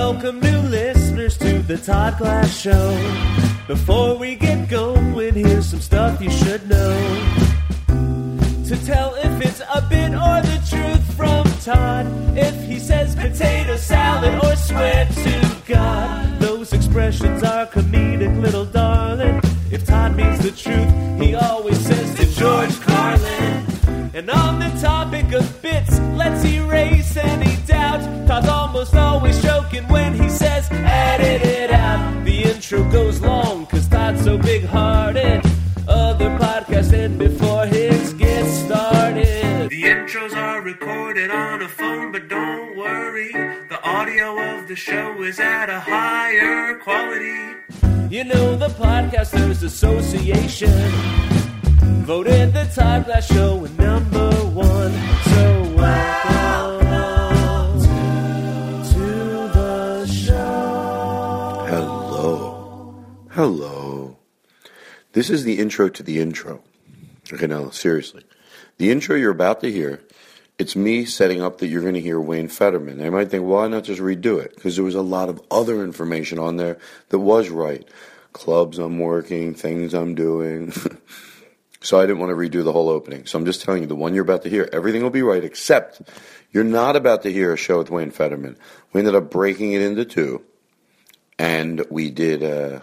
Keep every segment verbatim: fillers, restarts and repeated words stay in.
welcome new listeners to the Todd Glass Show. Before we get going, here's some stuff you should know. To tell if it's a bit or the truth from Todd. If he says potato salad or swear to God. Those expressions are comedic, little darling. If Todd means the truth, he always says to George Carlin. And on the topic of bits, let's erase any doubt. Todd's almost always joking when he says, edit it out. The intro goes long, cause Todd's so big-hearted. Other podcasts end before his gets started. The intros are recorded on a phone, but don't worry. The audio of the show is at a higher quality. You know the Podcasters Association voted the Todd Glass Show number one. So welcome to the show. Hello. Hello. This is the intro to the intro. Okay, now, seriously. The intro you're about to hear, it's me setting up that you're going to hear Wayne Fetterman. They might think, why not just redo it? Because there was a lot of other information on there that was right. Clubs I'm working, things I'm doing. So I didn't want to redo the whole opening. So I'm just telling you, the one you're about to hear, everything will be right, except you're not about to hear a show with Wayne Fetterman. We ended up breaking it into two. And we did... Uh,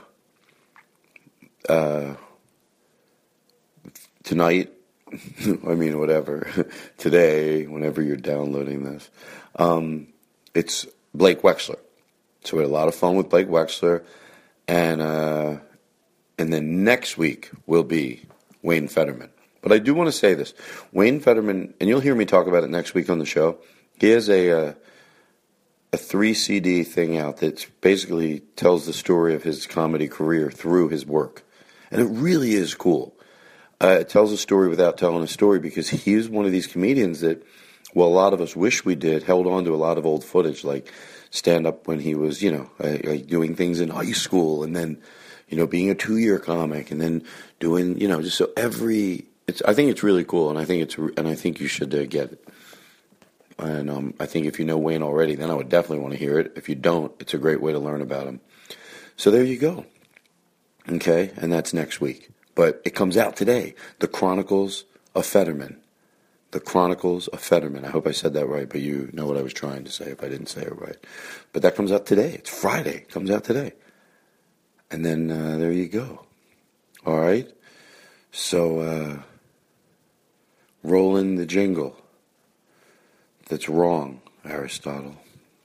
Uh, tonight, I mean, whatever, today, whenever you're downloading this, um, it's Blake Wexler. So we had a lot of fun with Blake Wexler, and uh, and then next week will be Wayne Fetterman. But I do want to say this. Wayne Fetterman, and you'll hear me talk about it next week on the show, he has a... Uh, a three C D thing out that basically tells the story of his comedy career through his work. And it really is cool. Uh, it tells a story without telling a story because he is one of these comedians that, well, a lot of us wish we did, held on to a lot of old footage, like stand-up when he was, you know, uh, like doing things in high school and then, you know, being a two-year comic and then doing, you know, just so every, it's, I think it's really cool and I think it's, and I think you should uh, get it. And um, I think if you know Wayne already, then I would definitely want to hear it. If you don't, it's a great way to learn about him. So there you go. Okay, and that's next week. But it comes out today. The Chronicles of Fetterman. The Chronicles of Fetterman. I hope I said that right, but you know what I was trying to say if I didn't say it right. But that comes out today. It's Friday. It comes out today. And then uh, there you go. All right? So, uh, roll in the jingle. That's wrong, Aristotle.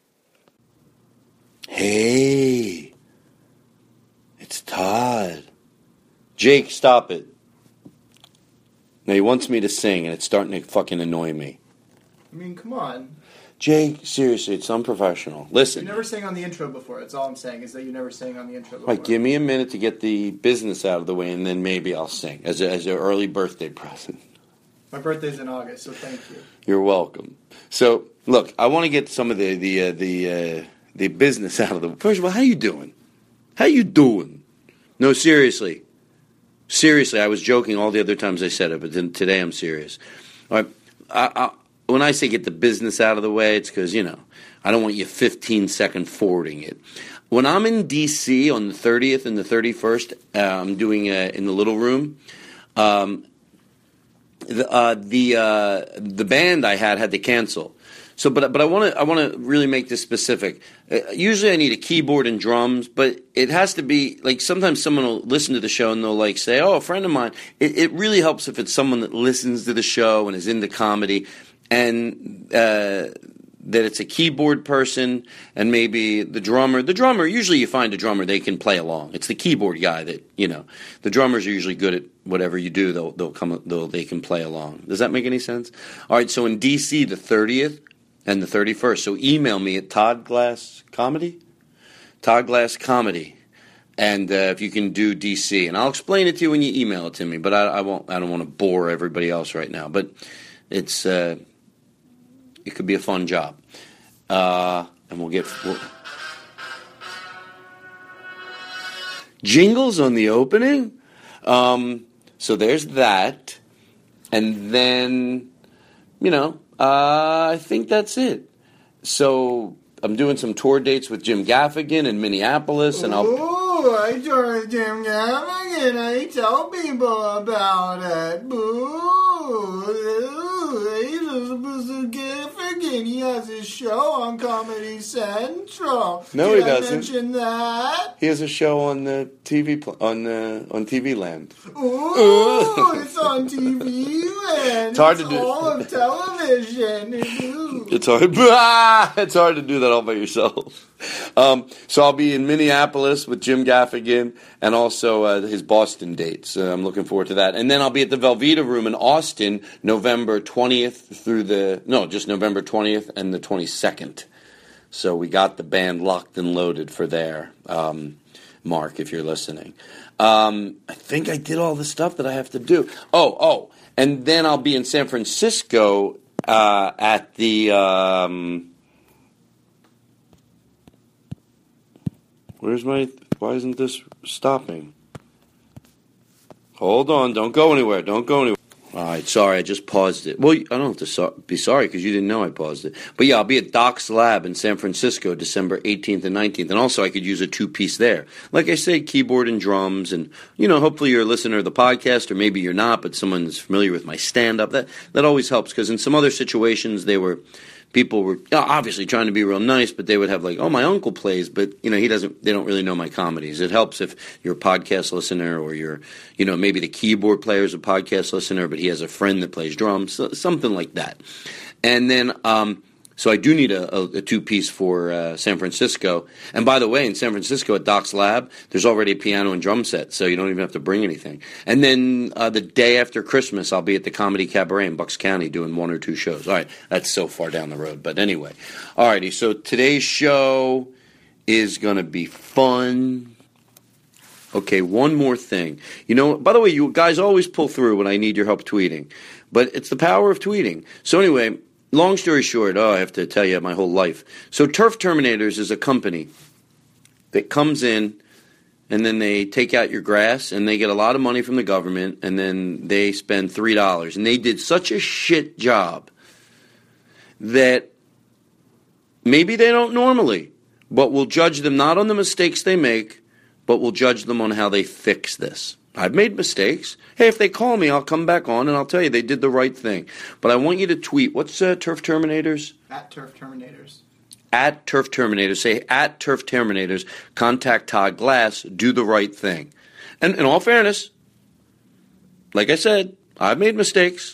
Hey, it's Todd. Jake, stop it. Now he wants me to sing, and it's starting to fucking annoy me. I mean, come on. Jake, seriously, it's unprofessional. Listen. You never sang on the intro before. That's all I'm saying, is that you never sang on the intro before. Right, give me a minute to get the business out of the way, and then maybe I'll sing as a, as an early birthday present. My birthday's in August, so thank you. You're welcome. So, look, I want to get some of the the uh, the uh, the business out of the way. First of all, how you doing? How you doing? No, seriously. Seriously, I was joking all the other times I said it, but then today I'm serious. All right, I, I, when I say get the business out of the way, it's because, you know, I don't want you fifteen-second forwarding it. When I'm in D C on the thirtieth and the thirty-first, uh, I'm doing uh, in the Little Room, um, The uh, the uh, the band I had had to cancel. So, but but I want to I want to really make this specific. Uh, usually, I need a keyboard and drums, but it has to be like sometimes someone will listen to the show and they'll like say, "Oh, a friend of mine." It, it really helps if it's someone that listens to the show and is into comedy, and uh, that it's a keyboard person and maybe the drummer. The drummer, usually you find a drummer, they can play along. It's the keyboard guy that, you know, the drummers are usually good at whatever you do. They'll they'll come they'll they can play along. Does that make any sense? All right, so in D C the thirtieth and the thirty-first. So email me at Todd Glass Comedy, Todd Glass Comedy, and uh, if you can do D C, and I'll explain it to you when you email it to me. But I, I won't. I don't want to bore everybody else right now. But it's uh, it could be a fun job, uh, and we'll get we'll... jingles on the opening. Um, so there's that, and then you know. Uh, I think that's it. So I'm doing some tour dates with Jim Gaffigan in Minneapolis, and I'll. Ooh, I joined Jim Gaffigan. I tell people about it. Boo! He's a Gaffigan. He has his show on Comedy Central. No, Did he I doesn't. mention that? He has a show on the T V pl- on uh, on T V Land. Ooh, it's on T V Land. It's hard it's to do. all of television. Ooh. It's hard. Ah, it's hard to do that all by yourself. Um, so I'll be in Minneapolis with Jim Gaffigan, and also uh, his Boston dates. Uh, I'm looking forward to that. And then I'll be at the Velveeta Room in Austin, November twentieth through the no, just November twentieth and the twenty-second. So we got the band locked and loaded for there. Um, Mark, if you're listening, um, I think I did all the stuff that I have to do. Oh, oh, and then I'll be in San Francisco uh, at the. Um, Where's my... Why isn't this stopping? Hold on. Don't go anywhere. Don't go anywhere. All right. Sorry. I just paused it. Well, I don't have to so- be sorry because you didn't know I paused it. But yeah, I'll be at Doc's Lab in San Francisco, December eighteenth and nineteenth. And also I could use a two-piece there. Like I say, keyboard and drums. And, you know, hopefully you're a listener of the podcast, or maybe you're not, but someone's familiar with my stand-up. That, that always helps, because in some other situations they were... People were obviously trying to be real nice, but they would have like, oh, my uncle plays, but, you know, he doesn't, they don't really know my comedies. It helps if you're a podcast listener, or you're, you know, maybe the keyboard player is a podcast listener, but he has a friend that plays drums, so, something like that. And then, um, so I do need a, a, a two-piece for uh, San Francisco. And by the way, in San Francisco at Doc's Lab, there's already a piano and drum set, so you don't even have to bring anything. And then uh, the day after Christmas, I'll be at the Comedy Cabaret in Bucks County doing one or two shows. All right, that's so far down the road. But anyway, all righty, so today's show is going to be fun. Okay, one more thing. You know, by the way, you guys always pull through when I need your help tweeting. But it's the power of tweeting. So anyway... Long story short, oh, I have to tell you my whole life. So Turf Terminators is a company that comes in, and then they take out your grass, and they get a lot of money from the government, and then they spend three dollars. And they did such a shit job that maybe they don't normally, but we'll judge them not on the mistakes they make, but we'll judge them on how they fix this. I've made mistakes. Hey, if they call me, I'll come back on and I'll tell you they did the right thing. But I want you to tweet. What's uh, Turf Terminators? At Turf Terminators. At Turf Terminators. Say, at Turf Terminators, contact Todd Glass, do the right thing. And in all fairness, like I said, I've made mistakes.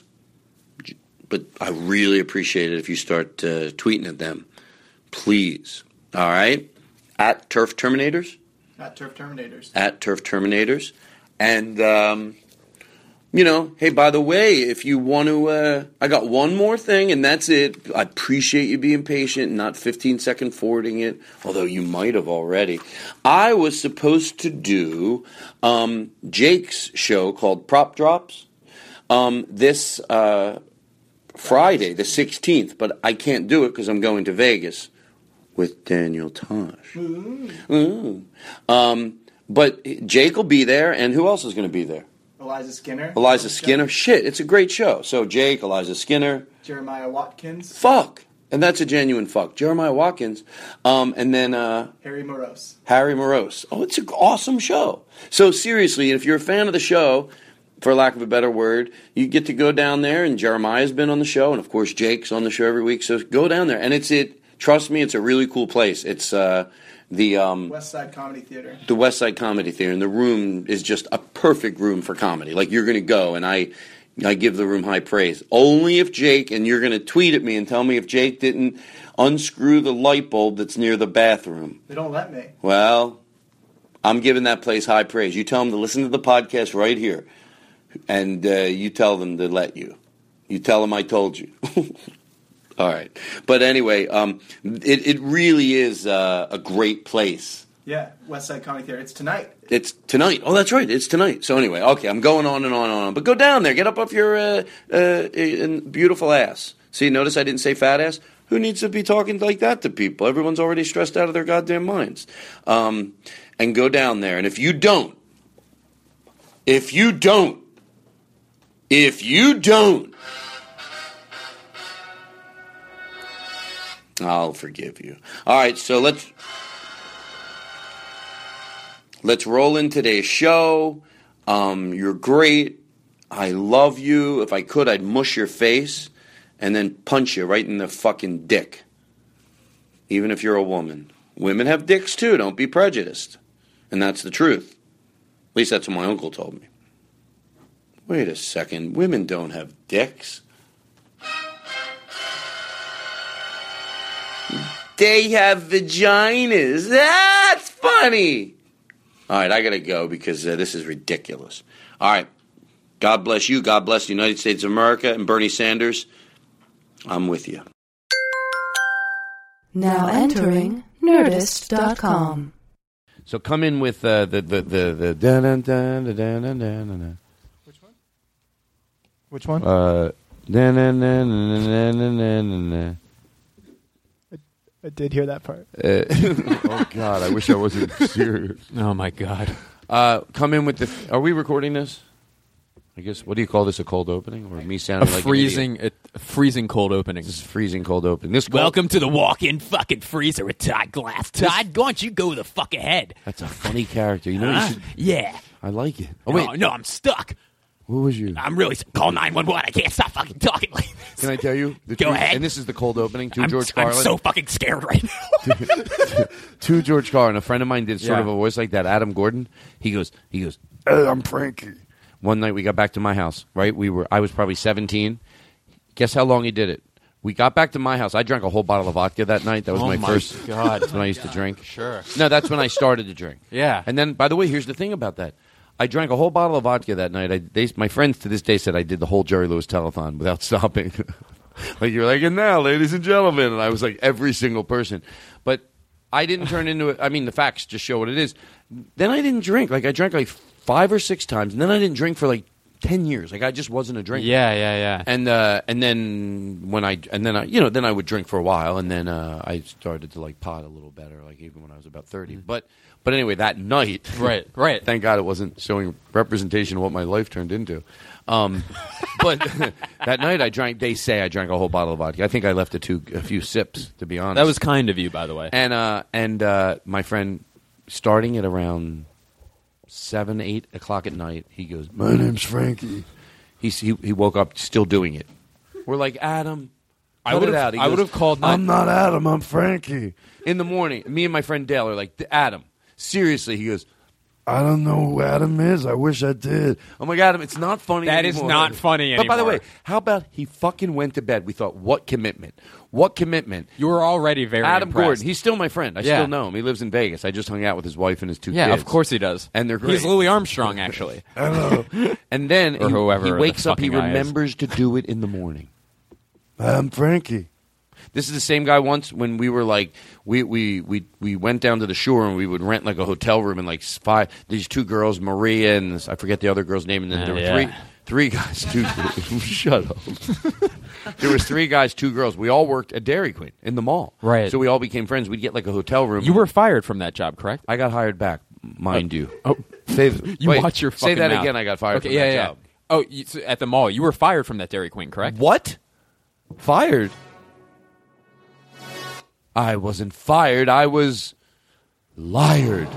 But I really appreciate it if you start uh, tweeting at them. Please. All right? At Turf Terminators? At Turf Terminators. At Turf Terminators. And, um, you know, hey, by the way, if you want to, uh, I got one more thing, and that's it. I appreciate you being patient and not fifteen-second forwarding it, although you might have already. I was supposed to do um, Jake's show called Prop Drops um, this uh, Friday, the sixteenth, but I can't do it because I'm going to Vegas with Daniel Tosh. Ooh. Ooh. Um, but Jake will be there, and who else is going to be there? Eliza Skinner. Eliza Skinner. Shit, it's a great show. So Jake, Eliza Skinner. Jeremiah Watkins. Fuck. And that's a genuine fuck. Jeremiah Watkins. Um, and then uh, Harry Morose. Harry Morose. Oh, it's an awesome show. So seriously, if you're a fan of the show, for lack of a better word, you get to go down there, and Jeremiah's been on the show, and of course Jake's on the show every week. So go down there. And it's it. Trust me, it's a really cool place. It's uh, the um, West Side Comedy Theater. The West Side Comedy Theater, and the room is just a perfect room for comedy. Like, you're going to go, and I, I give the room high praise. Only if Jake, and you're going to tweet at me and tell me if Jake didn't unscrew the light bulb that's near the bathroom. They don't let me. Well, I'm giving that place high praise. You tell them to listen to the podcast right here, and uh, you tell them to let you. You tell them I told you. All right. But anyway, um, it, it really is uh, a great place. Yeah, West Side Comedy Theater. It's tonight. It's tonight. Oh, that's right. It's tonight. So anyway, okay, I'm going on and on and on. But go down there. Get up off your uh, uh, beautiful ass. See, notice I didn't say fat ass? Who needs to be talking like that to people? Everyone's already stressed out of their goddamn minds. Um, and go down there. And if you don't, if you don't, if you don't, I'll forgive you. All right, so let's let's roll in today's show. Um, you're great. I love you. If I could, I'd mush your face and then punch you right in the fucking dick. Even if you're a woman. Women have dicks too. Don't be prejudiced. And that's the truth. At least that's what my uncle told me. Wait a second. Women don't have dicks. They have vaginas. That's funny. All right, I got to go because uh, this is ridiculous. All right. God bless you. God bless the United States of America and Bernie Sanders. I'm with you. Now entering Nerdist dot com. So come in with uh, the the the the da da da da da da da. Which one? Which one? Uh, da da da da da da da. I did hear that part. Uh, oh God, I wish I wasn't serious. Oh my God. Uh, come in with the. Are we recording this? I guess. What do you call this? A cold opening, or me A sounding like freezing, a, a freezing cold opening. This is freezing cold opening. This cold, Welcome to the walk-in fucking freezer with Todd Glass. Todd, why don't you go the fuck ahead? That's a funny character. You know, Huh? you should, Yeah. I like it. Oh No, wait, no, I'm stuck. who was you? I'm really call nine one one. I can't stop fucking talking like this. Can I tell you? The Go truth? ahead. And this is the cold opening to I'm, George I'm Carlin. so fucking scared right now. to George Carlin. A friend of mine did sort Yeah. of a voice like that. Adam Gordon. He goes. He goes. Hey, I'm Frankie. One night we got back to my house. Right. We were. I was probably seventeen. Guess how long he did it? We got back to my house. I drank a whole bottle of vodka that night. That was Oh my, my first. God. That's when I used to drink. Sure. No, that's when I started to drink. Yeah. And then, by the way, here's the thing about that. I drank a whole bottle of vodka that night. I, they, my friends to this day said I did the whole Jerry Lewis telethon without stopping. Like, you're like, and now, ladies and gentlemen. And I was like, every single person. But I didn't turn into it. I mean, the facts just show what it is. Then I didn't drink. Like, I drank like five or six times. And then I didn't drink for like ten years. Like, I just wasn't a drinker. Yeah, yeah, yeah. And uh, and then when I and then I you know then I would drink for a while, and then uh, I started to like pot a little better, like even when I was about thirty. But but anyway, that night, Right, right. Thank God it wasn't showing representation of what my life turned into. Um, but that night I drank. They say I drank a whole bottle of vodka. I think I left a two a few sips, to be honest. That was kind of you, by the way. and uh, and uh, my friend, starting at around seven, eight o'clock at night, he goes, "My name's Frankie." He's, he he woke up still doing it. We're like, Adam, I cut would've- it out. He I goes, would've called I'm nine- not Adam. I'm Frankie. In the morning, me and my friend Dale are like, Adam, seriously. He goes, I don't know who Adam is. I wish I did. I'm like, Adam, it's not funny That is anymore. not funny But by the anymore. way, how about he fucking went to bed? We thought, what commitment? What commitment? You were already very Adam impressed. Gordon. He's still my friend. I Yeah. still know him. He lives in Vegas. I just hung out with his wife and his two Yeah, kids. of course he does. And they're great. He's Louis Armstrong, actually. And then Or he, whoever he the wakes up, he fucking guy is. remembers to do it in the morning. I'm Frankie. This is the same guy once when we were like, we, we, we, we went down to the shore and we would rent like a hotel room and like five, these two girls, Maria and this, I forget the other girl's name, and then Uh, there were yeah. three three guys, two shut up. There was three guys, two girls. We all worked at Dairy Queen in the mall. Right. So we all became friends. We'd get like a hotel room. You were fired from that job, correct? I got hired back, mind you. Oh, Say, you wait, watch your say fucking that mouth. again. I got fired Okay, from yeah, that yeah. job. Oh, you, so at the mall, you were fired from that Dairy Queen, correct? What? Fired? I wasn't fired. I was liared.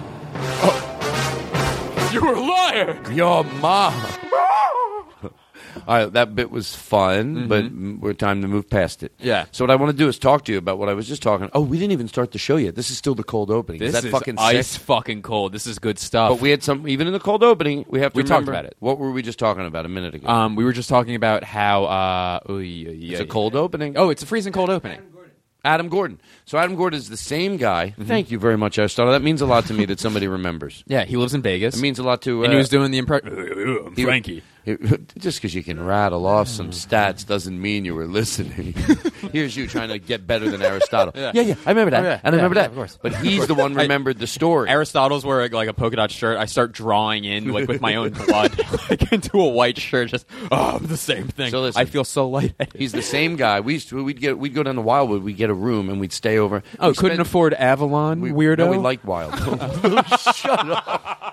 You were a liar. Your mom. All right, that bit was fun, but m- we're time to move past it. Yeah. So what I want to do is talk to you about what I was just talking. Oh, we didn't even start the show yet. This is still the cold opening. This is that is fucking ice sick? fucking cold. This is good stuff. But we had some, even in the cold opening, we have to We talked remember- about it. What were we just talking about a minute ago? um, we were just talking about how uh, oy, oy, oy, it's a cold opening. Oh, it's a freezing cold opening. Adam Gordon. So Adam Gordon is the same guy. Mm-hmm. Thank you very much, Aristotle. That means a lot to me that somebody remembers. Yeah, he lives in Vegas. It means a lot to... Uh, and he was doing the impression. he- Frankie. he- just because you can rattle off some stats doesn't mean you were listening. Here's you trying to get better than Aristotle. Yeah. yeah, yeah, I remember that. Oh, yeah. I remember Yeah, that. of course. But he's the one who remembered the story. Aristotle's wearing like a polka dot shirt. I start drawing in like with my own blood like into a white shirt. Just oh, I'm the same thing. So listen, I feel so lightheaded. He's the same guy. We used to, we'd get we'd go down to Wildwood. We'd get a room and we'd stay over. oh, We couldn't spent- afford Avalon, we, weirdo. No, we liked Wildwood. Shut up.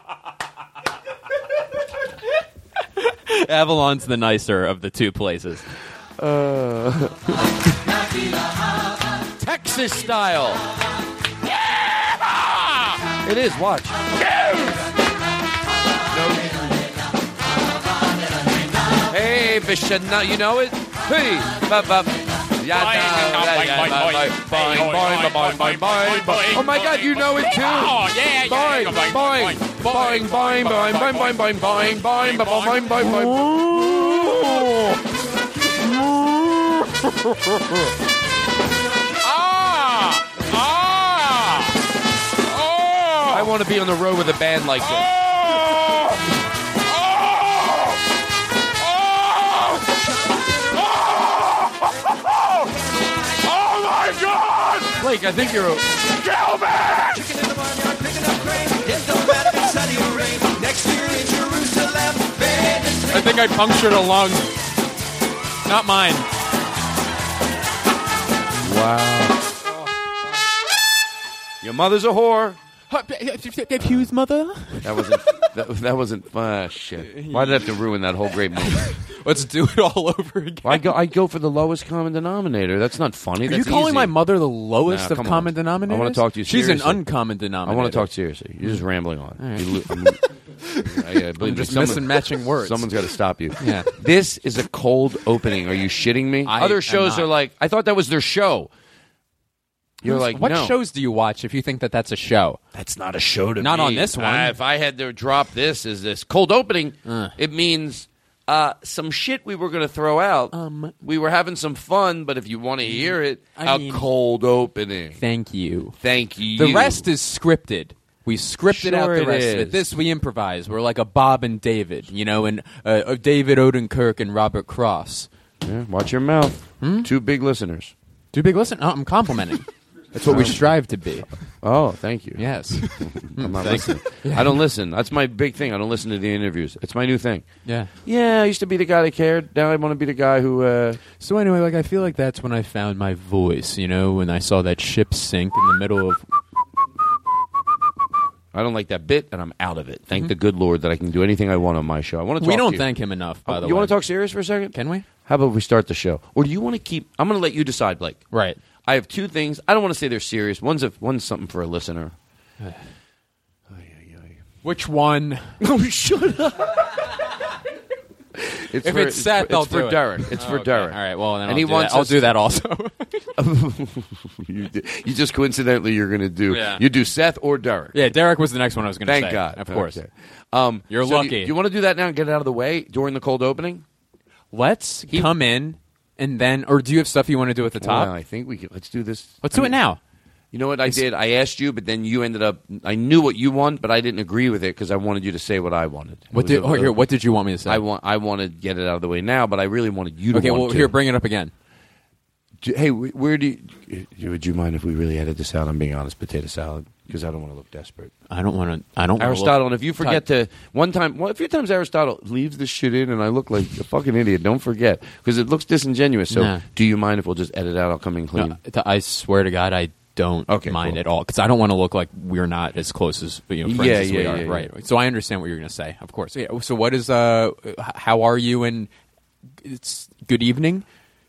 Avalon's the nicer of the two places. Text Texas style. Yeah! It is. Watch. No. Hey, Vishana, you know it? Hey, bop, bop. Yeah, oh my God, you know it too. Oh, yeah, boing, boing, boing, boing, boing, boing, boing, boing, boing, boing, boing, boing, boing, boing. Ah! Ah! Oh! I want to be on the road with a band like this. Blake, I think you're a... Kill me! Chicken in the barnyard, picking up grain. It don't matter if it's sunny or rain. Next year in Jerusalem, I think I punctured a lung. Not mine. Wow. Your mother's a whore. Whose mother? That wasn't... That, that wasn't... Ah, shit. Why did I have to ruin that whole great movie? Let's do it all over again. I go, I go for the lowest common denominator. That's not funny. Are That's you calling easy. my mother the lowest Nah, of come common on. denominators? I want to talk to you She's seriously. an uncommon denominator. I want to talk seriously. You're just rambling on. Right. You, I mean, I, I believe I'm just someone, missing matching words. Someone's got to stop you. Yeah. This is a cold opening. Are you shitting me? I Other am shows not. are like, I thought that was their show. You're Who's- like, what no. shows do you watch if you think that that's a show? That's not a show to Not me. on this one. Uh, if I had to drop this as this cold opening, Uh. it means uh, some shit we were going to throw out. Um, we were having some fun, but if you want to hear it, I a mean- cold opening. Thank you. Thank you. The rest is scripted. We scripted out Sure the it rest of is. it. This we improvise. We're like a Bob and David, you know, and uh, David Odenkirk and Robert Cross. Yeah, watch your mouth. Hmm? Two big listeners. Too big listen? Oh, I'm complimenting. That's what we strive to be. Oh, thank you. Yes. I'm not Thank listening. I don't listen. That's my big thing. I don't listen to the interviews. It's my new thing. Yeah. Yeah, I used to be the guy that cared. Now I want to be the guy who... Uh, So anyway, like I feel like that's when I found my voice, you know, when I saw that ship sink in the middle of... I don't like that bit, and I'm out of it. Thank the good Lord that I can do anything I want on my show. I want to talk We don't to you. thank him enough, by Oh, the you way. want to talk serious for a second? Can we? How about we start the show? Or do you want to keep... I'm going to let you decide, Blake. Right. I have two things. I don't want to say they're serious. One's a, one's something for a listener. Which one? Oh, shut up. It's If for, it's Seth, for, I'll it's for do it. Derek. It's Oh, for okay. Derek. All right, well, then and I'll, he do, wants that. I'll us- do that also. you, you just coincidentally you're going to do Yeah. you do Seth or Derek. Yeah, Derek was the next one I was going to say. Thank God. Of course. Okay. Um, You're so lucky. You, you want to do that now and get it out of the way during the cold opening? Let's come in and then, or do you have stuff you want to do at the top? Well, I think we can. Let's do this. Let's I do mean, it now. You know what I did? I asked you, but then you ended up. I knew what you want, but I didn't agree with it because I wanted you to say what I wanted. It What was did? a- Oh, here. What did you want me to say? I want. I want to get it out of the way now, but I really wanted you to. Okay. want Well, to. here, bring it up again. Do- Hey, wh- where do you, would you mind if we really edit this out? I'm being honest, potato salad, because I don't want to look desperate. I don't want to. I don't. wanna Aristotle, look- and if you forget to one time, well, a few times Aristotle leaves this shit in, and I look like a fucking idiot. Don't forget, because it looks disingenuous. So, Nah. do you mind if we'll just edit out? I'll come in clean. No, th- I swear to God, I don't Okay, mind cool. at all because I don't want to look like we're not as close as you know friends Yeah, as we yeah, are. yeah, right. yeah. So I understand what you're going to say. Of course. Yeah. So what is? Uh, h- how are you? And it's good evening.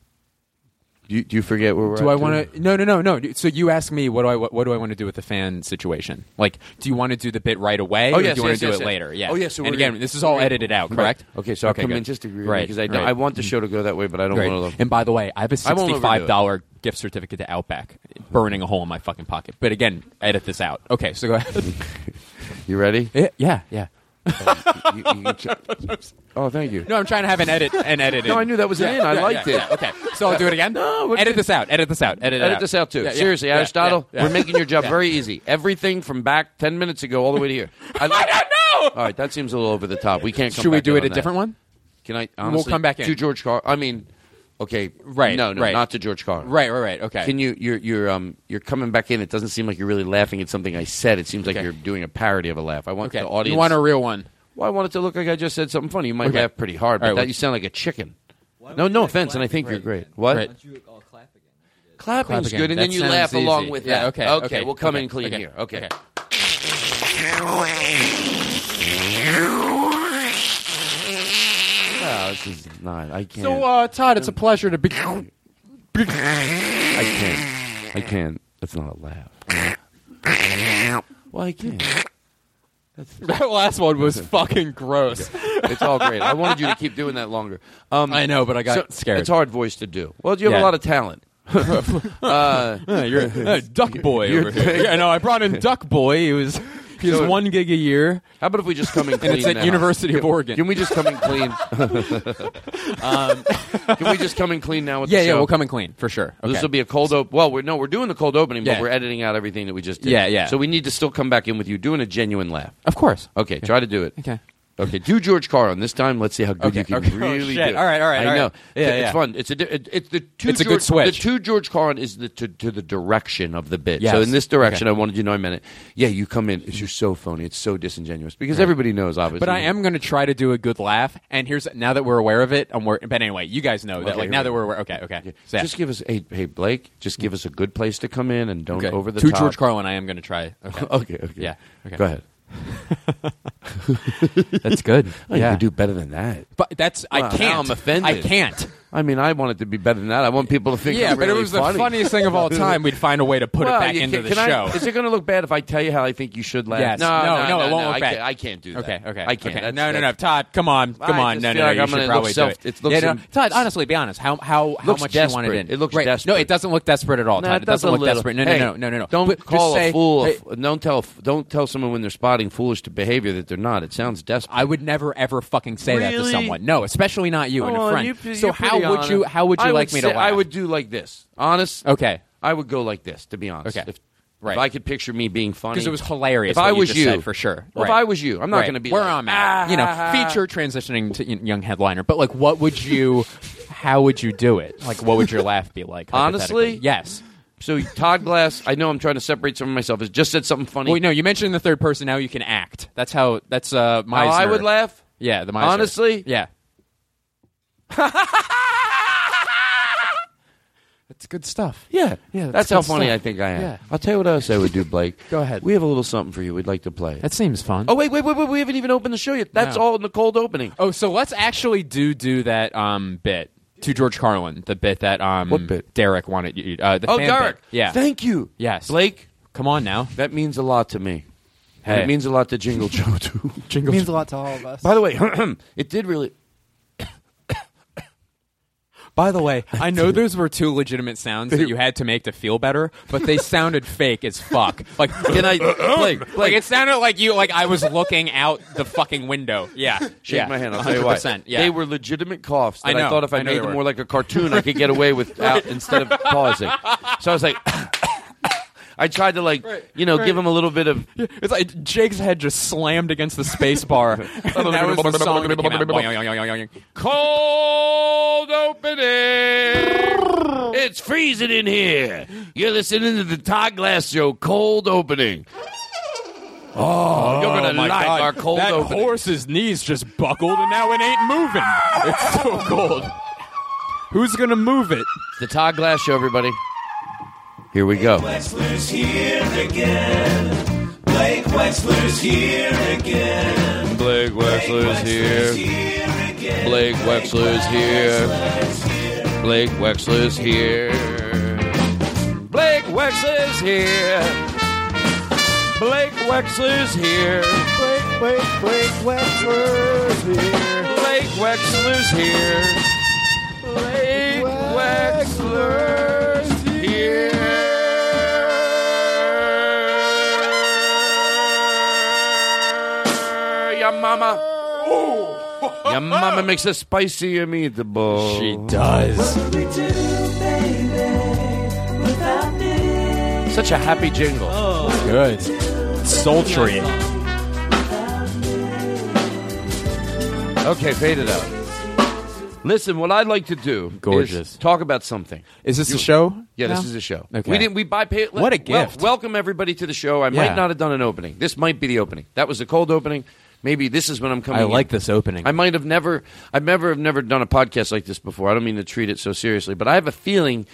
Do you, do you forget where we're Do at? I want to? No, no, no, no. So you ask me, what do I what, what do I want to do with the fan situation? Like, do you want to do the bit right away, Oh, or yes, do you want yes, to do yes, it yes. later? Yeah. Oh, yes, so and we're again, gonna- this is all edited out, correct? Right. Okay, so I'll come good. in just to agree Right, because I, right. I want the show to go that way, but I don't Right. want to. And by the way, I have a I won't overdo sixty-five dollars gift certificate to Outback, burning a hole in my fucking pocket. But again, edit this out. Okay, so go ahead. You ready? Yeah, yeah, yeah. You- you- you ch- oh, thank you. No, I'm trying to have an edit. An edit. No, in. I knew that was an Yeah, in. I yeah, liked yeah, it. yeah. Okay, so I'll do it again. No, we're edit good. this out. Edit this out. Edit, it Edit out. this out too. Yeah, yeah, Seriously, yeah, Aristotle, yeah, yeah. we're making your job Yeah. very easy. Everything from back ten minutes ago all the way to here. I, like, I don't know. All right, that seems a little over the top. We can't. Come Should we back do in it a on different that. one? Can I? Honestly, come back in. to George Carl. I mean, okay, Right, No, no, right. not to George Carlin. Right, right, right. Okay. Can you? You're you're um you're coming back in. It doesn't seem like you're really laughing at something I said. It seems like Okay. you're doing a parody of a laugh. I want Okay. the audience. You want a real one? Well, I want it to look like I just said something funny. You might Okay. laugh pretty hard, but All right, that well- you sound like a chicken. No, no offense, and I think you're great. What? Right. Clapping's Clap again. good, and That then you sounds laugh easy. along with Yeah, that. okay, okay, okay, we'll come okay, in clean okay, here. Okay. okay. Oh, this is not. I can't. So, uh, Todd, it's a pleasure to be. I can't. I can't. That's not a laugh. Well, I can't. That last one was fucking gross. It's all great. I wanted you to keep doing that longer. Um, I know, but I got so scared. It's hard voice to do. Well, you have Yeah. a lot of talent. uh, Yeah, you're uh, Duck Boy You're- over here. Yeah, no, I brought in Duck Boy. He was he was So- one gig a year, how about if we just come in clean and it's at now? University of Can- Oregon. Can we just come in clean? um, Can we just come in clean now with yeah, the show? yeah, we'll come in clean for sure. Okay. This will be a cold open. Well, we're, no, we're doing the cold opening, but Yeah. we're editing out everything that we just did. Yeah, yeah. So we need to still come back in with you doing a genuine laugh. Of course. Okay, try to do it. Okay. Okay, do George Carlin this time. Let's see how good Okay, you can okay. Oh, really shit. do. it. All right, all right, I all right. know. Yeah, it's yeah. fun. It's a. di- It, it's the two. It's a George, good switch. The two George Carlin is the to, to the direction of the bit. Yes. So in this direction, Okay. I wanted you to know I meant it. Yeah, you come in. It's, you're so phony. It's so disingenuous because everybody knows, obviously. But I am going to try to do a good laugh. And here's now that we're aware of it, I'm wor- but anyway, you guys know that. Okay, Like here now we that go. we're aware. Okay, okay. So, yeah. Just give us, hey, hey, Blake. Just give us a good place to come in and don't okay. over the to top. George Carlin, I am going to try. Okay. Okay, okay. Yeah. Okay. Go ahead. That's good. Oh, You yeah. could do better than that. But that's Well, I now can't. I'm offended. I can't. I mean, I want it to be better than that. I want people to think. Yeah, I'm but really it was funny. the funniest thing of all time. We'd find a way to put Well, it back you into can- the can I- show. Is it going to look bad if I tell you how I think you should laugh? Yes. No, No, no, no, no, it won't no, look I bad. Can't, I can't do that. Okay, okay, I can't. Okay. That's, no, no, no, that's- Todd, come on, come I on, just no, no, feel no, like you I'm should gonna probably look do self- it. it looks yeah, no, in- Todd, honestly, be honest. How how how Looks much you want it desperate. in? It looks right. desperate. No, it doesn't look desperate at all. No, Todd. it It doesn't does a look little. desperate. No, Hey, no, no, no, no, no. Don't But call just say, a fool. hey, a, don't tell. Don't tell someone when they're spotting foolish behavior that they're not. It sounds desperate. I would never ever fucking say that to Really? someone. No, especially not you and Oh, a friend. you- so you're how pretty would honest. you how would you I like me to say- laugh? I would do like this. Honest. Okay. I would go like this. To be honest. Okay. If, Right. If I could picture me being funny, Because it was hilarious. If what I you was just you, said, for sure. Well, right. if I was you, I'm not Right. going to be where like, I'm at. You know, "Ah." feature transitioning to y- young headliner. But like, what would you? How would you do it? Like, what would your laugh be like? Honestly? hypothetically? Yes. So Todd Glass, I know I'm trying to separate some of myself. Has just said something funny. Well, no, you mentioned in the third person. Now you can act. That's how. That's uh. Meisner. How I would laugh. Yeah, the Meisner. Honestly? Yeah. That's good stuff. Yeah, Yeah, That's, that's how good funny stuff. I think I am. Yeah. I'll tell you what else I would do, Blake. Go ahead. We have a little something for you. We'd like to play. That seems fun. Oh wait, wait, wait, wait! We haven't even opened the show yet. That's No. all in the cold opening. Oh, so let's actually do do that um bit to George Carlin, the bit that um What bit? Derek wanted you. Uh, the Oh, fan Derek. bit. Yeah. Thank you. Yes. Blake. Come on now. That means a lot to me. And Hey. it means a lot to Jingle Joe too. It means a lot to all of us. By the way, it did really. By the way, I know those were two legitimate sounds that you had to make to feel better, but they sounded fake as fuck. Like, Can I, Blake? like Blake, it sounded like you, like I was looking out the fucking window. Yeah, shake yeah. my hand. I'll one tell you hundred why. percent. Yeah, They were legitimate coughs that I I, know. thought if I, I know made they them were. more like a cartoon, I could get away with out instead of pausing. So I was like, I tried to like, you know, right. give him a little bit of. It's like Jake's head just slammed against the space bar. And that was the song that came out. Boing. Cold opening. It's freezing in here. You're listening to the Todd Glass Show cold opening. Oh, you're gonna my like God. our cold that opening. horse's knees just buckled and now it ain't moving. It's so cold. Who's gonna move it? It's the Todd Glass Show, everybody. Here we go. Wexler's here again. Blake Wexler's here again. Blake Wexler's here. Blake Wexler's here. Blake Wexler's here. Blake Wexler's here. Blake Wexler's here. Blake, Blake, Blake Wexler's here. Blake Wexler's here. Blake Wexler's here. Your mama. Your mama makes a spicy meatball. She does. Such a happy jingle. Good. Sultry. Okay, fade it out. Listen, what I'd like to do Gorgeous. is talk about something. Is this a show? Yeah, this now? is a show. Okay. We didn't. We bypass. What a well, gift. welcome everybody to the show. I Yeah. might not have done an opening. This might be the opening. That was the cold opening. Maybe this is when I'm coming. I like in. this opening. I might have never. I've never have never done a podcast like this before. I don't mean to treat it so seriously, but I have a feeling.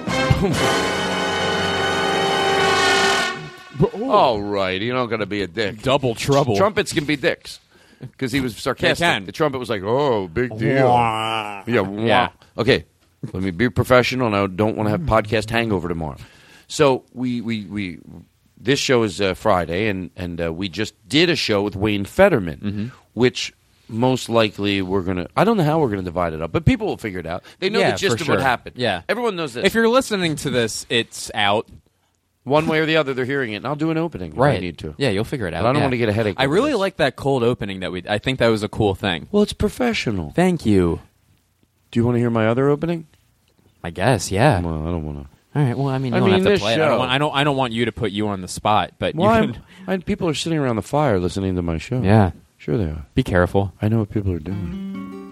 All right, you're not going to be a dick. Double trouble. Trumpets can be dicks because he was sarcastic. They can. The trumpet was like, "Oh, big deal." Wah. Yeah, wah. Yeah. Okay, let me be professional, and I don't want to have podcast hangover tomorrow. So we we we this show is uh, Friday, and and uh, we just did a show with Wayne Fetterman, Mm-hmm. which most likely we're gonna. I don't know how we're gonna divide it up, but people will figure it out. They know Yeah, the gist for of what sure. happened. Yeah. Everyone knows this. If you're listening to this, it's out. One way or the other, they're hearing it, and I'll do an opening if Right. I need to. Yeah, you'll figure it out. But I don't Yeah. want to get a headache. I over really this. like that cold opening that we. I think that was a cool thing. Well, it's professional. Thank you. Do you want to hear my other opening? I guess. Yeah. Well, I don't want to. All right. Well, I mean, you I don't mean, have to this play it. I show- don't, want, I don't. I don't want you to put you on the spot, but Well, you I'm- can. I, people are sitting around the fire listening to my show. Yeah. Sure they are. Be careful. I know what people are doing.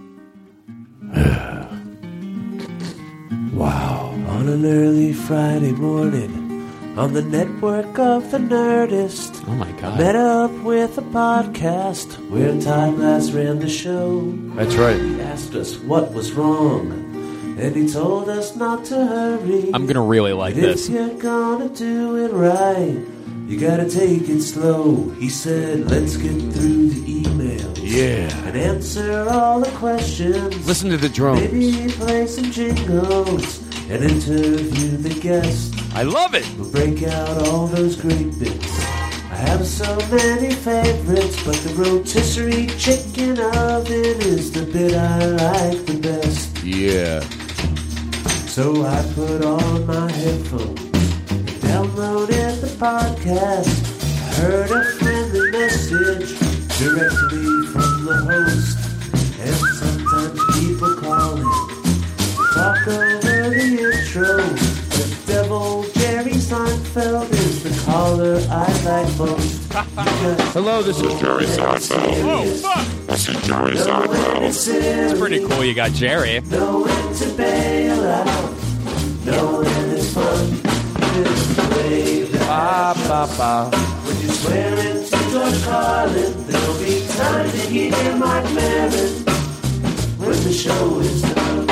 Wow. On an early Friday morning, on the network of the Nerdist, Oh my God. met up with a podcast where Todd Glass ran the show. That's right. He asked us what was wrong, and he told us not to hurry. I'm gonna really like And this. if you're gonna do it right, you gotta take it slow. He said, let's get through the emails. Yeah. And answer all the questions. Listen to the drums. Maybe play some jingles and interview the guest. I love it. We'll break out all those great bits. I have so many favorites, but the rotisserie chicken oven is the bit I like the best. Yeah. So I put on my headphones and downloaded the podcast. I heard a friendly message directly from the host. And sometimes people call in to talk over the intro. The devil Jerry Seinfeld is the caller I like most. Hello, this is Jerry Seinfeld. Oh fuck! This is Jerry Seinfeld. It's pretty cool. You got Jerry. Know when to bail out. Know when it's fun. Just play the ba ba ba. when you swear into George Carlin. There'll be time to hear Mark Maron when the show is done.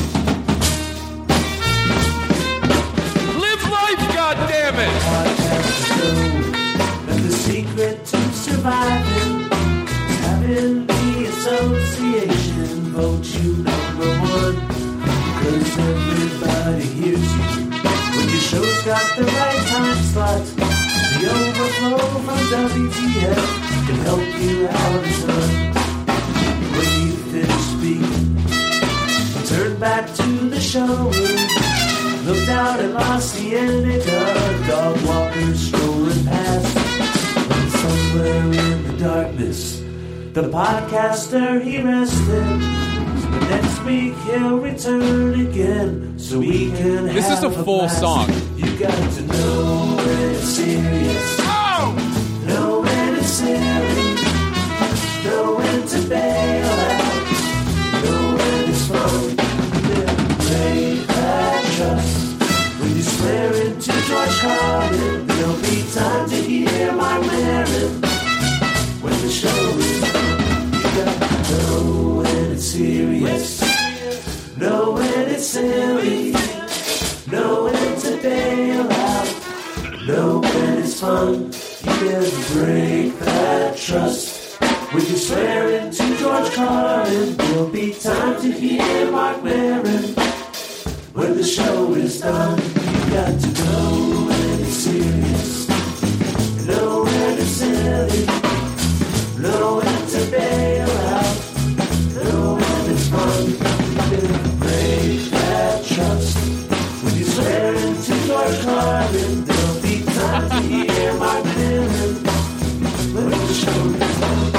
Live life, goddammit! Podcast show and the secret to surviving is having the association vote you number one. Because everybody hears you when your show's got the right time slot. The overflow from W T F can help you out a ton. When you finish speaking, turn back to the show. Looked out at La Cienega, dog walkers strolling past. And somewhere in the darkness, the podcaster he rested. But next week he'll return again, so we can This have is a full blast. song. You got to know when it's serious. Know when it's silly. Know when to bail out. Know when it's fun. Then break that trust. When you swear into George Carlin, there'll be time to hear Mark Maron. When the show is done, you got to know when it's serious. Know when it's silly. Know when to bail out. Know when it's fun. You better break that trust. When you swear into George Carlin, there'll be time to hear Mark Maron. When the show is done, you got to know when it's serious. Know when it's silly. Know when to bail out. Know when it's fun. You better break that trust. When you swear into George Carlin, there'll be time to hear Mark Maron. When the show is done.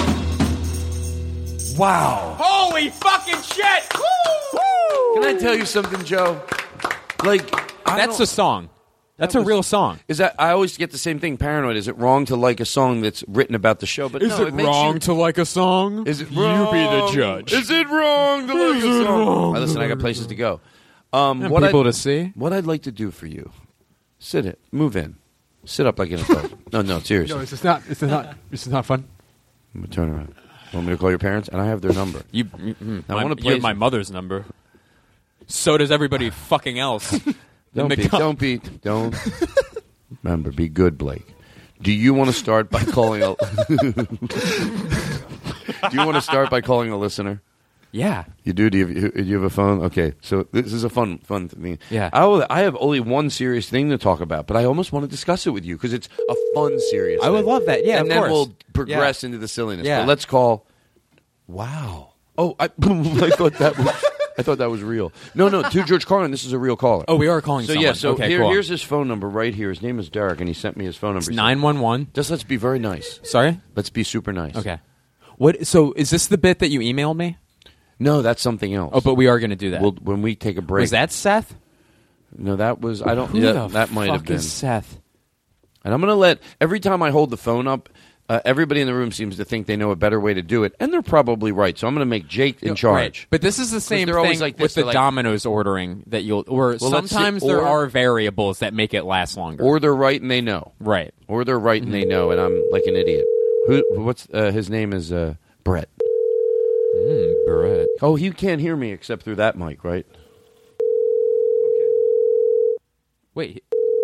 Wow. Holy fucking shit! Can I tell you something, Joe? Like, I That's don't- a song. That's That a was- real song. Is that I always get the same thing? Paranoid. Is it wrong to like a song that's written about the show? But no, it makes you, to like a song? Is it wrong? You be the judge. Is it wrong to like Is a it song? wrong All right, listen, I got places to go. Um, And what people I'd, to see. what I'd like to do for you, sit it, move in, sit up like an adult. no, no, seriously. No, it's just not. It's not. This is not fun. I'm gonna turn around. Want me to call your parents? And I have their number. You, mm, I my, wanna you play have my some- mother's number. So does everybody fucking else. Don't The be, co- don't be, don't. Remember, be good, Blake. Do you want to start by calling a? Do you want to start by calling a listener? Yeah. You do? Do you, do you have a phone? Okay, so this is a fun, fun thing. Yeah. I, will, I have only one serious thing to talk about, but I almost want to discuss it with you because it's a fun, serious. I would thing. love that. Yeah, and of then course. we'll progress Yeah. into the silliness. Yeah. But let's call. Wow. Oh, I, I thought that was. I thought that was real. No, no, to George Carlin, this is a real caller. Oh, we are calling So someone. yeah, so okay, here, cool. here's his phone number right here. His name is Derek, and he sent me his phone number. It's nine one one. Just let's be very nice. Sorry? Let's be super nice. Okay. What? So is this the bit that you emailed me? No, that's something else. Oh, but we are going to do that. We'll, when we take a break. Was that Seth? No, that was. I don't. Who Yeah, the that might have fuck been. is Seth? And I'm going to let every time I hold the phone up, uh, everybody in the room seems to think they know a better way to do it, and they're probably right. So I'm going to make Jake in charge. Right. But this is the same they're thing always like this, with the they're like- Domino's ordering that you'll. Or Well, let's see, sometimes there or- are variables that make it last longer. Or they're right and they know. right. Or they're right and they know, and I'm like an idiot. Who? What's uh, his name? Is uh, Brett. Mm, Brett. Oh, he can't hear me except through that mic, right? Wait.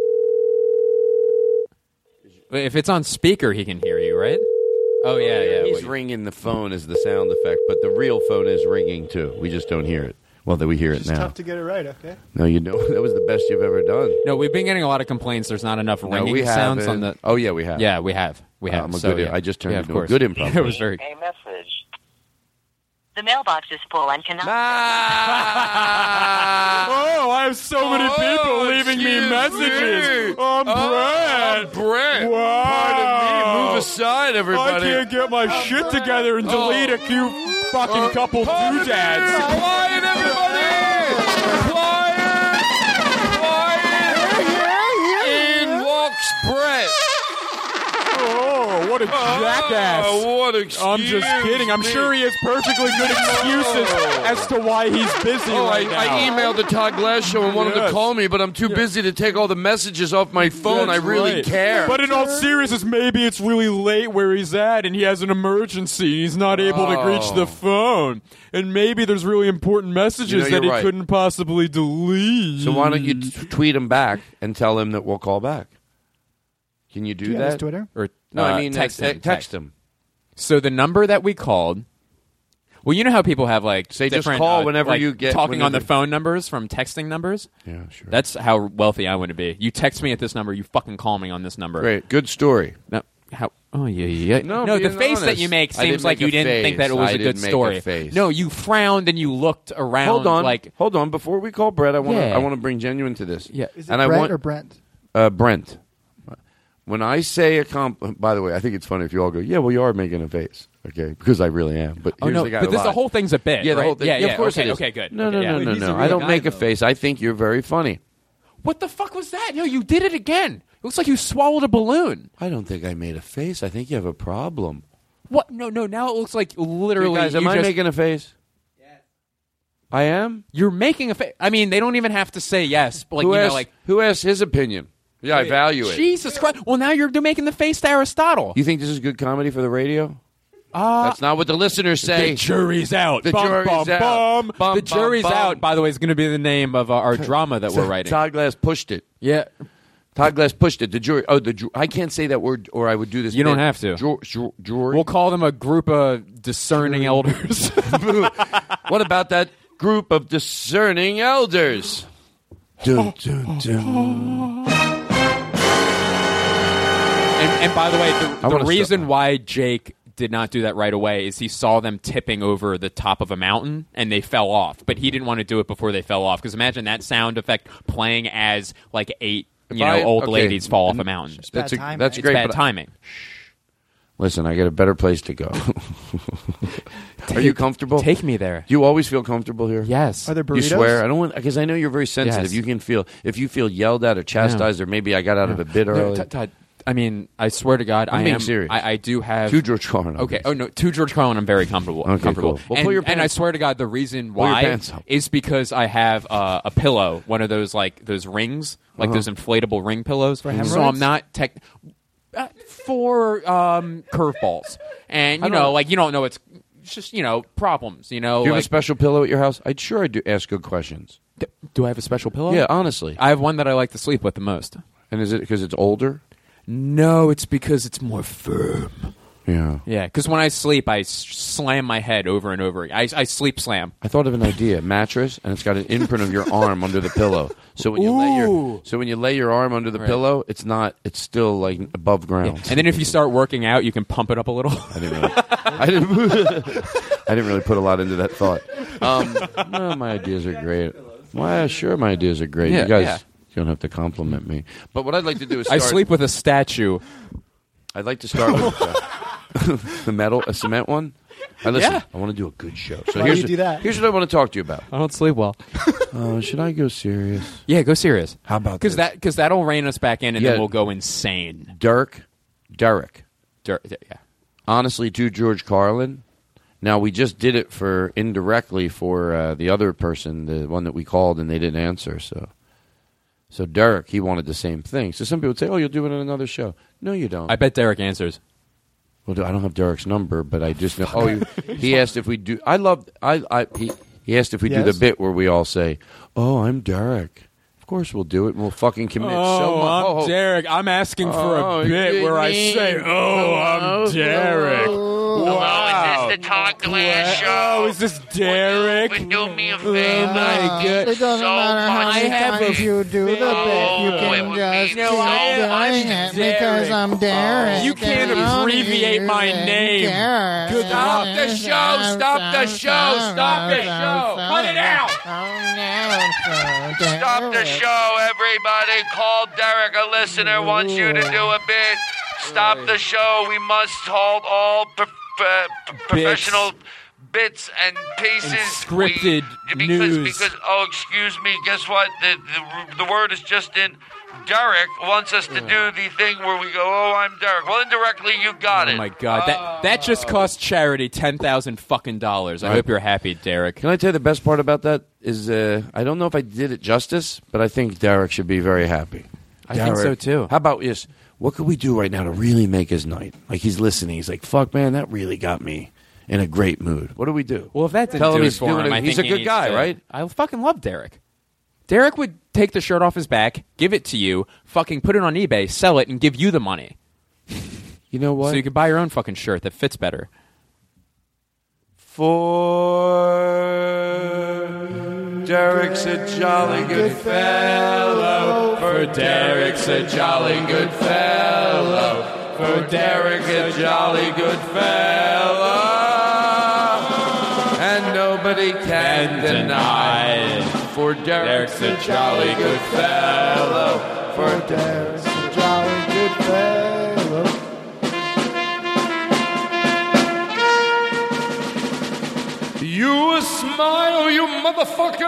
Wait, if it's on speaker, he can hear you, right? Oh yeah, yeah. He's wait. ringing the phone as the sound effect, but the real phone is ringing too. We just don't hear it. Well, that we hear it It's now. tough to get it right, okay? No, you know that was the best you've ever done. No, we've been getting a lot of complaints. There's not enough No, ringing we sounds on haven't. the. Oh yeah, we have. Yeah, we have. We have. I'm a so, good- yeah. I just turned yeah, of into a course. good improv It was very. A message. The mailbox is full and cannot. Oh, I have so many people leaving me messages. I'm Brett. Brett. Wow. Pardon me. Move aside, everybody. I can't get my shit together and delete a cute fucking couple doodads. Quiet, everybody! Quiet! Quiet! In walks Brett. Oh, what a jackass. Oh, what excuse I'm just kidding. I'm me. sure he has perfectly good excuses as to why he's busy Oh, right I, now. I emailed the Todd Glass show and wanted Yes. to call me, but I'm too busy to take all the messages off my phone. That's I really right. care. But in all seriousness, maybe it's really late where he's at and he has an emergency. He's not able to reach the phone. And maybe there's really important messages You know, that you're he right. couldn't possibly delete. so why don't you t- tweet him back and tell him that we'll call back? Can you do, Do you that? have his Twitter? Or, No, uh, I mean text uh, him. Text him. So the number that we called. Well, you know how people have like Say, just different, call uh, whenever like, you get- talking on the whenever- phone numbers from texting numbers. Yeah, sure. That's how wealthy I want to be. You text me at this number. You fucking call me on this number. Great. Good story. No, how? Oh yeah, yeah. No, no. The being face that honest. you make I seems didn't like make you a didn't think that it face. was I a good didn't make a story. face. No, you frowned and you looked around. Hold on. like Hold on. Before we call Brett, I want to Yeah. I want to bring genuine to this. Yeah. Is it and I Brett want or Brent? uh, Brent. When I say a comp, by the way, I think it's funny if you all go, "Yeah, well, you are making a face," okay? Because I really am. But oh here's no, the guy but who this the lied. whole thing's a bit. Yeah, the right? whole thing. Yeah, Yeah, yeah, of course okay, it is. Okay, good. No, Okay, no, yeah. no, no, He's a no. real I don't guy, make a though. face. I think you're very funny. What the fuck was that? No, you did it again. It looks like you swallowed a balloon. I don't think I made a face. I think you have a problem. What? No, no. Now it looks like literally. Hey guys, am you I just, making a face? Yes. I am. You're making a face. I mean, they don't even have to say yes. But like who you asked? know, like who asked his opinion? Yeah, I value it. Jesus Christ. Well, now you're making the face to Aristotle. You think this is good comedy for the radio? Uh, That's not what the listeners say. The jury's out. The Bum, jury's bum, out. bum. Bum, the bum, jury's bum. out. By the way, is going to be the name of uh, our drama that we're writing. Todd Glass pushed it. Yeah. Todd Glass pushed it. The jury. Oh, the. Ju- I can't say that word, or I would do this. You don't bit. have to. Ju- ju- jury. We'll call them a group of discerning elders. What about that group of discerning elders? Dun, dun, dun. And, and by the way, I the, the wanna reason stop. why Jake did not do that right away is he saw them tipping over the top of a mountain and they fell off. But he didn't want to do it before they fell off because imagine that sound effect playing as like eight you If know I- old okay. ladies fall off a mountain. bad That's a, timing. that's It's great. bad but I- timing. listen, I got a better place to go. Are you comfortable? Take me there. Do you always feel comfortable here? Yes. Are there You burritos? swear? I don't want because I know you're very sensitive. Yes. You can feel if you feel yelled at or chastised, or maybe I got out of a bit No, early. Todd, Todd, I mean, I swear to God, I'm I being am serious. I, I do have To George Carlin. Okay. Oh no, to George Carlin, I'm very comfortable. Okay, comfortable. cool. Well, and, pull your and I pants- swear to God, the reason Pull your why pants up. is because I have uh, a pillow, one of those like those rings, like Uh-huh. those inflatable ring pillows. For so hemorrhoids? I'm not tech uh, for um, curveballs, and you I don't know, know. like you don't know it's. It's just you know problems. You know, Do you have a like, special pillow at your house? I'd sure I do ask good questions. d- do I have a special pillow? Yeah, honestly. I have one that I like to sleep with the most. And is it because it's older? No, it's because it's more firm. Yeah. Yeah, because when I sleep, I s- slam my head over and over. I, I sleep slam. I thought of an idea: mattress, and it's got an imprint of your arm under the pillow. So when you lay your so when you lay your arm under the Right. pillow, it's not. It's still like above ground. And then if you start working out, you can pump it up a little. I didn't really. I didn't. I didn't really put a lot into that thought. Um, no, my ideas are great. Why? Sure, my ideas are great. Yeah, you guys, yeah. you don't have to compliment me. But what I'd like to do is I start, sleep with a statue. I'd like to start with uh, the metal, a cement one. I listen. Yeah. I want to do a good show. So Why do here's you what- do that? Here's what I want to talk to you about. I don't sleep well. Uh, should I go serious? Yeah, go serious. How about Because this? that because that'll rein us back in, and Yeah. then we'll go insane. Dirk, Derek. Dur- yeah. Honestly, to George Carlin. Now, we just did it for indirectly for uh, the other person, the one that we called, and they didn't answer. So, so Derek, he wanted the same thing. So some people would say, "Oh, you'll do it on another show." No, you don't. I bet Derek answers. Well, I don't have Derek's number, but I just know. Oh, he, he asked if we do. I love. I. I he, he asked if we do Yes? the bit where we all say, "Oh, I'm Derek." Of course, we'll do it, and we'll fucking commit so much. I'm Oh, Derek. I'm asking for Oh, a bit you where I mean- say, "Oh, I'm Derek." Wow. Is this the Todd Glass Show? Oh, is this Derek? Would you do me a Oh favor? my God. It doesn't So matter how much many have times a you do the bit. You Oh, it can would just be keep so I'm doing it because Derek. I'm Derek. You can't and I'm abbreviate my using name. Derek. Good- Stop the show, stop the show, stop the show. Cut it out. Stop the show, everybody. Call Derek. A listener wants you to do a bit. Stop the show. We must hold all pro- uh, p- professional bits and pieces. And scripted we, because, news. Because, oh, excuse me. Guess what? The, the, the word is just in. Derek wants us to do the thing where we go, oh, I'm Derek. Well, indirectly, you got it. Oh my God, that that just cost charity ten thousand fucking dollars. I Right. hope you're happy, Derek. Can I tell you the best part about that is uh, I don't know if I did it justice, but I think Derek should be very happy. I think so, too. How about this? What could we do right now to really make his night? Like he's listening. He's like, "Fuck, man, that really got me in a great mood." What do we do? Well, if that didn't Tell do him it he's for doing him, it- I he's think a he good needs guy, to- right? I fucking love Derek. Derek would take the shirt off his back, give it to you, fucking put it on eBay, sell it, and give you the money. You know what? So you could buy your own fucking shirt that fits better. For Derek's a jolly good fellow. For Derek's a jolly good fellow. For Derek's a jolly good fellow. And nobody can deny. For Derek's a jolly good fellow. For Derek's a jolly good fellow. You a smile, you motherfucker!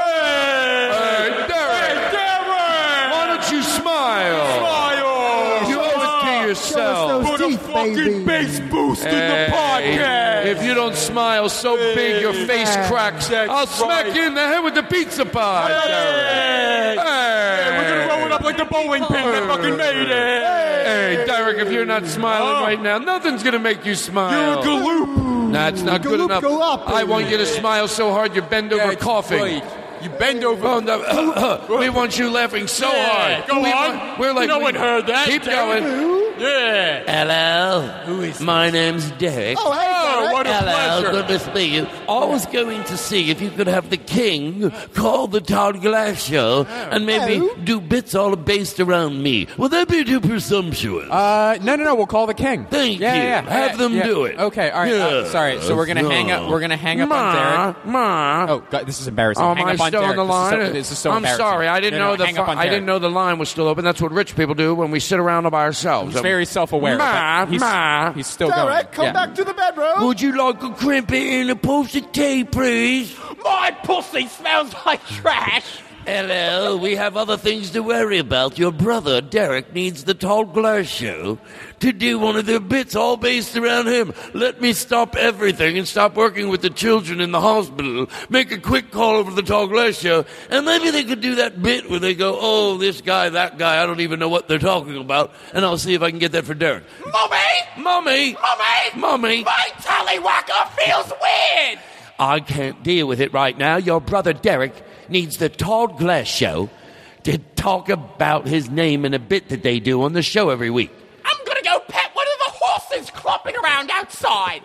Hey, Derek! Hey, Derek! Why don't you smile? Smile! You owe it to yourself. Show us those teeth, baby. bass boost Hey, If you don't smile so big your face cracks, I'll smack right. you in the head with the pizza pie, Derek. Hey. We're gonna roll it up like the bowling pin that fucking made it. Hey, Derek, if you're not smiling Oh. right now, nothing's gonna make you smile. You're a galoop. Nah, it's not good Galoop, enough. go up, I baby. want you to smile so hard you bend over That's coughing. right. You bend over. Oh, no. We want you laughing so Yeah, hard. go we on. Want, we're like, No we- one heard that. Keep Derek. going. Yeah. Hello. Who is My name's Derek. Oh, hey, Oh, Derek. what a Hello, pleasure. good to see you. I was going to see if you could have the king call the Todd Glass Show and maybe Hello. do bits all based around me. Would that be too presumptuous? Uh, no, no, no. We'll call the king. Thank yeah, you. Yeah, Have yeah, them yeah. do it. Okay. All right. Uh, Yeah. sorry. So we're gonna hang up. We're gonna hang up on Derek. Ma, Oh God, this is embarrassing. Oh, hang am I up on still Derek. on the line? This is so, this is so I'm embarrassing. sorry, I didn't No, no, know the hang up on I didn't Derek. know the line was still open. That's what rich people do when we sit around by ourselves. He's very self-aware. Ma, but he's, ma. he's still Derek, going. come Yeah. back to the bedroom. Would you like a crimpet and a post of tea, please? My pussy smells like trash. Hello, we have other things to worry about. Your brother, Derek, needs the Todd Glass Show to do one of their bits all based around him. Let me stop everything and stop working with the children in the hospital. Make a quick call over to the Todd Glass Show, and maybe they could do that bit where they go, oh, this guy, that guy, I don't even know what they're talking about, and I'll see if I can get that for Derek. Mommy, Mommy! mommy, Mommy! my tallywhacker feels weird. I can't deal with it right now. Your brother Derek needs the Todd Glass Show to talk about his name in a bit that they do on the show every week. I'm gonna go pet one of the horses clopping around outside.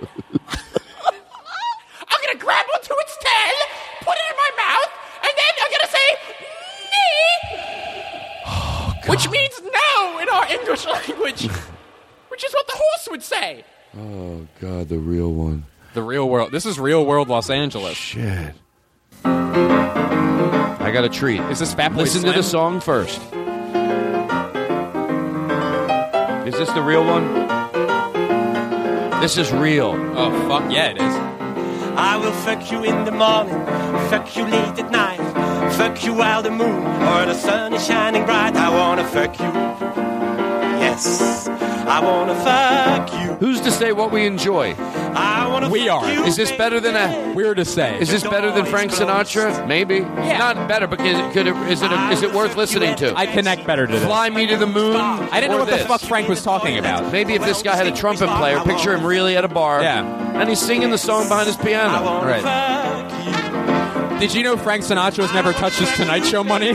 I'm going to grab onto its tail, put it in my mouth, and then I'm going to say, nee, Oh, which means no in our English language, which is what the horse would say. Oh, God, the real one. The real world. This is real world Los Angeles. Shit. I got a treat. Is this Fat Boy Listen Slim? to the song first. Is this the real one? This is real. Oh, fuck yeah, it is. I will fuck you in the morning, fuck you late at night, fuck you while the moon or the sun is shining bright. I wanna fuck you. Yes, I wanna fuck you. Who's to say what we enjoy? I wanna We fuck are. you. Is this better than a? Weird to say. Is this better than Frank Sinatra? Maybe. Yeah. Not better, but is it, could it, is it a, is it worth listening to? I connect better to this. Fly Me to the Moon. I didn't know or what this? the fuck Frank was talking about. Maybe if this guy had a trumpet player, picture him really at a bar. Yeah. And he's singing the song behind his piano. I wanna Right. fuck you. Did you know Frank Sinatra has never touched his Tonight Show money?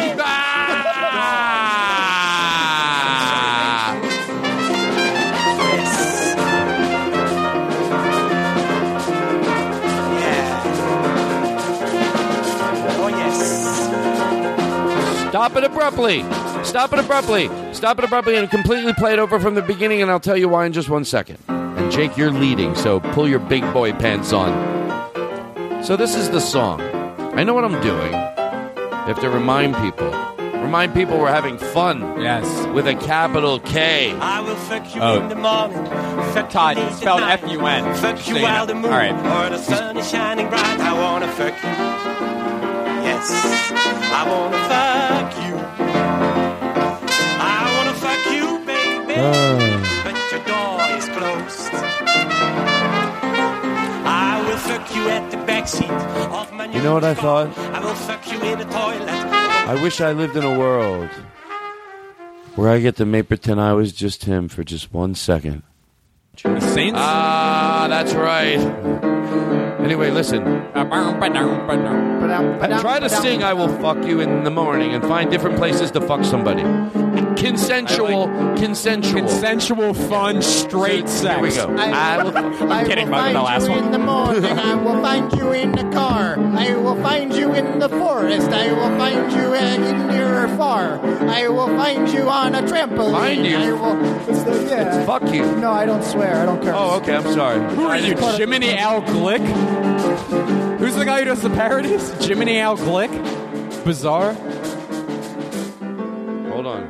Oh yes. Stop it abruptly. Stop it abruptly. Stop it abruptly and completely play it over from the beginning, and I'll tell you why in just one second. And Jake, you're leading, so pull your big boy pants on. So this is the song. I know what I'm doing. You have to remind people. Remind people we're having fun. Yes. With a capital K. I will fuck you Oh. in the morning. Fuck Todd, you it's late spelled at night. F U N. Fuck Just you so you while know. the moon All right. or the sun is shining bright. I wanna fuck you. Yes, I wanna fuck you. I wanna fuck you, baby. But your door is closed. I will fuck you at the backseat of my new You know what I car. thought? I will fuck you in the toilet. I wish I lived in a world where I get to make pretend I was just him for just one second. The Saints? Ah, that's right. Anyway, listen. Try to sing I Will Fuck You in the Morning and find different places to fuck somebody. Consensual, consensual. Consensual, fun, straight sex. Here we go. I will fuck I'm kidding about the last one. In the morning, I will find you in the car. I will find you in the forest. I will find you in near far. I will find you on a trampoline. Find you? I will. It's the, yeah. It's fuck you. No, I don't swear. I don't care. Oh, okay, I'm sorry. Who are you, Jiminy Al Glick? Who's the guy who does the parodies? Jiminy Al Glick? Bizarre? Hold on.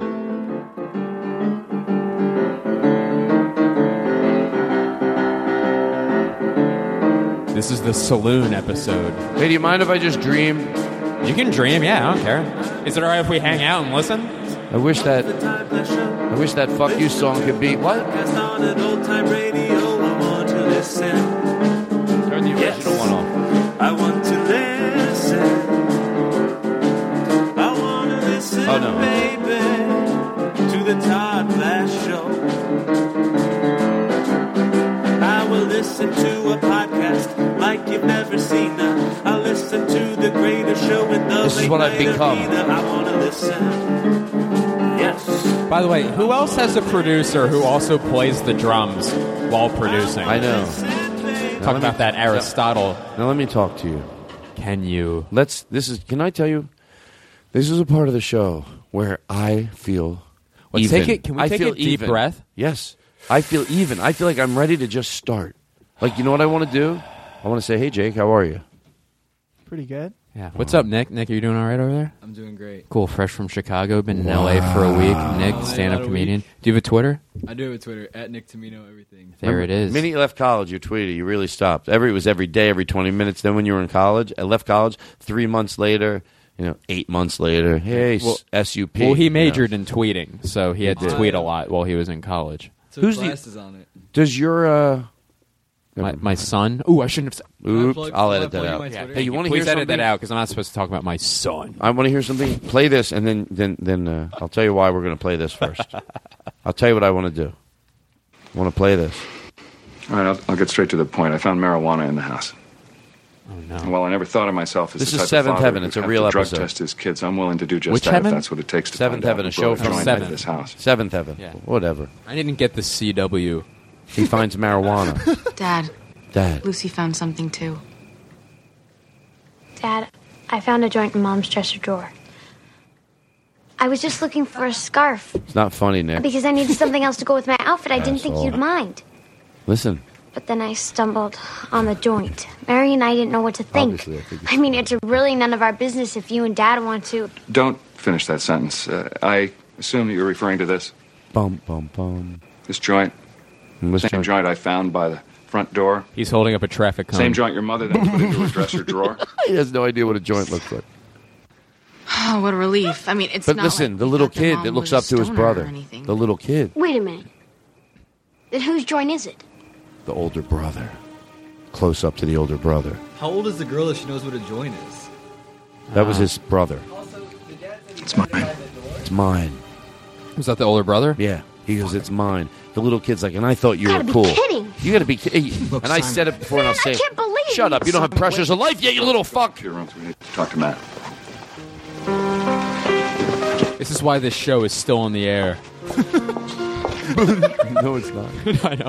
This is the saloon episode. Hey, do you mind if I just dream? You can dream, yeah, I don't care. Is it alright if we hang out and listen? I wish that I wish that fuck you song could be what? On an old time radio, I want to listen. Turn the original one off. I want to listen. I want to listen, Oh, no. baby, to the Todd Glass Show. I will listen to a podcast like you've never seen none. I'll listen to the greatest show in the This is late what I've night become. arena. I want to listen. Yes. By the way, who else has a producer who also plays the drums while producing? I know. Talk about that Aristotle. Now let me talk to you. Can you? Let's this is can I tell you? This is a part of the show where I feel Let's even. take it- can we I take feel a deep even. breath? Yes. I feel even. I feel like I'm ready to just start. Like, you know what I want to do? I want to say, "Hey Jake, how are you?" Pretty good. Yeah. What's up, Nick? Nick, are you doing all right over there? I'm doing great. Cool. Fresh from Chicago. Been in L A for a week. Nick, stand-up About a comedian. week. Do you have a Twitter? I do have a Twitter, at Nick Tamino, everything. There it is. Minute you left college, you tweeted. You really stopped. Every it was every day, every twenty minutes. Then when you were in college, I left college. Three months later, you know, eight months later, hey, Well- S U P. Well, he you know. majored in tweeting, so he had to Oh. tweet a lot while he was in college. So Who's the- classes on it. Does your uh? My, my son. Ooh, I shouldn't have said. Oops, plug- I'll can I edit that plug out. my Yeah, Twitter? Hey, you want to please hear edit something? that out because I'm not supposed to talk about my son. I want to hear something. Play this, and then then then uh, I'll tell you why we're going to play this first. I'll tell you what I want to do. I want to play this. All right, I'll, I'll get straight to the point. I found marijuana in the house. Oh no! And while I never thought of myself as This the is type Seventh of father Heaven. who'd It's a have real to drug episode. test his kids, I'm willing to do just Which that heaven? if that's what it takes to Seventh find Heaven, out a who show brought from joint Seven. into this house. Seventh Heaven. Yeah. Whatever. I didn't get the C W He finds marijuana. Dad. Dad. Lucy found something too. Dad, I found a joint in Mom's dresser drawer. I was just looking for a scarf It's not funny, Nick. because I needed something else to go with my outfit. I didn't think Asshole. you'd mind. Listen. But then I stumbled on the joint. Mary and I didn't know what to think. Obviously, I think I mean, it's really none of our business if you and Dad want to. Don't finish that sentence. Uh, I assume that you're referring to this. Bum, bum, bum. This joint. This Same joint? joint I found by the front door. He's holding up a traffic cone. Same joint your mother then put into her dresser drawer. He has no idea what a joint looks like. Oh, what a relief. I mean, it's But not listen, like the we little thought their kid mom that looks was up a to his stoner or brother. anything. The little kid. Wait a minute. Then whose joint is it? The older brother. Close up to the older brother. How old is the girl that she knows what a joint is? That was his brother. It's mine. It's mine. Was that the older brother? Yeah. He goes, it's mine. The little kid's like, and I thought you Gotta were be cool. kidding. You gotta be kidding. And I said it before, and I'll Man, say I it. can't believe Shut up. You don't have pressures of life yet, you little fuck. To your room, so we need to talk to Matt. This is why this show is still on the air. No, it's not. I know.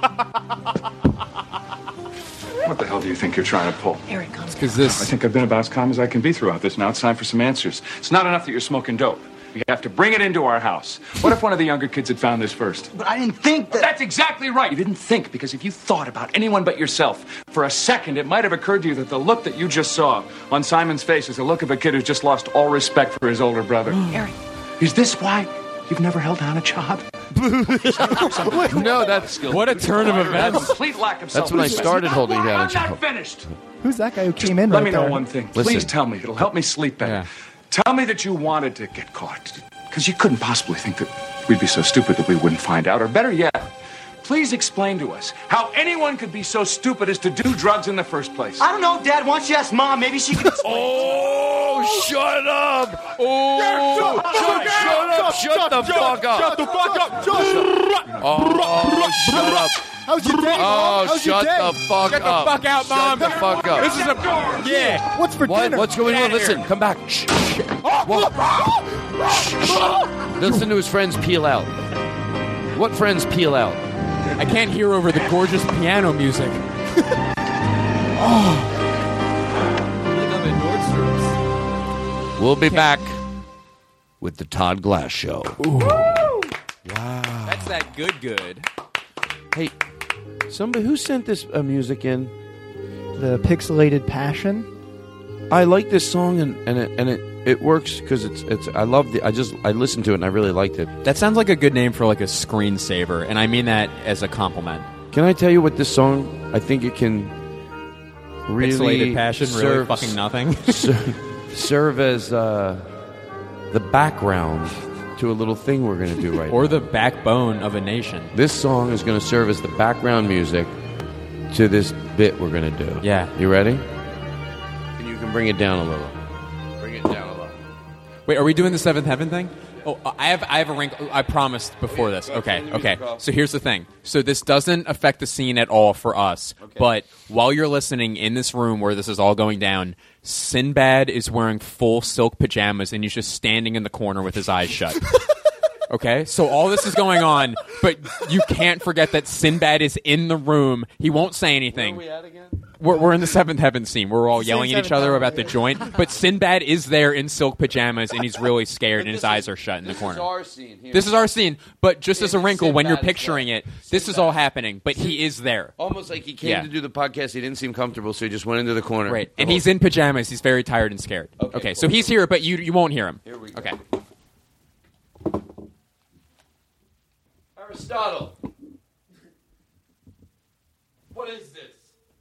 What the hell do you think you're trying to pull? Here it comes. Because this. I think I've been about as calm as I can be throughout this. Now it's time for some answers. It's not enough that you're smoking dope. We have to bring it into our house. What if one of the younger kids had found this first? But I didn't think that... That's exactly right. You didn't think, because if you thought about anyone but yourself for a second, it might have occurred to you that the look that you just saw on Simon's face is the look of a kid who's just lost all respect for his older brother. Eric. Is this why you've never held down a job? No, that's What a turn of events. Complete lack of That's when I self-respect. started holding I'm down a not job. finished. Who's that guy who came in Let right me know there? one thing. Listen. Please tell me. It'll help me sleep better. Yeah. Tell me that you wanted to get caught. Because you couldn't possibly think that we'd be so stupid that we wouldn't find out. Or better yet, please explain to us how anyone could be so stupid as to do drugs in the first place. I don't know, Dad. Why don't you ask Mom? Maybe she can... Oh, shut up! Oh, shut, shut up! Shut the fuck up! Shut the fuck up! Shut Oh, shut up! How's your day? Oh, How's your shut day? the fuck Get the up! fuck out, Mom. Shut the fuck up! This is a. Yeah. What's for What? dinner? What's going on? Listen, come back. Shh. Shh. What? Shh. Listen to his friends peel out. What friends peel out? I can't hear over the gorgeous piano music. I think I'm at Nordstrom's. We'll be back with the Todd Glass Show. Wow. That's that good good. Hey, somebody who sent this uh, music in? The Pixelated Passion. I like this song and, and it and it, it works because it's it's I love the I just I listened to it and I really liked it. That sounds like a good name for like a screensaver, and I mean that as a compliment. Can I tell you what this song? I think it can really Pixelated Passion, really serve, fucking nothing. ser- serve as uh, the background to a little thing we're going to do right or now. the backbone of a nation. This song is going to serve as the background music to this bit we're going to do. Yeah. You ready? And you can bring it down a little. Bring it down a little. Wait, are we doing the Seventh Heaven thing? Oh, I have I have a wrinkle. I promised before this. Okay, okay. So here's the thing. So this doesn't affect the scene at all for us. But while you're listening in this room where this is all going down, Sinbad is wearing full silk pajamas and he's just standing in the corner with his eyes shut. Okay, so all this is going on, but you can't forget that Sinbad is in the room. He won't say anything. Where are we at again? We're, we're in the Seventh Heaven scene. We're all Same yelling at each Seventh other Heaven, about the yeah. joint, but Sinbad is there in silk pajamas and he's really scared and his eyes are shut in the This corner. is our scene here. This is our scene, but just as a Yeah, wrinkle, when you're Sinbad is picturing there. it, this is all happening, but he is there. Almost like he came Yeah. to do the podcast. He didn't seem comfortable, so he just went into the corner. Right, and he's in pajamas. He's very tired and scared. Okay, Okay, cool. so he's here, but you you won't hear him. Here we go. Okay. Aristotle. What is this?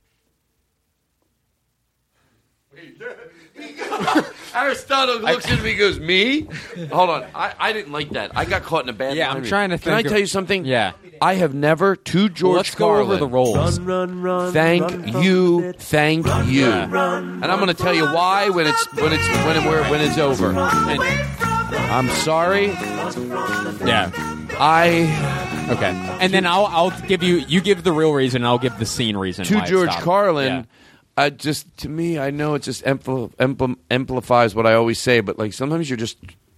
Aristotle looks at me and goes, me? Hold on. I, I didn't like that. I got caught in a bad Yeah, line I'm here. trying to Can I think of- tell you something? Yeah. I have never, to George Well, let's go over Carlin, the roles. Run, run, Thank run from you, it. thank you. Run, And I'm going to tell you why when it's when it's when it, when it's over. And I'm sorry. Yeah. I Okay. And then I'll I'll give you you give the real reason. I'll give the scene reason. to why it George stopped. Carlin. Yeah. I just to me, I know it just ampl- ampl- amplifies what I always say, but like sometimes you're just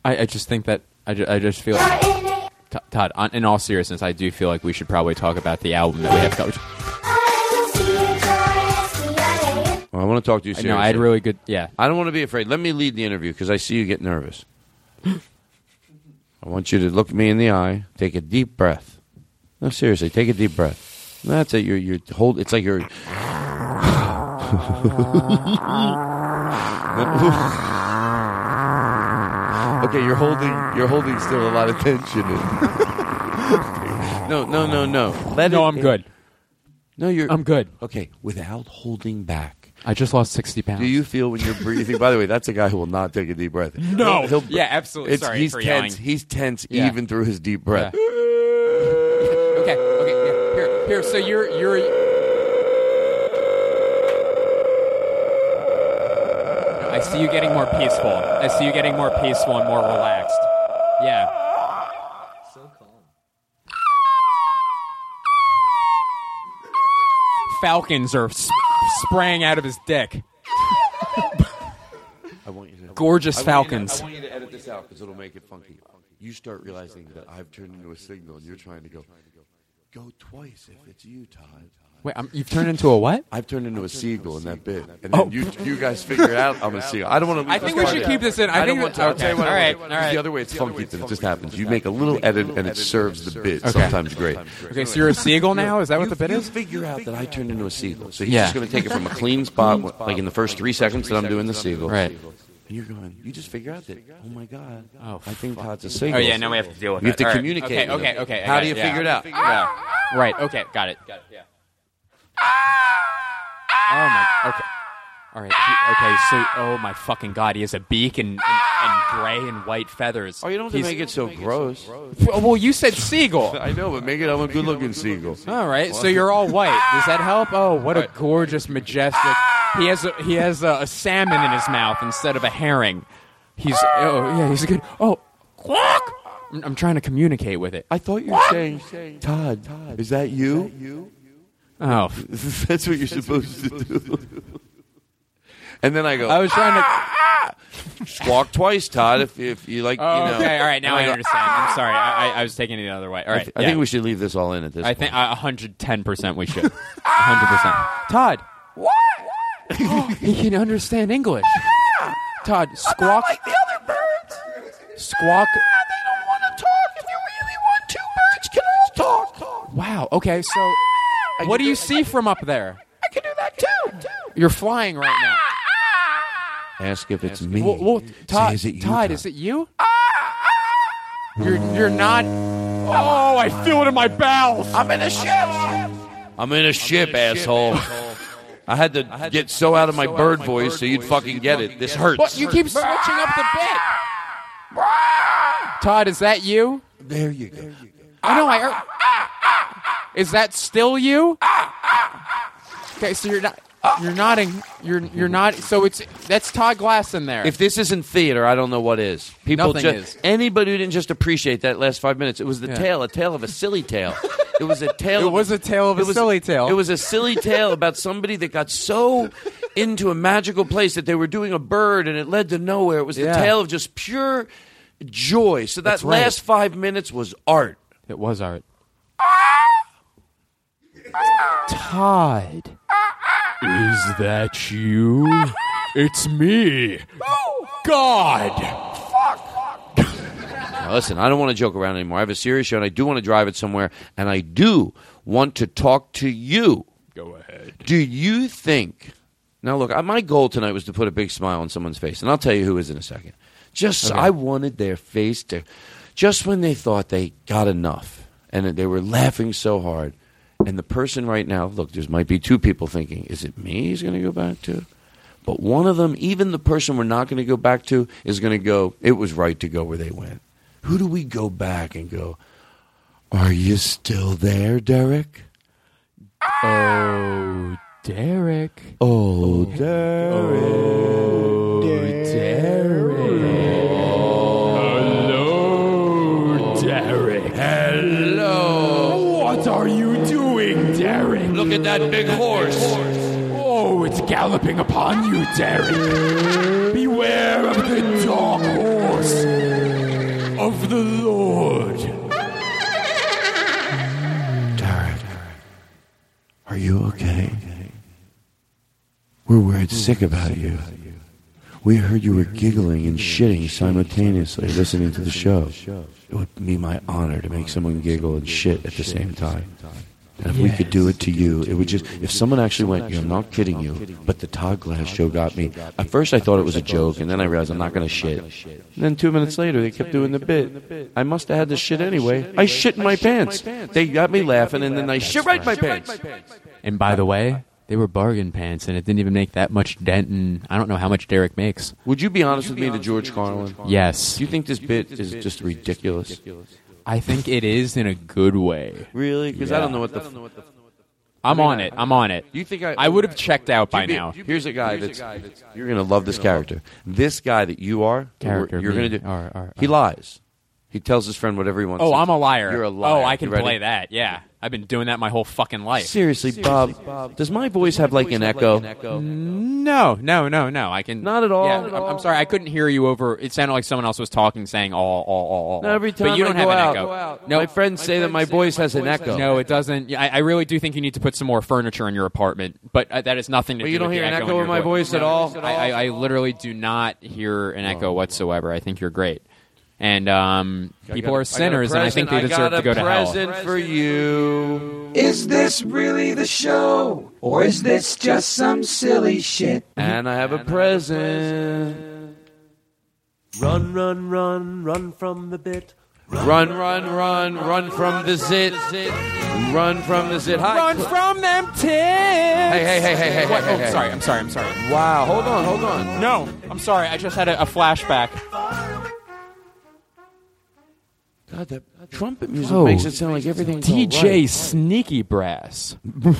I, I just think that I, ju- I just feel T- Todd. On, in all seriousness, I do feel like we should probably talk about the album that we have covered. Well, I want to talk to you seriously. No, I had really good. Yeah, I don't want to be afraid. Let me lead the interview because I see you get nervous. I want you to look me in the eye, take a deep breath. No, seriously, take a deep breath. That's it. You're you're hold. It's like you're. Okay, you're holding. You're holding still a lot of tension. In. no, no, no, no. Let no, it, I'm good. No, you're. I'm good. Okay, without holding back. I just lost sixty pounds. Do you feel when you're breathing? By the way, that's a guy who will not take a deep breath. No. He'll, he'll, yeah, absolutely. It's, Sorry he's for tense. yelling. He's tense Yeah. even through his deep breath. Yeah. okay, okay. Yeah. Here, here. So you're you're. I see you getting more peaceful. I see you getting more peaceful and more relaxed. Yeah. So calm. Falcons are sp- spraying out of his dick. I want you to, Gorgeous I falcons. Want you to, I want you to edit this out because it'll make it funky. You start realizing that I've turned into a signal and you're trying to go, go twice if it's you, Todd. Wait, I'm, you've turned into a what? I've turned into a seagull in that bit. And then Oh. you you guys figure it out, I'm a seagull. I don't want to. I think we should keep this in. I I don't think want that- to. I'll tell you okay. what. All right, All all right. The other way it's funky that it just happens. You make a little edit and it serves the bit. Okay. Sometimes great. Okay, so you're a seagull now? Is that what You- the bit you is? figure out that I turned into a seagull. So he's Yeah. just going to take it from a clean spot, like in the first three seconds that I'm doing the seagull. Right. And you're going, you just figure out that, oh my God, Oh, I think fuck. Todd's a seagull. Oh, yeah, now we have to deal with You have that. to All right. communicate Okay, with okay, him. okay, I How got do it, you yeah. figure it out? Yeah. Right, okay, got it. Got it, yeah. Oh, my, okay. All right, he- okay, so, oh my fucking God, he has a beak and, and, and gray and white feathers. Oh, you don't have to He's- make it so gross. Well, you said seagull. I know, but make it, I'm a good-looking seagull. All right, so you're all white. Does that help? Oh, what a gorgeous, majestic. He has a, he has a, a salmon in his mouth instead of a herring. He's oh yeah, he's a good. Oh, quack! I'm, I'm trying to communicate with it. I thought you were saying, Todd, is that you? Oh, That's what you're supposed to do. And then I go, I was trying to. squawk twice, Todd, if, if you like, Oh, you know. okay, all right, now And I go, understand. I'm sorry, I, I, I was taking it the other way. All I, right, th- I yeah. think we should leave this all in at this I point. think uh, one hundred ten percent we should. one hundred percent. Todd. What? He can understand English. Todd, squawk. Like the other birds. Squawk. They don't want to talk. If you really want, two birds can all talk. Wow. Okay. So, what do you see from up there? I can do that too. You're flying right now. Ask if it's me. Well, well, Todd, Say, is it you, Todd, Todd? is it you? You're you're not. Oh, I feel it in my bowels. I'm in a ship. I'm in a ship, asshole. I had to get so out of my bird voice so you'd fucking get it. This hurts. But you keep switching up the bit. Todd, is that you? There you go. I know. I heard. Is that still you? Okay, so you're not. You're nodding. You're you're not. So it's that's Todd Glass in there. If this isn't theater, I don't know what is. People Nothing just is. anybody who didn't just appreciate that last five minutes. It was the Yeah. tale, a tale of a silly tale. It was a tale. It of, was a tale of a it was- silly tale. It was a silly tale about somebody that got so into a magical place that they were doing a bird and it led to nowhere. It was the Yeah. tale of just pure joy. So that That's right. last five minutes was art. It was art. Todd, is that you? It's me. God. Now, listen, I don't want to joke around anymore. I have a serious show, and I do want to drive it somewhere, and I do want to talk to you. Go ahead. Do you think... Now, look, I- my goal tonight was to put a big smile on someone's face, and I'll tell you who is in a second. Just Okay. I wanted their face to... Just when they thought they got enough, and they were laughing so hard, and the person right now... Look, there might be two people thinking, is it me he's going to go back to? But one of them, even the person we're not going to go back to, is going to go, it was right to go where they went. Who do we go back and go, are you still there, Derek? Oh, Derek. Oh, Derek. Oh, Derek. Hello, Derek. Hello. What are you doing, Derek? Look at that big horse. Oh, it's galloping upon you, Derek. Beware of the dog horse. of the Lord. Derek, are you okay? We're worried sick about you. We heard you were giggling and shitting simultaneously listening to the show. It would be my honor to make someone giggle and shit at the same time. And if we could do it to you, it would just... If someone actually went, I'm not kidding you, but the Todd Glass show got me. At first I thought it was a joke, and then I realized I'm not going to shit. And then two minutes later, they kept doing the bit. I must have had to shit anyway. I shit in my pants. They got me laughing, and then I shit right in my pants. And by the way, they were bargain pants, and it didn't even make that much dent in... I don't know how much Derek makes. Would you be honest with me to George Carlin? Yes. Do you think this bit is just ridiculous? I think it is in a good way. Really? Because Yeah. I don't know what the... F- I'm on it. I'm on it. You think I? I would have checked out by be- now. Here's a guy that's. You're gonna love this character. This guy that you are. Character, You're me. gonna do. Or- or- He lies. He tells his friend whatever he wants. Oh, to. I'm a liar. You're a liar. Oh, I can You ready? play that. Yeah. I've been doing that my whole fucking life. Seriously, Bob, does my voice have like an echo? No, no, no, no. I can Not at all. Yeah, I'm, I'm sorry. I couldn't hear you over. It sounded like someone else was talking, saying all, all, all, all. No, every time but you I don't go have an out, echo. go out, No, my friends say that my voice has an echo. No, it doesn't. Yeah, I, I really do think you need to put some more furniture in your apartment. But uh, that has nothing to But do you don't with hear the an echo echo in in your my voice at all? I, I, I literally do not hear an echo whatsoever. I think you're great. And um, people are sinners, and I think they deserve to go to hell. I got a present for you. Is this really the show? Or is this just some silly shit? And I have a present. Run, run, run, run from the bit. Run, run, run, run from the zit. Run from the zit. Hi. Run from them tits. Hey, hey, hey, hey, hey, What? hey, Oh, hey. sorry. I'm sorry. I'm sorry. Wow. Hold on, hold on. No, I'm sorry. I just had a, a flashback. God, that trumpet music Oh, makes it sound like everything's D J all right. Sneaky Brass.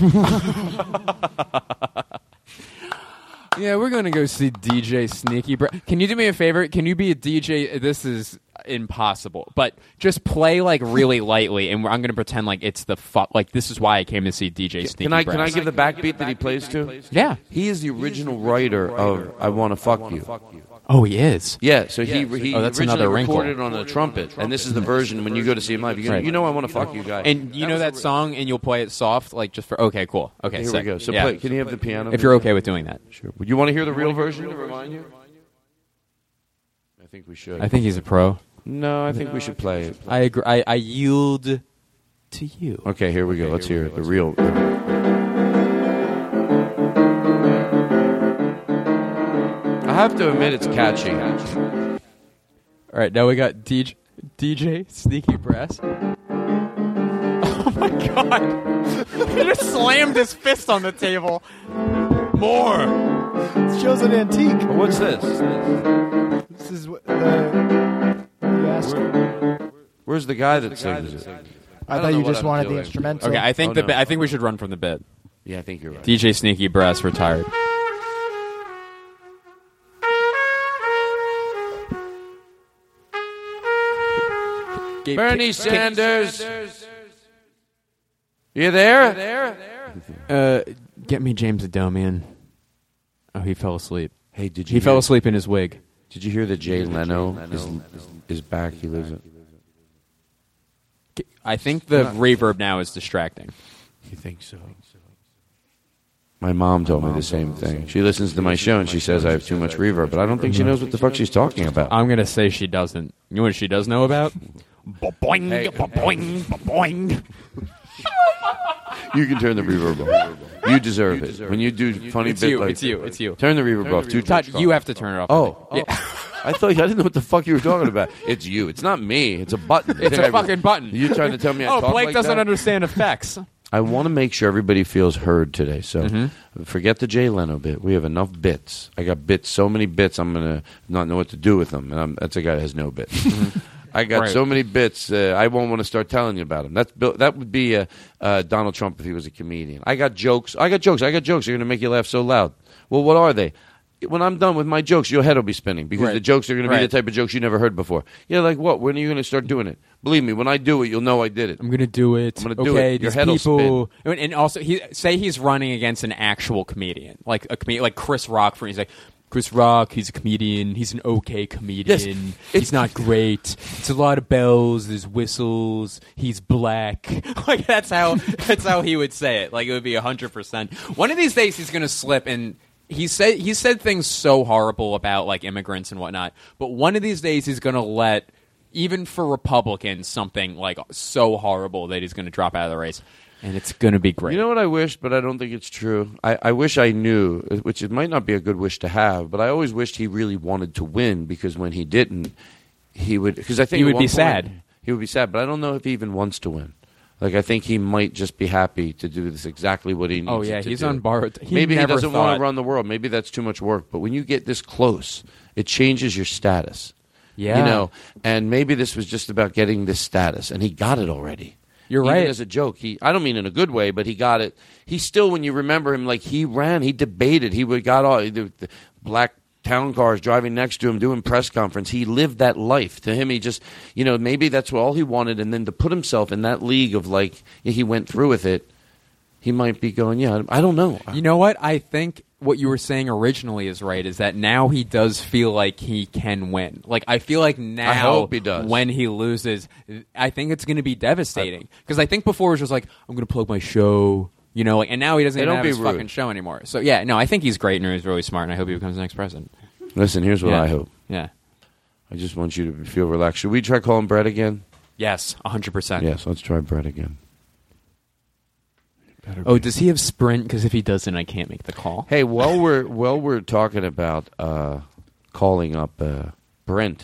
Yeah, we're going to go see D J Sneaky Brass. Can you do me a favor? Can you be a D J? This is impossible. But just play like really lightly, and I'm going to pretend like it's the fu- like this is why I came to see D J Sneaky Can I Brass. can I give the backbeat that he plays to? Yeah. He is the original writer of "I Want to Fuck You." Oh, he is. Yeah, so he he Oh, that's originally another wrinkle. recorded it on a trumpet, and this is the version when you go to see him live. You, Right. you know, I want to fuck you, guy. And you know that song, and you'll play it soft, like just for okay, cool, okay. Here we sick. go. So yeah. play, can you have the piano? If you're okay with doing that, Sure. Would you want to hear the real version to remind you? I think we should. I think he's a pro. No, I think we should play it. I agree. I, I yield to you. Okay, here we go. Let's hear it. The real. I have to admit, it's catchy. All right, now we got D J, D J Sneaky Brass. Oh my god! He just slammed his fist on the table. More. It shows an antique. What's this? This is what the. You asked. Where's the guy that sings it? I, don't thought know you what just I'm wanted the doing. instrumental. Okay, I think Oh, the no. bit, I think we should run from the bit. Yeah, I think you're right. D J Sneaky Brass retired. Bernie Sanders. You there? Uh, get me James Adomian. Oh, he fell asleep. Hey, did you? He fell hear- asleep in his wig. Did you hear that Jay Leno is, is back? He lives in. I think the reverb now is distracting. You think so? My mom told me the same thing. She listens to my show and she says I have too much reverb, but I don't think she knows what the fuck she's talking about. I'm gonna say she doesn't. You know what she does know about? Boing, Hey. boing, boing. You can turn the reverb off. You deserve it. When you do funny It's bit you, like it's you, it's you. Turn the reverb off. Too Todd, you have to turn it off. Oh, Yeah. I thought I didn't know what the fuck you were talking about. It's you. It's not me. It's a button. It's a fucking button. You trying to tell me? I Oh, talk Blake like doesn't that? understand effects. I want to make sure everybody feels heard today. So Mm-hmm. forget the Jay Leno bit. We have enough bits. I got bits, so many bits. I'm gonna not know what to do with them. And I'm, that's a guy that has no bits. I got Right. so many bits. Uh, I won't want to start telling you about them. That's Bill, that would be uh, uh, Donald Trump if he was a comedian. I got jokes. I got jokes. I got jokes. They're gonna make you laugh so loud. Well, what are they? When I'm done with my jokes, your head will be spinning because Right. the jokes are going to be Right. the type of jokes you never heard before. Yeah, like what? When are you going to start doing it? Believe me, when I do it, you'll know I did it. I'm gonna do it. I'm gonna do okay, it. Your these head will people, and also he say he's running against an actual comedian, like a comedian, like Chris Rock. For he's like, Chris Rock, he's a comedian. He's an okay comedian. Yes. He's not great. It's a lot of bells. There's whistles. He's black. Like that's how that's how he would say it. Like it would be a hundred percent. One of these days he's gonna slip and. He said he said things so horrible about like immigrants and whatnot, but one of these days he's going to let, even for Republicans, something like so horrible that he's going to drop out of the race, and it's going to be great. You know what I wish, but I don't think it's true. I, I wish I knew, which it might not be a good wish to have, but I always wished he really wanted to win because when he didn't, he would. Because I think he at would one be point, sad. He would be sad, but I don't know if he even wants to win. Like, I think he might just be happy to do this exactly what he needs Oh, yeah, to he's do. on borrowed. He Maybe he never doesn't thought- want to run the world. Maybe that's too much work. But when you get this close, it changes your status. Yeah. You know, and maybe this was just about getting this status, and he got it already. You're Even right. as a joke. He, I don't mean in a good way, but he got it. He still, when you remember him, like, he ran, he debated. He would got all the, the black town cars driving next to him doing press conference. He lived that life. To him, he just, you know, maybe that's all he wanted. And then to put himself in that league of like, he went through with it, he might be going, yeah, I don't know. You know what? I think what you were saying originally is right, is that now he does feel like he can win. Like, I feel like now I hope he does. when he loses, I think it's going to be devastating. Because I think before it was just like, I'm going to plug my show. You know, like, and now he doesn't Hey, even don't have be his rude. fucking show anymore. So, yeah, no, I think he's great and he's really smart, and I hope he becomes the next president. Listen, here's what Yeah. I hope. Yeah. I just want you to feel relaxed. Should we try calling Brett again? Yes, one hundred percent. Yes, let's try Brett again. Oh, does he have Sprint? Because if he doesn't, I can't make the call. Hey, while we're while we're talking about uh, calling up uh, Brent,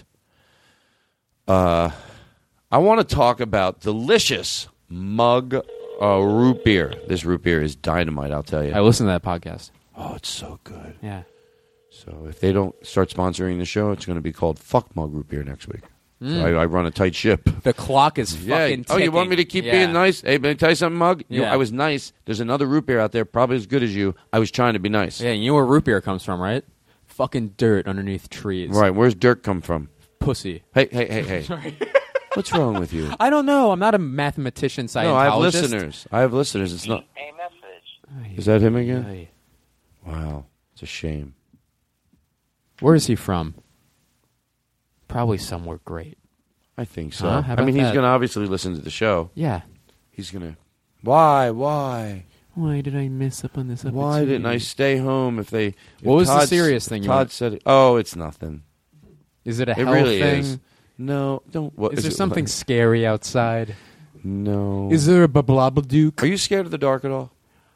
uh, I want to talk about delicious mug uh, root beer. This root beer is dynamite, I'll tell you. I listened to that podcast. Oh, it's so good. Yeah. So if they don't start sponsoring the show, it's going to be called Fuck Mug Root Beer next week. So Mm. I, I run a tight ship. The clock is Yeah. fucking Oh, you want me to ticking. keep Yeah. being nice? Hey, can I tell you something, Mug? You know, Yeah. I was nice. There's another root beer out there, probably as good as you. I was trying to be nice. Yeah, you know where root beer comes from, right? Fucking dirt underneath trees. Right. Where's dirt come from? Pussy. Hey, hey, hey, hey. Sorry. What's wrong with you? I don't know. I'm not a mathematician, Scientologist. No, I have listeners. I have listeners. It's not. Is that him again? Wow. It's a shame. Where is he from? Probably somewhere great. I think so. Huh? How I about mean, he's that? going to obviously listen to the show. Yeah. He's going to. Why? Why? Why did I miss up on this episode? Why didn't I stay home if they. If What was the Todd's- serious thing you Todd want? said. It, oh, it's nothing. Is it a It health really thing? is. No, don't. What, Is there it- something scary outside? No. Is there a bablabadook? Are you scared of the dark at all?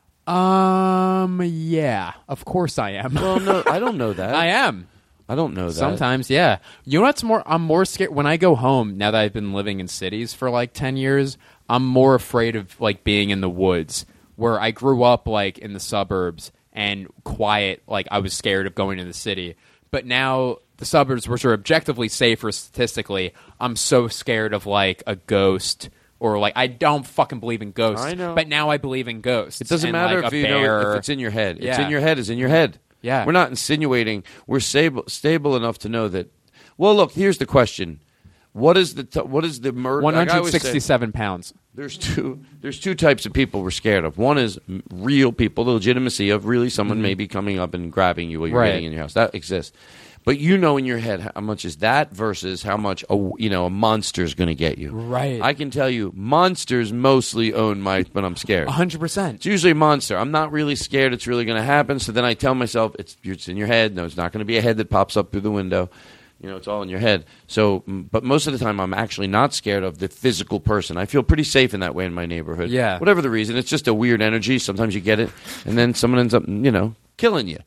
Um, yeah. Of course I am. Well, no, I don't know that. I am. I don't know that. Sometimes, yeah. You know what's more? I'm more scared when I go home. Now that I've been living in cities for like ten years, I'm more afraid of like being in the woods. Where I grew up like in the suburbs and quiet, like I was scared of going to the city. But now the suburbs, which are objectively safer statistically, I'm so scared of like a ghost. Or like I don't fucking believe in ghosts. I know. But now I believe in ghosts. It doesn't and, matter like, if a you bear. know if it's in your head. It's Yeah. in your head. It's in your head. Yeah. We're not insinuating. We're stable, stable enough to know that. Well, look. Here's the question: What is the t- what is the murder? one like I hundred always say, sixty-seven pounds. There's two. There's two types of people we're scared of. One is m- real people, the legitimacy of really someone Mhm. maybe coming up and grabbing you while you're Right. getting in your house. That exists. But you know in your head how much is that versus how much a you know a monster is going to get you. Right. I can tell you, monsters mostly own my. But I'm scared. one hundred percent. It's usually a monster. I'm not really scared it's really going to happen. So then I tell myself it's it's in your head. No, it's not going to be a head that pops up through the window. You know, it's all in your head. So, mm, but most of the time, I'm actually not scared of the physical person. I feel pretty safe in that way in my neighborhood. Yeah. Whatever the reason, it's just a weird energy. Sometimes you get it, and then someone ends up, you know, killing you.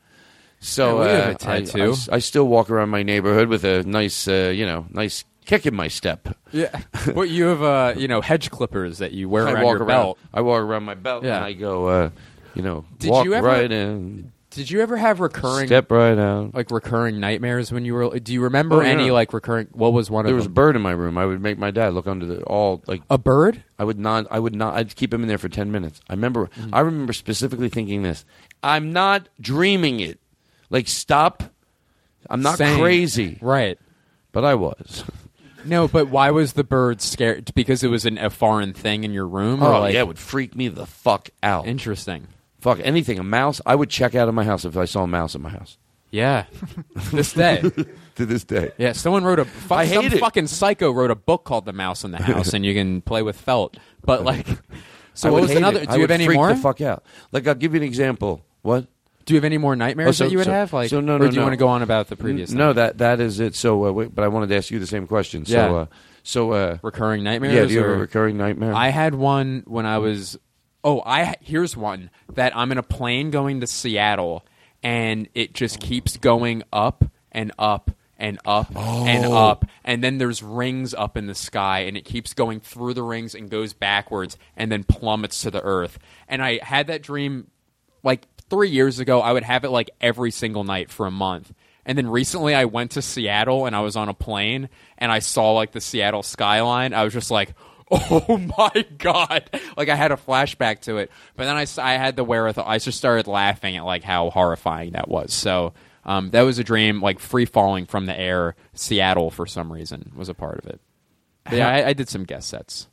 So Yeah, we have uh, a I- tattoo. I, I still walk around my neighborhood with a nice, uh, you know, nice kick in my step. Yeah. Well, you have uh, you know, hedge clippers that you wear I around walk your around. belt. I walk around my belt, Yeah. and I go, uh, you know, Did walk you ever- right in. Did you ever have recurring Step right out. like recurring nightmares when you were? Do you remember Oh, yeah. any like recurring? What was one There of was a them? bird in my room. I would make my dad look under the all like a bird. I would not. I would not. I'd keep him in there for ten minutes. I remember. Mm-hmm. I remember specifically thinking this. I'm not dreaming it. Like stop. I'm not Same. crazy, right? But I was. No, but why was the bird scared? Because it was an, a foreign thing in your room? Or Oh like, yeah, it would freak me the fuck out. Interesting. Fuck anything. A mouse. I would check out of my house if I saw a mouse in my house. Yeah, this day. To this day. Yeah, someone wrote a. Fu- I hate some it. fucking psycho wrote a book called The Mouse in the House, and you can play with felt. But like, so I what would was hate another? it. Do I you would have any freak more? the fuck out. Like, I'll give you an example. What? Do you have any more nightmares Oh, so- that you would so- have? Like, so no, or no, do you no. want to go on about the previous? N- No, thing? that that is it. So, uh, wait, but I wanted to ask you the same question. So, Yeah. uh, so uh, recurring nightmares. Yeah, do you have or- a recurring nightmare? I had one when I was. Oh, I here's one that I'm in a plane going to Seattle, and it just keeps going up and up and up and Oh. up, and then there's rings up in the sky, and it keeps going through the rings and goes backwards, and then plummets to the earth. And I had that dream like three years ago. I would have it like every single night for a month. And then recently I went to Seattle and I was on a plane and I saw like the Seattle skyline. I was just like, oh my God. Like I had a flashback to it. But then I, s- I had the wherewithal. I just started laughing at like how horrifying that was. So um, that was a dream, like free falling from the air. Seattle, for some reason, was a part of it. But yeah, I, I did some guest sets.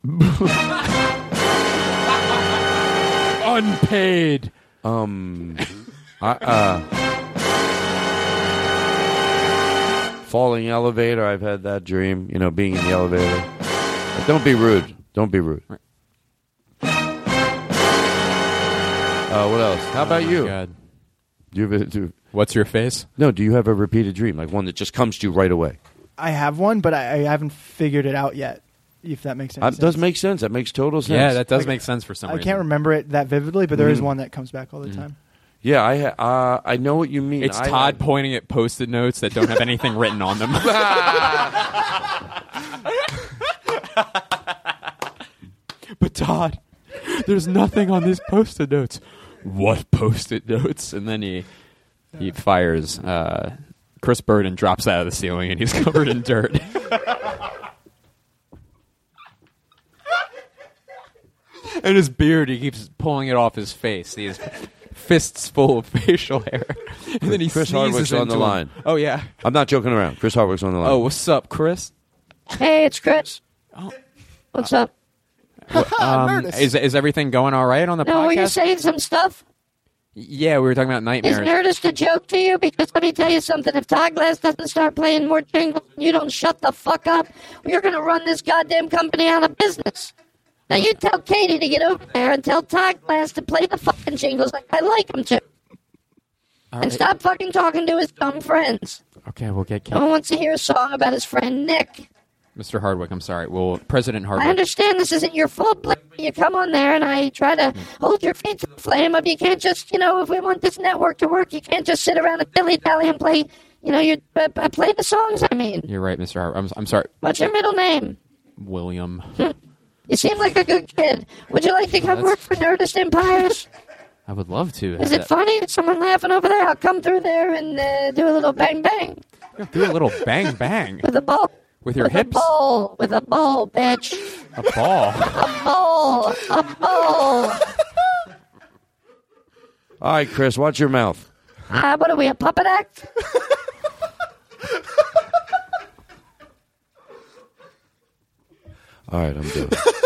Unpaid. Um, I, uh, falling elevator. I've had that dream. You know, being in the elevator. But don't be rude. Don't be rude. Uh, what else? How about you? God. Do you have a, do, What's your face? No, do you have a repeated dream, like one that just comes to you right away? I have one, but I, I haven't figured it out yet. If that makes any That sense. does make sense. That makes total sense. Yeah, that does Like, make sense for some I reason. can't remember it that vividly, but there is Mhm. one that comes back all the Mm. time. Yeah, I ha- uh, I know what you mean. It's I, Todd pointing at post-it notes that don't have anything written on them. But Todd, there's nothing on these post-it notes. What post-it notes? And then he he fires uh, Chris Burden, drops out of the ceiling, and he's covered in dirt. And his beard, he keeps pulling it off his face. He has fists full of facial hair. And then he Chris sneezes Hardwick's on into the him. line. Oh, yeah. I'm not joking around. Chris Hardwick's on the line. Oh, what's up, Chris? Hey, it's Chris. Oh. What's up? Um, is is everything going all right on the No, were you podcast? saying some stuff? Yeah, we were talking about Is nightmares. Nerdist a joke to you? Because let me tell you something. If Todd Glass doesn't start playing more jingles and you don't shut the fuck up, you're going to run this goddamn company out of business. Now you tell Katie to get over there and tell Todd Glass to play the fucking jingles like I like him to. All And right. stop fucking talking to his dumb friends. Okay, we'll get No one wants to hear a song about his friend Nick. Mister Hardwick. I'm sorry. Well, President I Hardwick. understand this isn't your fault, but you come on there and I try to hold your feet to the flame. But you can't just, you know, if we want this network to work, you can't just sit around and dilly-dally and play, you know, you uh, uh, play the songs, I mean. You're right, Mister Hardwick. I'm, I'm sorry. What's your middle name? William. You seem like a good kid. Would you like to come That's- work for Nerdist Empires? I would love to. Is it funny? Is someone laughing over there? I'll come through there and uh, do a little bang-bang Do a little bang bang with a ball. with your with hips. a ball. With a ball, bitch. A ball. A ball. A ball. All right, Chris, watch your mouth. Ah, what are we, a puppet act? All right, I'm done.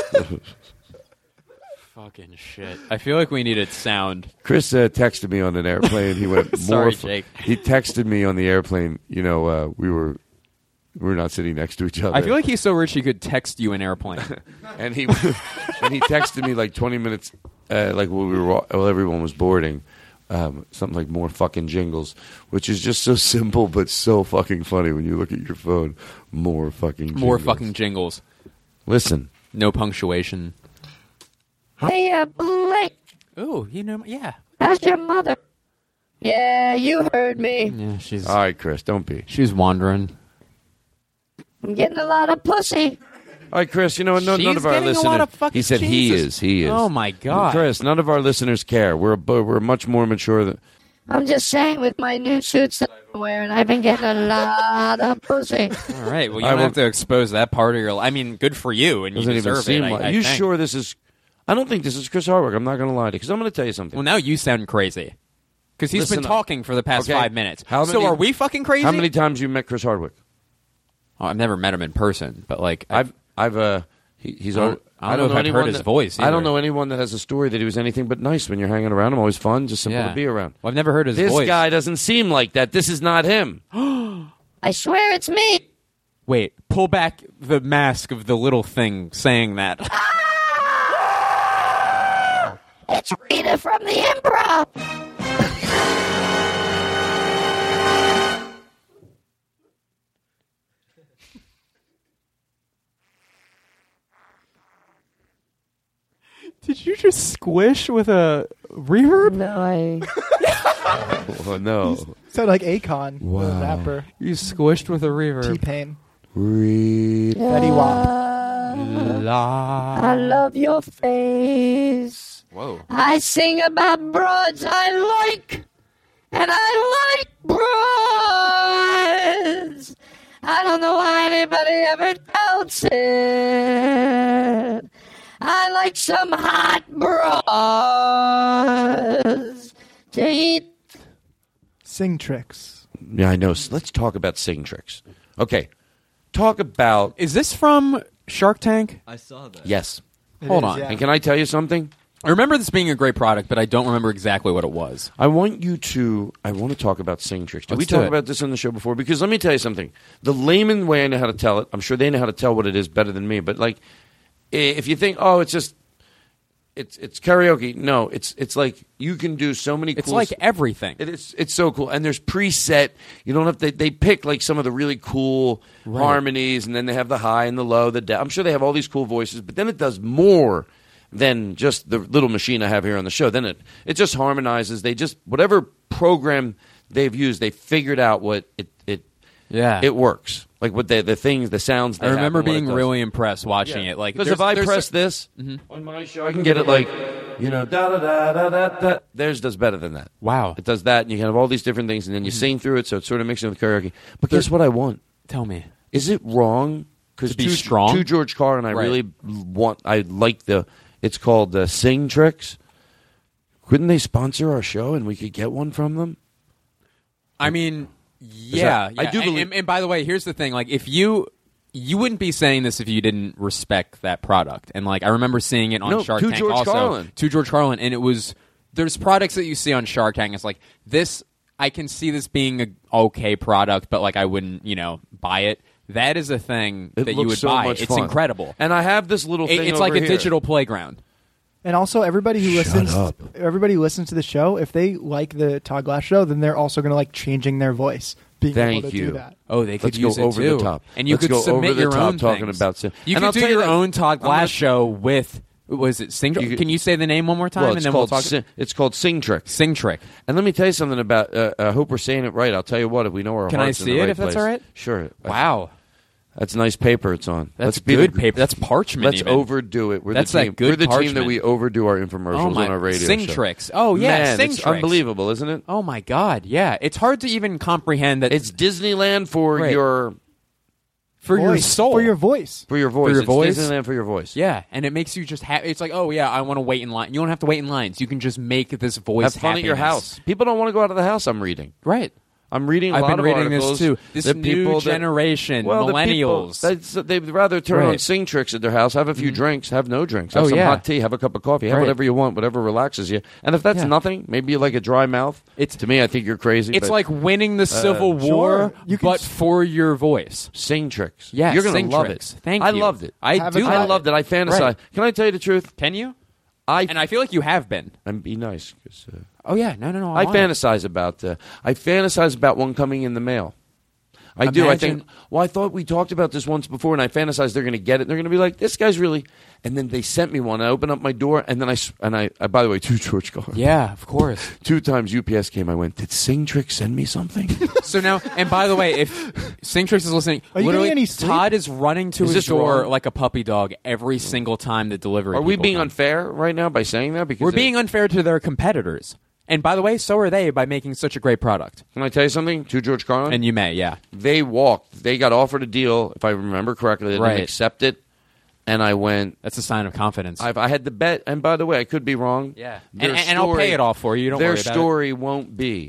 Fucking shit. I feel like we needed sound. Chris uh, texted me on an airplane. He went more. Sorry, fu- Jake. He texted me on the airplane. You know, uh, we were we were not sitting next to each other. I feel like he's so rich he could text you an airplane. and he and he texted me like twenty minutes, uh, like while we were while everyone was boarding, um, something like more fucking jingles, which is just so simple but so fucking funny when you look at your phone. More fucking jingles. More fucking jingles. Listen, No punctuation. Hey, uh, Blake. Ooh, you know, yeah. How's your mother? Yeah, you heard me. Yeah, she's. all right, Chris, don't be. She's wandering. I'm getting a lot of pussy. All right, Chris. You know, no, She's none of our getting a lot listeners. of fucking- He said he Jesus. is. He is. Oh, my God. Chris. None of our listeners care. We're a, we're much more mature than. I'm just saying, with my new suits that I'm wearing, I've been getting a lot of pussy. All right. Well, you I don't will- have to expose that part of your life. I mean, good for you, and you Doesn't even deserve seem it. I- like. I you think. sure this is? I don't think this is Chris Hardwick. I'm not going to lie to you because I'm going to tell you something. Well, now you sound crazy. Because he's Listen been up. talking for the past Okay. five minutes. How so many- are we fucking crazy? How many times you met Chris Hardwick? Oh, I've never met him in person, but like I've I've uh He, he's. I don't- al- I don't know if I've heard anyone his that- voice I don't either. know anyone that has a story that he was anything but nice when you're hanging around him. Always fun, just simple Yeah. to be around. Well, I've never heard his this voice. guy doesn't seem like that. This is not him. I swear it's me. Wait, pull back the mask of the little thing saying that. It's Rita from the Improv. Did you just squish with a reverb? No, I. Oh, no. Sound like Akon, the Wow. rapper. You squished with a reverb. T-Pain. Read. Fetty Wap. La. I love your face. Whoa. I sing about broads I like, and I like broads. I don't know why anybody ever doubts it. I like some hot broads to eat. Sing tricks. Yeah, I know. So let's talk about sing tricks. Okay. Talk about. Is this from Shark Tank? I saw that. Yes. It Hold is, on. yeah. And can I tell you something? I remember this being a great product, but I don't remember exactly what it was. I want you to. I want to talk about sing tricks. Did Let's we do talk it. about this on the show before? Because let me tell you something. The layman way I know how to tell it. I'm sure they know how to tell what it is better than me. But like, i- if you think, oh, it's just, it's it's karaoke. No, it's it's like you can do so many. It's cool like s- everything. It is. It's so cool, and there's preset. You don't have to. They pick like some of the really cool Right. harmonies, and then they have the high and the low. The da- I'm sure they have all these cool voices, but then it does more than just the little machine I have here on the show. Then it it just harmonizes. They just whatever program they've used, they figured out what it it Yeah. it works. Like what the the things, the sounds. They I have remember and what it being does. really impressed watching Yeah. it. Like, because there's- if I there's press a- this Mhm. on my show, I can get it like, you know, da da da da da da. Theirs does better than that. Wow. It does that, and you can have all these different things, and then you sing through it, so it sort of mixes with karaoke. But guess what I want? Tell me. Is it wrong? Because To be strong? to George Carlin, I Right. really want. I like the. It's called the Sing Tricks. Couldn't they sponsor our show, and we could get one from them? I mean, yeah, that- I yeah. do And- believe- And, and by the way, here's the thing: like, if you you wouldn't be saying this if you didn't respect that product. And like, I remember seeing it on No, Shark to Tank George also Carlin. to George Carlin, and it was there's products that you see on Shark Tank. It's like this. I can see this being a okay product, but like I wouldn't, you know, buy it. That is a thing It that you looks would so buy. much It's fun. incredible. And I have this little It- thing. it's like over a here. digital playground. And also, everybody who Shut listens, up. everybody who listens to the show, if they like the Todd Glass show, then they're also going to like changing their voice, being Thank able to you. do that. Oh, they could Let's use go it over too. the top. And you Let's could go submit over the your top own talking things. about. Sing- You and could I'll do tell you your that- own Todd I'm gonna- Glass show with. Was it Sing? You could- Can you say the name one more time, Well, and it's then we'll called talk? Sing, it's called Sing Trick. Sing Trick. And let me tell you something about. Uh, I hope we're saying it right. I'll tell you what. If we know our Can I hearts in see the it right if that's place. all right? Sure. Wow. That's nice paper it's on. That's Let's be good the, paper. That's parchment Let's even. overdo it. We're That's the that team. good We're the team that parchment. we overdo our infomercials Oh my- on our radio Sing show. Tricks. Oh, yeah, Man, Sing it's Tricks. unbelievable, isn't it? Oh my God, yeah. It's hard to even comprehend that It's Disneyland for Right. your for your Voice. soul, For your voice. for your voice. For your It's voice? Disneyland for your voice. Yeah, and it makes you just happy. It's like, oh yeah, I want to wait in line. You don't have to wait in lines. You can just make this voice Have fun at your happiness. house. People don't want to go out of the house. I'm reading. Right. I'm reading a I've lot been of reading articles this too. This that new people that- generation, well, the people- millennials. that's- they'd rather turn on Right. Sing Tricks at their house, have a few drinks, have no drinks, have Oh, some yeah. hot tea, have a cup of coffee, have Right. whatever you want, whatever relaxes you. And if that's Yeah. nothing, maybe you like a dry mouth. It's- to me, I think you're crazy. It's but, like winning the Civil uh, War, sure. You can but s- for your voice. Sing Tricks. Yeah, you're gonna Sing love Tricks. it. Thank I you. loved it. I Have do. a- I love loved it. I fantasized. Right. Can I tell you the truth? Can you? I And I feel like you have been. and be nice. 'Cause, uh, Oh yeah, no, no, no. I want it. fantasize about. Uh, I fantasize about one coming in the mail. I do. I Imagine- think. Well, I thought we talked about this once before, and I fantasized they're going to get it. They're going to be like, "This guy's really." And then they sent me one. I opened up my door, and then I s- and I. I by the way, to George Carlin. Yeah, of course. Two times U P S came. I went. Did Sing Trick send me something? So now, and by the way, if Sing Tricks is listening, Are you literally, getting any sleep? Todd is running to Is his this door wrong? like a puppy dog every single time the delivery. Are we people being come. unfair right now by saying that? Because We're it- being unfair to their competitors. And by the way, so are they by making such a great product. Can I tell you something? To George Carlin, And you may, yeah. they walked. They got offered a deal, if I remember correctly. They Right. didn't accept it, and I went. That's a sign of confidence. I've, I had the bet, and by the way, I could be wrong. Yeah. Their And- and I'll pay it off for you. Don't their worry about it. story won't be.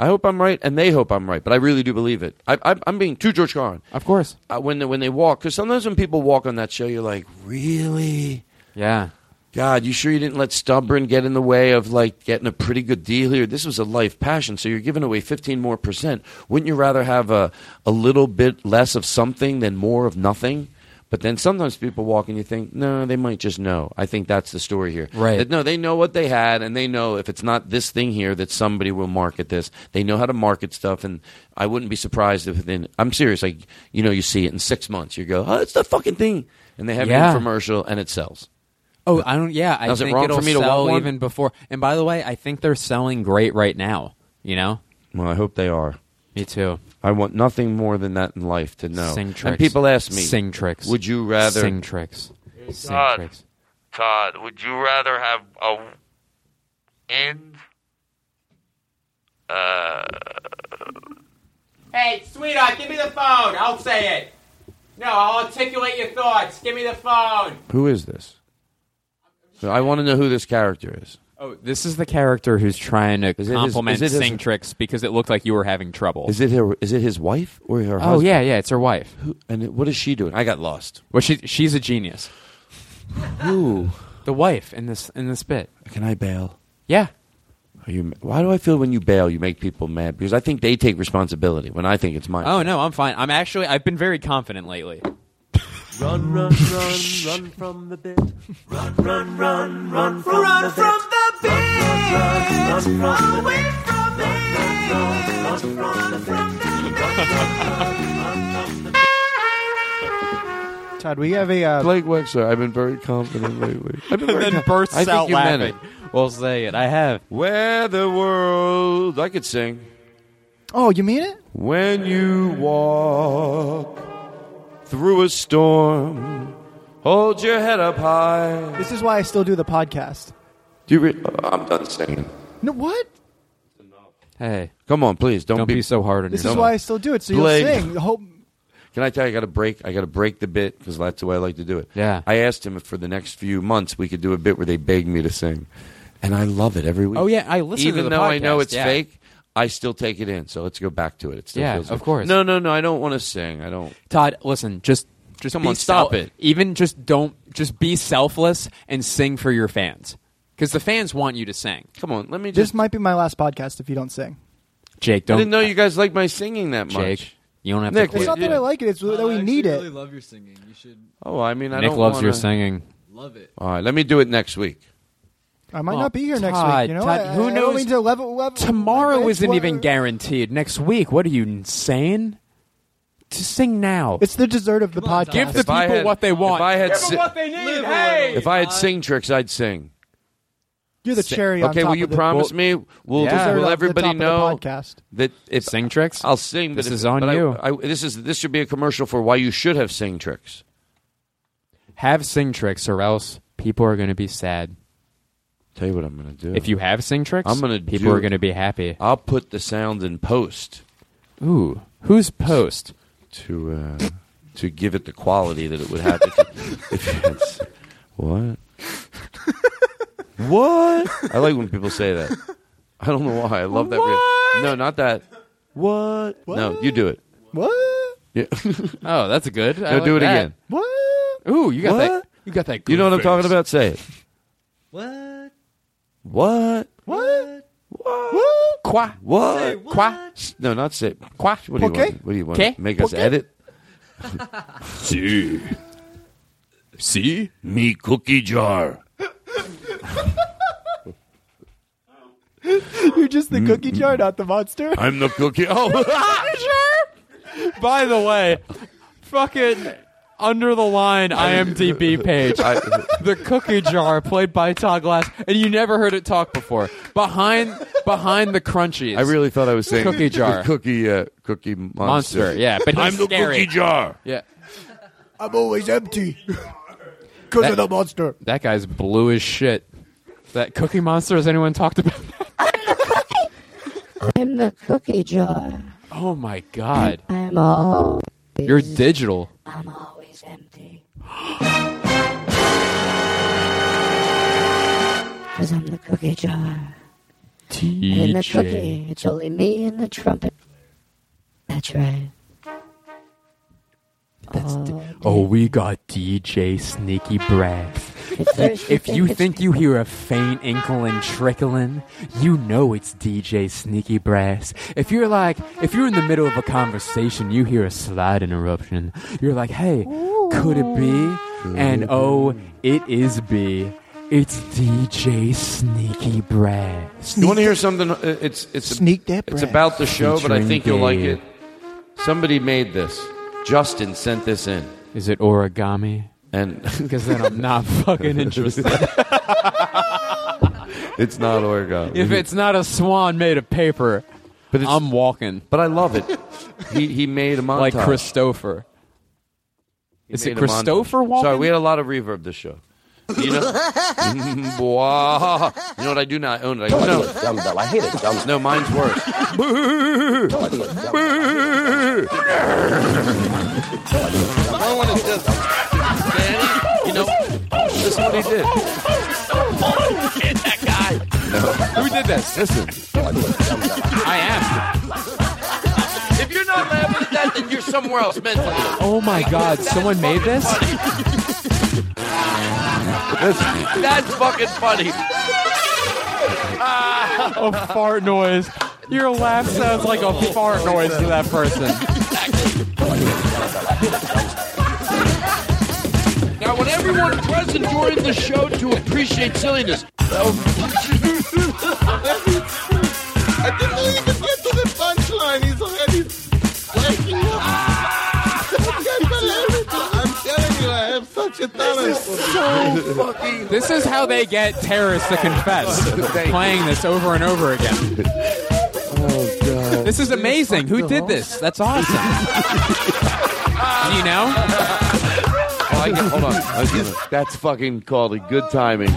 I hope I'm right, and they hope I'm right, but I really do believe it. I, I, I'm being too George Carlin. Of course. Uh, when they, when they walk, because sometimes when people walk on that show, you're like, really? Yeah. God, you sure you didn't let stubborn get in the way of like getting a pretty good deal here? This was a life passion, so you're giving away fifteen more percent. Wouldn't you rather have a, a little bit less of something than more of nothing? But then sometimes people walk and you think, no, they might just know. I think that's the story here. Right. That, no, they know what they had, and they know if it's not this thing here that somebody will market this. They know how to market stuff, and I wouldn't be surprised if within, I'm serious, like, you know, you see it in six months. You go, oh, it's the fucking thing. And they have Yeah. an infomercial, and it sells. Oh, I don't. Yeah, I Now, is it think wrong it'll for me to sell want one? even before. And by the way, I think they're selling great right now. You know. Well, I hope they are. Me too. I want nothing more than that in life to know. Sing tricks. And people ask me, Sing tricks. would you rather Sing tricks? Sing Todd, tricks. Todd, would you rather have a end? Uh, Hey, sweetheart, give me the phone. I'll say it. No, I'll articulate your thoughts. Give me the phone. Who is this? I want to know who this character is. Oh, this is the character who's trying to Is it his- compliment is it his- Sing Tricks because it looked like you were having trouble. Is it her? Is it his wife or her Oh husband? yeah, yeah, it's her wife. Who, and what is she doing? I got lost. Well, she she's a genius. Who? The wife in this in this bit. Can I bail? Yeah. Are you? Why do I feel when you bail, you make people mad? Because I think they take responsibility when I think it's mine. Oh no, I'm fine. I'm actually I've been very confident lately. Run, run, run, run from the bit. Run, run, run, run from run the bit. Run from the bit. Run, run, run, away from it. Run, run, from the bit. Todd, we have a uh, Blake Wexler. I've been very confident lately. I've been And very then con- bursts I think out you meant laughing. it. We'll say it. I have. Where the world, I could sing. Oh, you mean it? When you walk through a storm, hold your head up high. This is why I still do the podcast. Do you re- oh, I'm done singing. No, what? Hey, come on, please don't, Don't be so hard on This yourself. is why I still do it, so Blake. you'll sing. Hope. Can I tell you, I got to break. I got to break the bit because that's the way I like to do it. Yeah. I asked him if for the next few months we could do a bit where they beg me to sing, and I love it every week. Oh, yeah, I listen to Even the though I know podcast, it's yeah. fake, I still take it in. So let's go back to it. It still Yeah, feels of good. course. No, no, no. I don't want to sing. I don't. Todd, listen, just just Come be on, stop sel- it. Even just don't just be selfless and sing for your fans because the fans want you to sing. Come on, let me This just. might be my last podcast if you don't sing. Jake, I don't. didn't know you guys like my singing that much. Jake, you don't have Nick, to. It's quit. not that I like it; it's that we I need actually it. really love your singing. You should Oh, I mean, I Nick don't loves wanna... your singing. love it. All right, let me do it next week. I might Oh, not be here next Todd, week. You know, Todd, I, who I don't knows? mean to level, level, Tomorrow it's isn't what- even guaranteed. Next week, what are you insane? To sing now. It's the dessert of the Come on, podcast. Give the If I people had- what they want. if I had Give si- them what they need. Live a Hey, little. If I had Todd. sing tricks, I'd sing. You're the Sing- cherry on Okay, top will you of the, promise me? Will, Yeah. dessert will of the everybody top of the know podcast. that if sing tricks. I'll sing? But This if- is on but I- you. I, this is this should be a commercial for why you should have sing tricks. Have sing tricks, or else people are going to be sad. Tell you what I'm going to do. If you have sing tricks, I'm gonna people do- are going to be happy. I'll put the sound in post Ooh, who's post? to uh, to give it the quality that it would have. If you, if you had, s- what? What? I like when people say that. I don't know why. I love that. Re- no, not that. What? No, you do it. What? Yeah. Oh, that's good. I No, like do it that. again. What? Ooh, you got What? that. You got that. You know what I'm good talking face. about? Say it. What? What? What? What? Qua. What? Say Qua. No, not say. Qua. What do you Okay. want? What do you want? Okay. Make us Okay. edit? See. See? Me cookie jar. You're just the cookie jar, not the monster. I'm the cookie. Oh, Sure. By the way, fucking under the line IMDb page, I- the cookie jar played by Todd Glass, and you never heard it talk before. Behind, behind the crunchies. I really thought I was saying Cookie jar. the cookie, uh, cookie monster. monster. Yeah, but he's I'm the scary. cookie jar. Yeah, I'm always empty because That- of the monster. that guy's blue as shit. That Cookie Monster. Has anyone talked about that? I'm the cookie jar. Oh my god, I'm always, you're digital. I'm always empty. Because I'm the cookie jar. And the cookie. It's only me and the trumpet. That's right. Oh, Oh, we got D J Sneaky Brass. If If you think you hear a faint inkling trickling, you know it's D J Sneaky Brass. If you're like, if you're in the middle of a conversation, you hear a slight interruption, you're like, hey, could it be? And oh, it is B. It's D J Sneaky Brass. You want to hear something? Uh, It's it's Sneak that It's brass. about the show, but I Featuring think you'll like Dave. it. Somebody made this. Justin sent this in. Is it origami? And because then I'm not fucking interested. It's not origami. If it's not a swan made of paper, but it's, I'm walking. But I love it. He he made a montage Like Christopher. He Is made it a montage. Christopher walking? Sorry, we had a lot of reverb this show. You know, Bwah. You know what I do now? I own it. I no, dumbbell. I hate it. Dumbbell. No, mine's worse. I want to just, Danny. You know, this is what he did. Hit that guy. No. Who did this? Listen, I am. if you're not laughing at that, then you're somewhere else mentally. Oh my God! Someone made this. That's, that's fucking funny. A fart noise. Your laugh sounds like a fart noise to that person. Now, when everyone present during the show to appreciate silliness. I didn't even get to the punchline. He's already waking up. I can't believe it. I'm telling you, I have such a talent. So fucking. This is how they get terrorists to confess. Playing this over and over again. Oh God! This is amazing. Who did this? That's awesome. Do you know? Oh, I get, hold on. I get, that's fucking called a good timing.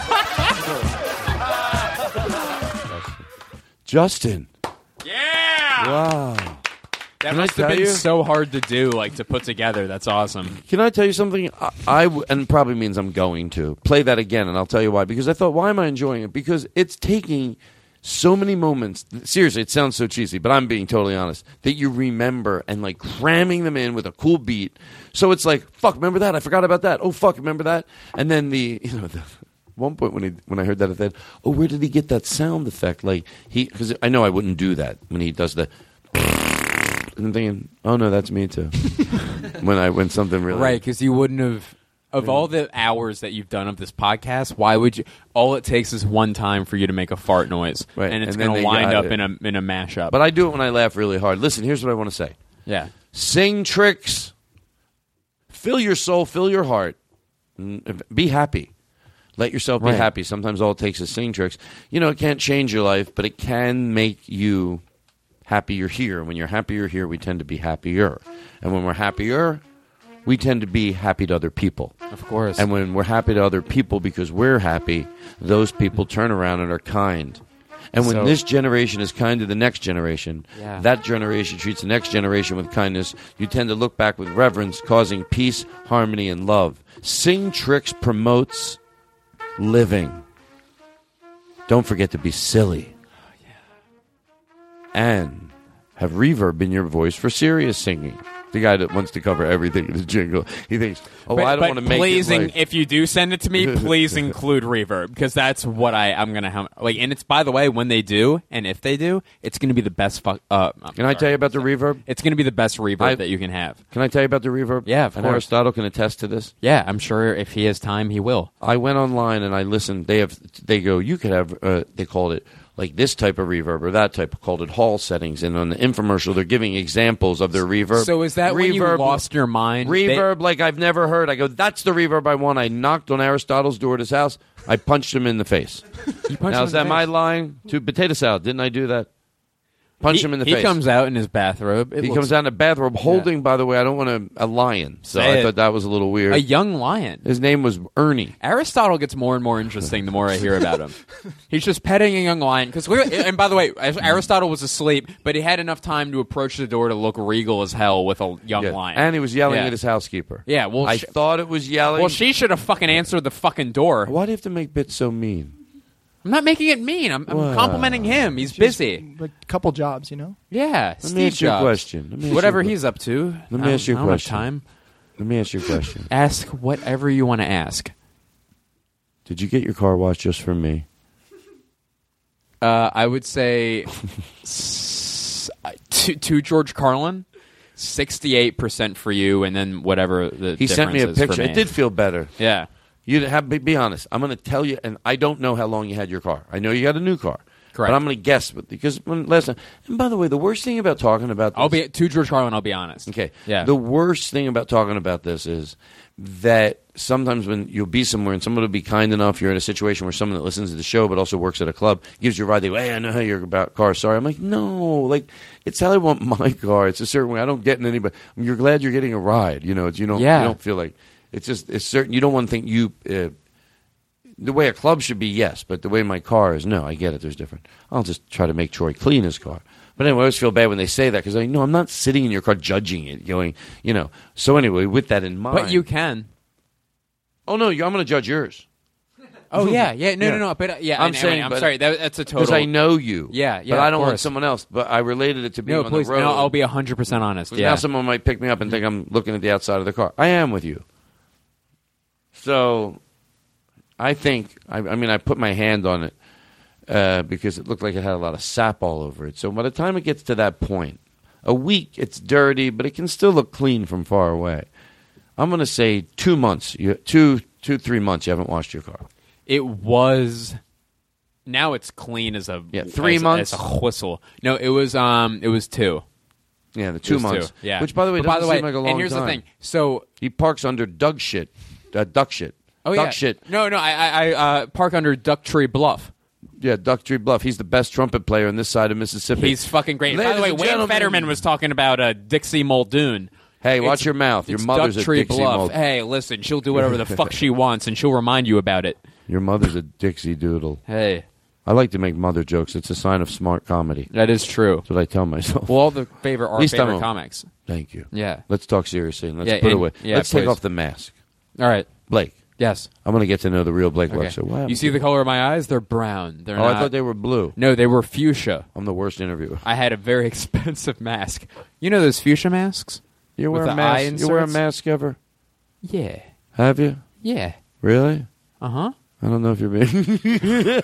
Justin. Yeah. Wow. That Can I must have tell been you? so hard to do, like to put together. That's awesome. Can I tell you something? I, I w- and probably means I'm going to play that again, and I'll tell you why. Because I thought, why am I enjoying it? Because it's taking so many moments. Seriously, it sounds so cheesy, but I'm being totally honest. That you remember and like cramming them in with a cool beat. So it's like, fuck, remember that? I forgot about that. Oh, fuck, remember that? And then the, you know, the. One point when he when I heard that, I thought, "Oh, where did he get that sound effect?" Like he, because I know I wouldn't do that when he does the. And I'm thinking, "Oh no, that's me too." when I when something really Right, because you wouldn't have. Of all the hours that you've done of this podcast, why would you? All it takes is one time for you to make a fart noise, Right, and it's and then going to they wind got up it. in a in a mashup. But I do it when I laugh really hard. Listen, here's what I want to say. Yeah. Sing tricks. Fill your soul, fill your heart. Mm, Be happy. Let yourself be Right. happy. Sometimes all it takes is sing tricks. You know, it can't change your life, but it can make you happier here. When you're happier here, we tend to be happier. And when we're happier, we tend to be happy to other people. Of course. And when we're happy to other people because we're happy, those people turn around and are kind. And when So- this generation is kind to the next generation, Yeah. that generation treats the next generation with kindness. You tend to look back with reverence, causing peace, harmony, and love. Sing Tricks promotes living. Don't forget to be silly. And have reverb in your voice for serious singing. The guy that wants to cover everything in his jingle. He thinks, oh, but, I don't but want to make please, it in- like... if you do send it to me, please include reverb because that's what I I'm gonna have. Like, and it's by the way, when they do, and if they do, it's gonna be the best. Fuck. Uh, I'm Can I sorry. tell you about the reverb? It's gonna be the best reverb I- that you can have. Can I tell you about the reverb? Yeah, of and course. Aristotle can attest to this. Yeah, I'm sure if he has time, he will. I went online and I listened. They have. They go. You could have. Uh, they called it like this type of reverb or that type. Called it hall settings. And on the infomercial, they're giving examples of their reverb. So is that when you Reverb- lost your mind? They- Reverb like I've never heard. I go. That's the reverb I want. I knocked on Aristotle's door at his house. I punched him in the face. You punched now him is in the that my face. line to potato salad? Didn't I do that? Punch he, him in the he face. comes out in his bathrobe. It he looks- comes out in a bathrobe holding, by the way, I don't want to, a lion. So Say I it. thought that was a little weird. a young lion. His name was Ernie. Aristotle gets more and more interesting the more I hear about him. He's just petting a young lion. Because, and by the way, Aristotle was asleep, but he had enough time to approach the door to look regal as hell with a young Yeah. lion. And he was yelling Yeah. at his housekeeper. Yeah, well, I sh- thought it was yelling. well, she should have fucking answered the fucking door. Why do you have to make bits so mean? I'm not making it mean. I'm, I'm Wow. complimenting him. He's busy. Like a couple jobs, you know. Yeah, Let Steve me ask you a Jobs. question. Let me ask Whatever you a- he's up to. Let I me ask you a don't- I don't have question. time. Let me ask you a question. Ask whatever you want to ask. Did you get your car washed just for me? Uh, I would say s- to, to George Carlin, sixty-eight percent for you, and then whatever the He sent me a difference is for picture. me. It did feel better. Yeah. You have be, be honest. I'm going to tell you, and I don't know how long you had your car. I know you got a new car. Correct. But I'm going to guess but because when last time. And by the way, the worst thing about talking about this, I'll be to George Carlin. I'll be honest. Okay. Yeah. The worst thing about talking about this is that sometimes when you'll be somewhere and someone will be kind enough, you're in a situation where someone that listens to the show but also works at a club gives you a ride. They go, hey, I know how you're about cars. Sorry. I'm like, no, like it's how I want my car. It's a certain way. I don't get in anybody. You're glad you're getting a ride. You know, it's, you don't. Yeah. You don't feel like it's just it's certain. You don't want to think you. Uh, The way a club should be, yes, but the way my car is, no. I get it. There's different. I'll just try to make Troy clean his car. But anyway, I always feel bad when they say that because I know I'm not sitting in your car judging it, going, you know. So anyway, with that in mind, But you can. Oh no, you- I'm going to judge yours. Oh yeah, yeah, no, no, no. But uh, yeah, I'm I- I- saying, I'm but- sorry. That, that's a total. because I know you. Yeah, yeah. But I of don't want course. someone else. But I related it to being No, on please. the road. No, I'll be hundred percent honest. 'Cause Yeah. Now someone might pick me up and think I'm looking at the outside of the car. I am with you. So, I think, I, I mean, I put my hand on it uh, because it looked like it had a lot of sap all over it. So by the time it gets to that point, a week, it's dirty, but it can still look clean from far away. I'm going to say two months, you, two, two, three months you haven't washed your car. It was. Now it's clean as a Yeah, three as, months? as a whistle. No, it was um, it was two. Yeah, the It two was months. Two. Yeah, Which, by the way, But by doesn't the way, seem like a long and here's time. the thing. So he parks under Doug shit, uh, duck shit. Oh duck yeah. shit. No, no. I I, I uh, park under Duck Tree Bluff. Yeah, Duck Tree Bluff. He's the best trumpet player in this side of Mississippi. He's fucking great. By Ladies the way, and Wayne gentlemen- Fetterman was talking about uh, Dixie Muldoon. Hey, watch It's- your mouth. Your it's mother's Duck a Tree Dixie Bluff. Muldoon. Hey, listen, she'll do whatever the fuck she wants, and she'll remind you about it. Your mother's a Dixie Doodle. Hey. I like to make mother jokes. It's a sign of smart comedy. That is true. That's what I tell myself. Well, all the favorite At our least I'm favorite a- comics. Thank you. Yeah. Let's talk seriously and let's Yeah, put and- away. yeah, let's take please. off the mask. All right, Blake. Yes. I'm going to get to know the real Blake Okay. Wexler. What happened You see to the color of my eyes? They're brown. They're Oh, not... I thought they were blue. No, they were fuchsia. I'm the worst interviewer. I had a very expensive mask. You know those fuchsia masks? You With wear a the eye mask? You wear a inserts? mask ever? Yeah. Have you? Yeah. Really? Uh huh. I don't know if you're being.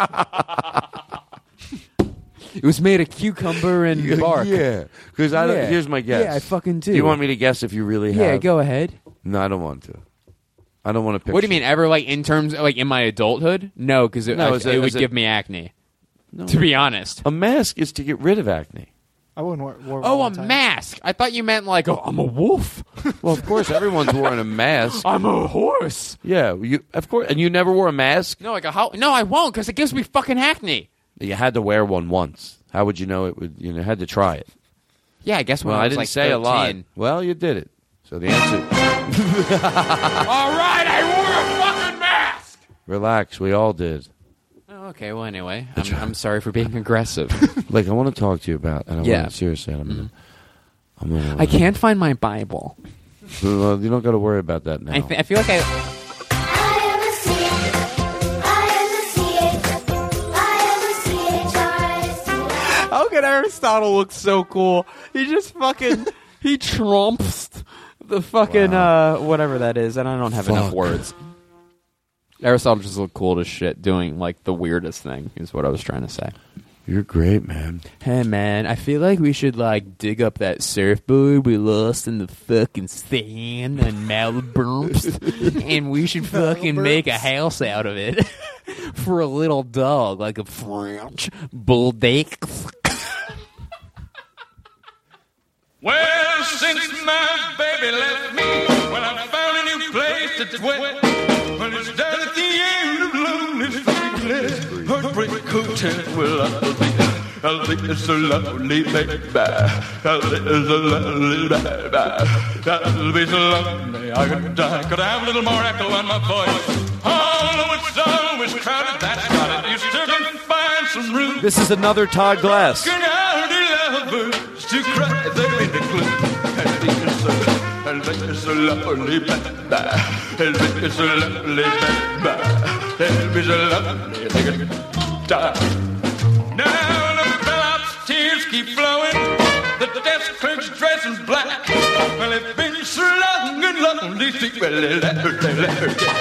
It was made of cucumber and bark. Yeah, because I don't, Yeah. here's my guess. Yeah, I fucking do. Do you want me to guess if you really have? Yeah, go ahead. No, I don't want to. I don't want to picture. What do you mean? Ever like in terms like in my adulthood? No, because it, No, I- is it- it would is it- give me acne. No. To be honest. A mask is to get rid of acne. I wouldn't wear. wear Oh, all a the time. mask. I thought you meant like, oh, I'm a wolf. Well, of course, everyone's wearing a mask. I'm a horse. Yeah, you of course, and you never wore a mask. No, like a how? No, I won't because it gives me fucking acne. You had to wear one once. How would you know it would? You know, had to try it. Yeah, I guess when Well, I I was didn't like say a lot. thirteen. Well, you did it. So the answer. All right, I wore a fucking mask. Relax. We all did. Oh, okay. Well, anyway, I'm, I'm sorry for being aggressive. Like, I want to talk to you about. And I Yeah. want to, seriously, I'm. Gonna, I'm gonna, I can't find my Bible. Well, you don't got to worry about that now. I, th- I feel like I. How could Aristotle look so cool? He just fucking he trumps the fucking uh whatever that is, and I don't have enough Fuck. words. Aristotle just looked cool as shit, doing like the weirdest thing. Is what I was trying to say. You're great, man. Hey man, I feel like we should like dig up that surfboard we lost in the fucking sand and Malibu, and we should fucking make a house out of it for a little dog, like a French bulldog. Well, since my baby left me, well, I found a new place to dwell. Well, it's down at the end of lonely street, Heartbreak Hotel. Well, I'll be, I'll be so lonely, baby. I'll be so lonely, baby. I'll be so lonely, I could die. Could I have a little more echo on my voice? Oh, it's always crowded, that's got it. You still can find some room. This is another Todd Glass. Can I lovers to cry there in the gloom? Elvis a lovely baby. Elvis a lovely baby. Elvis a lovely baby. Now the bellhop's tears keep flowing. The desk clerk's dressed in black. Well, it's been so long and lonely. Well, let her, let her get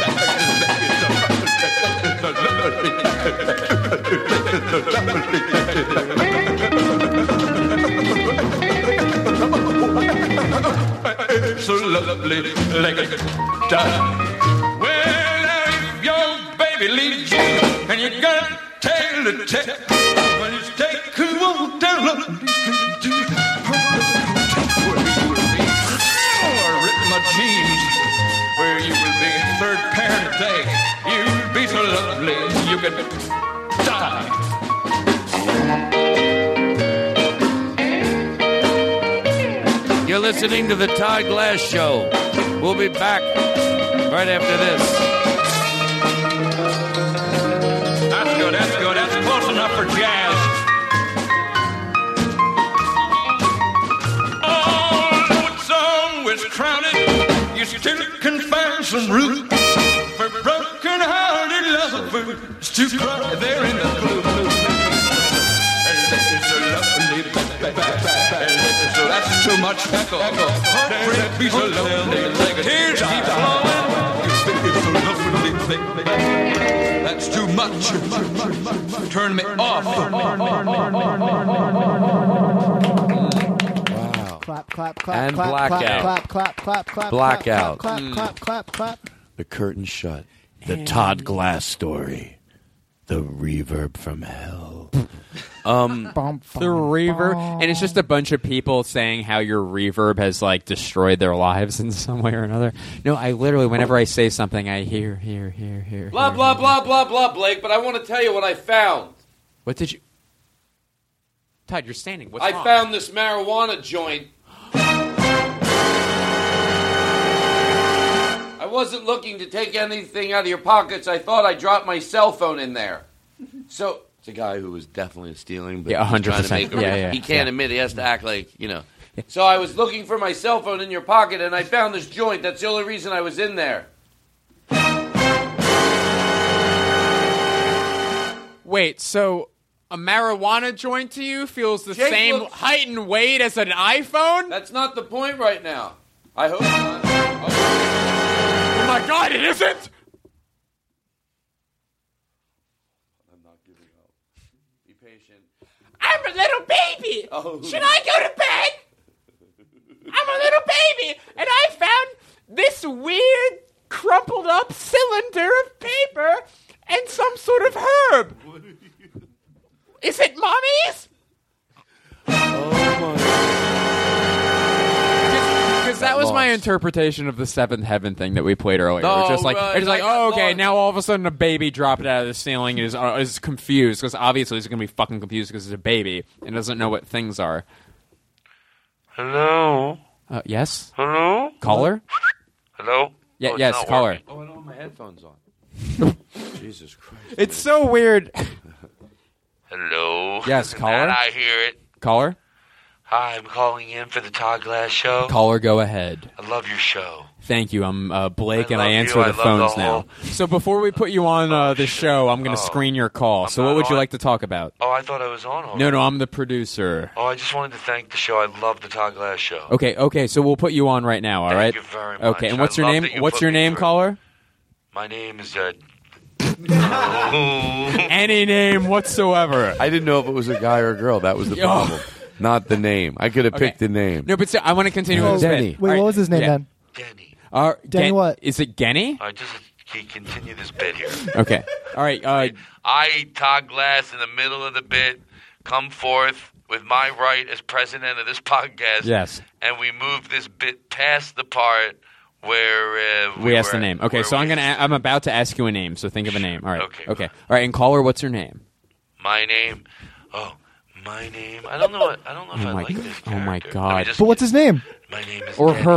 back. So lovely, like a dove. Well, now if your baby leaves you and you got a tale to tell, well, just take her on down lovely street to my jeans, where you will be third parent day. You'll be so lovely you could die. You're listening to the Todd Glass Show. We'll be back right after this. That's good, that's good, that's close enough for jazz. Oh, it's always crowded. You still can find some room for broken-hearted lovers to cry there in the blue. It's a lovely baby. So that's too much echo. Heartbreak be so lonely. Tears keep flowing. It's a lovely baby. That's too much. Turn me off. Clap, clap, clap, And clap, blackout. clap, clap, clap, clap, Blackout. clap, Mm. clap, clap, clap, clap. The curtain shut. The Todd Glass story. The reverb from hell. Um, the reverb, and it's just a bunch of people saying how your reverb has like destroyed their lives in some way or another. No, I literally, whenever I say something, I hear, hear, hear, hear. Blah, hear, blah, hear. blah, blah, blah, Blake, but I want to tell you what I found. What did you? Todd, you're standing. What's I wrong? found this marijuana joint. I wasn't looking to take anything out of your pockets. I thought I dropped my cell phone in there. So it's a guy who was definitely stealing, but Yeah, he's trying to one hundred percent. make a- Yeah, yeah, he can't yeah. admit. He has to act like, you know. So I was looking for my cell phone in your pocket, and I found this joint. That's the only reason I was in there. Wait, so a marijuana joint to you feels the Jake same looks- height and weight as an iPhone? That's not the point right now. I hope not. Oh my God, it isn't! Be patient. I'm a little baby! Oh. Should I go to bed? I'm a little baby, and I found this weird, crumpled up cylinder of paper and some sort of herb. Is it mommy's? Because that was my interpretation of the seventh heaven thing that we played earlier. No, it's just like, right, it's like, I got oh, okay, lost. now all of a sudden a baby dropped out of the ceiling and is uh, is confused because obviously he's gonna be fucking confused because he's a baby and doesn't know what things are. Hello? Uh, yes. Hello? Caller. Hello? Yeah. Oh, it's yes. not Caller. working. Oh, I don't have my headphones on. Jesus Christ. It's so weird. Hello? Yes, caller? Now I hear it. Caller. Hi, I'm calling in for the Todd Glass Show. Caller, go ahead. I love your show. Thank you. I'm uh, Blake, I and I love answer you. the I love the phones whole- now. So before we put you on uh, the show, I'm going to Oh. screen your call. So what not would you on? like to talk about? Oh, I thought I was on already. No, no, I'm the producer. Oh, I just wanted to thank the show. I love the Todd Glass Show. Okay, okay. So we'll put you on right now. All Thank right. you very much. Okay. And what's I your love name? that you What's put your me name, through. caller? My name is uh, Any name whatsoever. I didn't know if it was a guy or a girl. That was the Oh. problem. Not the name. I could have Okay. picked the name. No, but still, I want to continue Oh, with this Denny. bit. Wait, All what right, was his name yeah. then? Denny. Uh, Denny Gen- what? Is it Genny? I just can continue this bit here. Okay. All right. Uh, I, Todd Glass, in the middle of the bit, come forth with my right as president of this podcast. Yes. And we move this bit past the part where uh, we asked were- the name. Okay, where so we- I'm gonna. a- I'm about to ask you a name. So think of a name. All right. Okay. Okay. All right. And caller, what's your name? My name. Oh, my name. I don't know. What, I don't know if Oh I my. like this. Oh my character. Let me God. just- But what's his name? My name is Or Denny. her.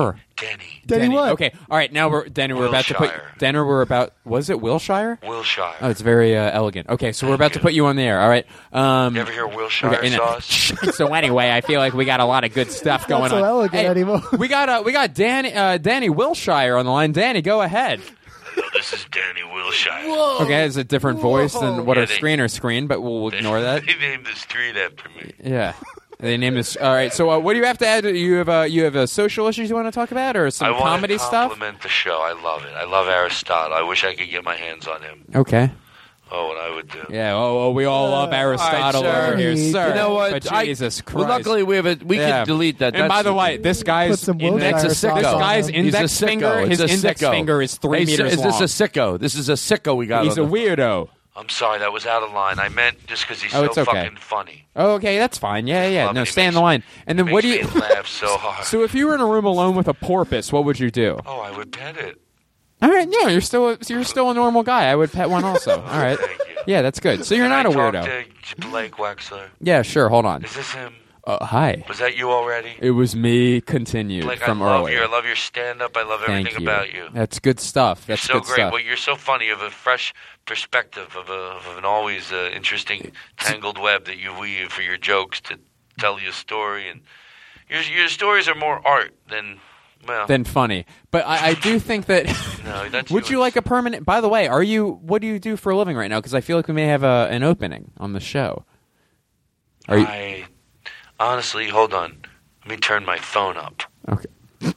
Denny. Denny what? Okay, all right. Now we're Denny. We're about to put Wilshire. Denny. We're about. Was it Wilshire? Wilshire. Oh, it's very uh, elegant. Okay, so we're about to put you on the air. All right. Um, You ever hear Wilshire okay, and, uh, sauce? so anyway, I feel like we got a lot of good stuff going Not so on. elegant Hey, anymore. we got uh, we got Danny uh, Danny Wilshire on the line. Danny, go ahead. Hello, this is Danny Wilshire. Okay, it's a different voice than what Yeah, our they- screener screen, but we'll ignore that. They named the street after me. Yeah. They named this. All right. So, uh, what do you have to add? You have uh, you have uh, social issues you want to talk about, or some I want comedy to stuff? compliment the show. I love it. I love Aristotle. I wish I could get my hands on him. Okay. Oh, what I would do. Yeah. Oh, oh we all love Aristotle all right, over here, sir. You know what? But I- Jesus Christ. well, luckily we have a. We Yeah. can delete that. And That's by the the way, this guy's Put some index, Wilshire That's a sauce sicko. this guy's on. index He's a sicko. finger, It's his a index sicko. finger is three Hey, meters is long. this a sicko? This is a sicko we got. He's a on the- weirdo. I'm sorry, that was out of line. I meant just because he's Oh, so it's okay. fucking funny. Oh, okay, that's fine. Yeah, yeah. Love No, it. He stay on makes- the line. And then Makes what do you? me laugh so hard. So, if you were in a room alone with a porpoise, what would you do? Oh, I would pet it. All right, no, you're still a, you're still a normal guy. I would pet one also. All right, yeah, that's good. So you're Can not I a talk weirdo. to Blake Wexler? Yeah, sure. Hold on. Is this him? Uh, hi. Was that you already? It was me. Continued Blake, from I love earlier. you. I love your stand-up. I love Thank everything you. about you. That's good stuff. You're That's so good great. stuff. Well, you're so funny. You have a fresh perspective of, a, of an always uh, interesting tangled web that you weave for your jokes to tell you a story. And your your stories are more art than well. Than funny, but I, I do think that. No, that's would you like a permanent? By the way, are you? What do you do for a living right now? Because I feel like we may have a, an opening on the show. Are you? I honestly, hold on. Let me turn my phone up. Okay.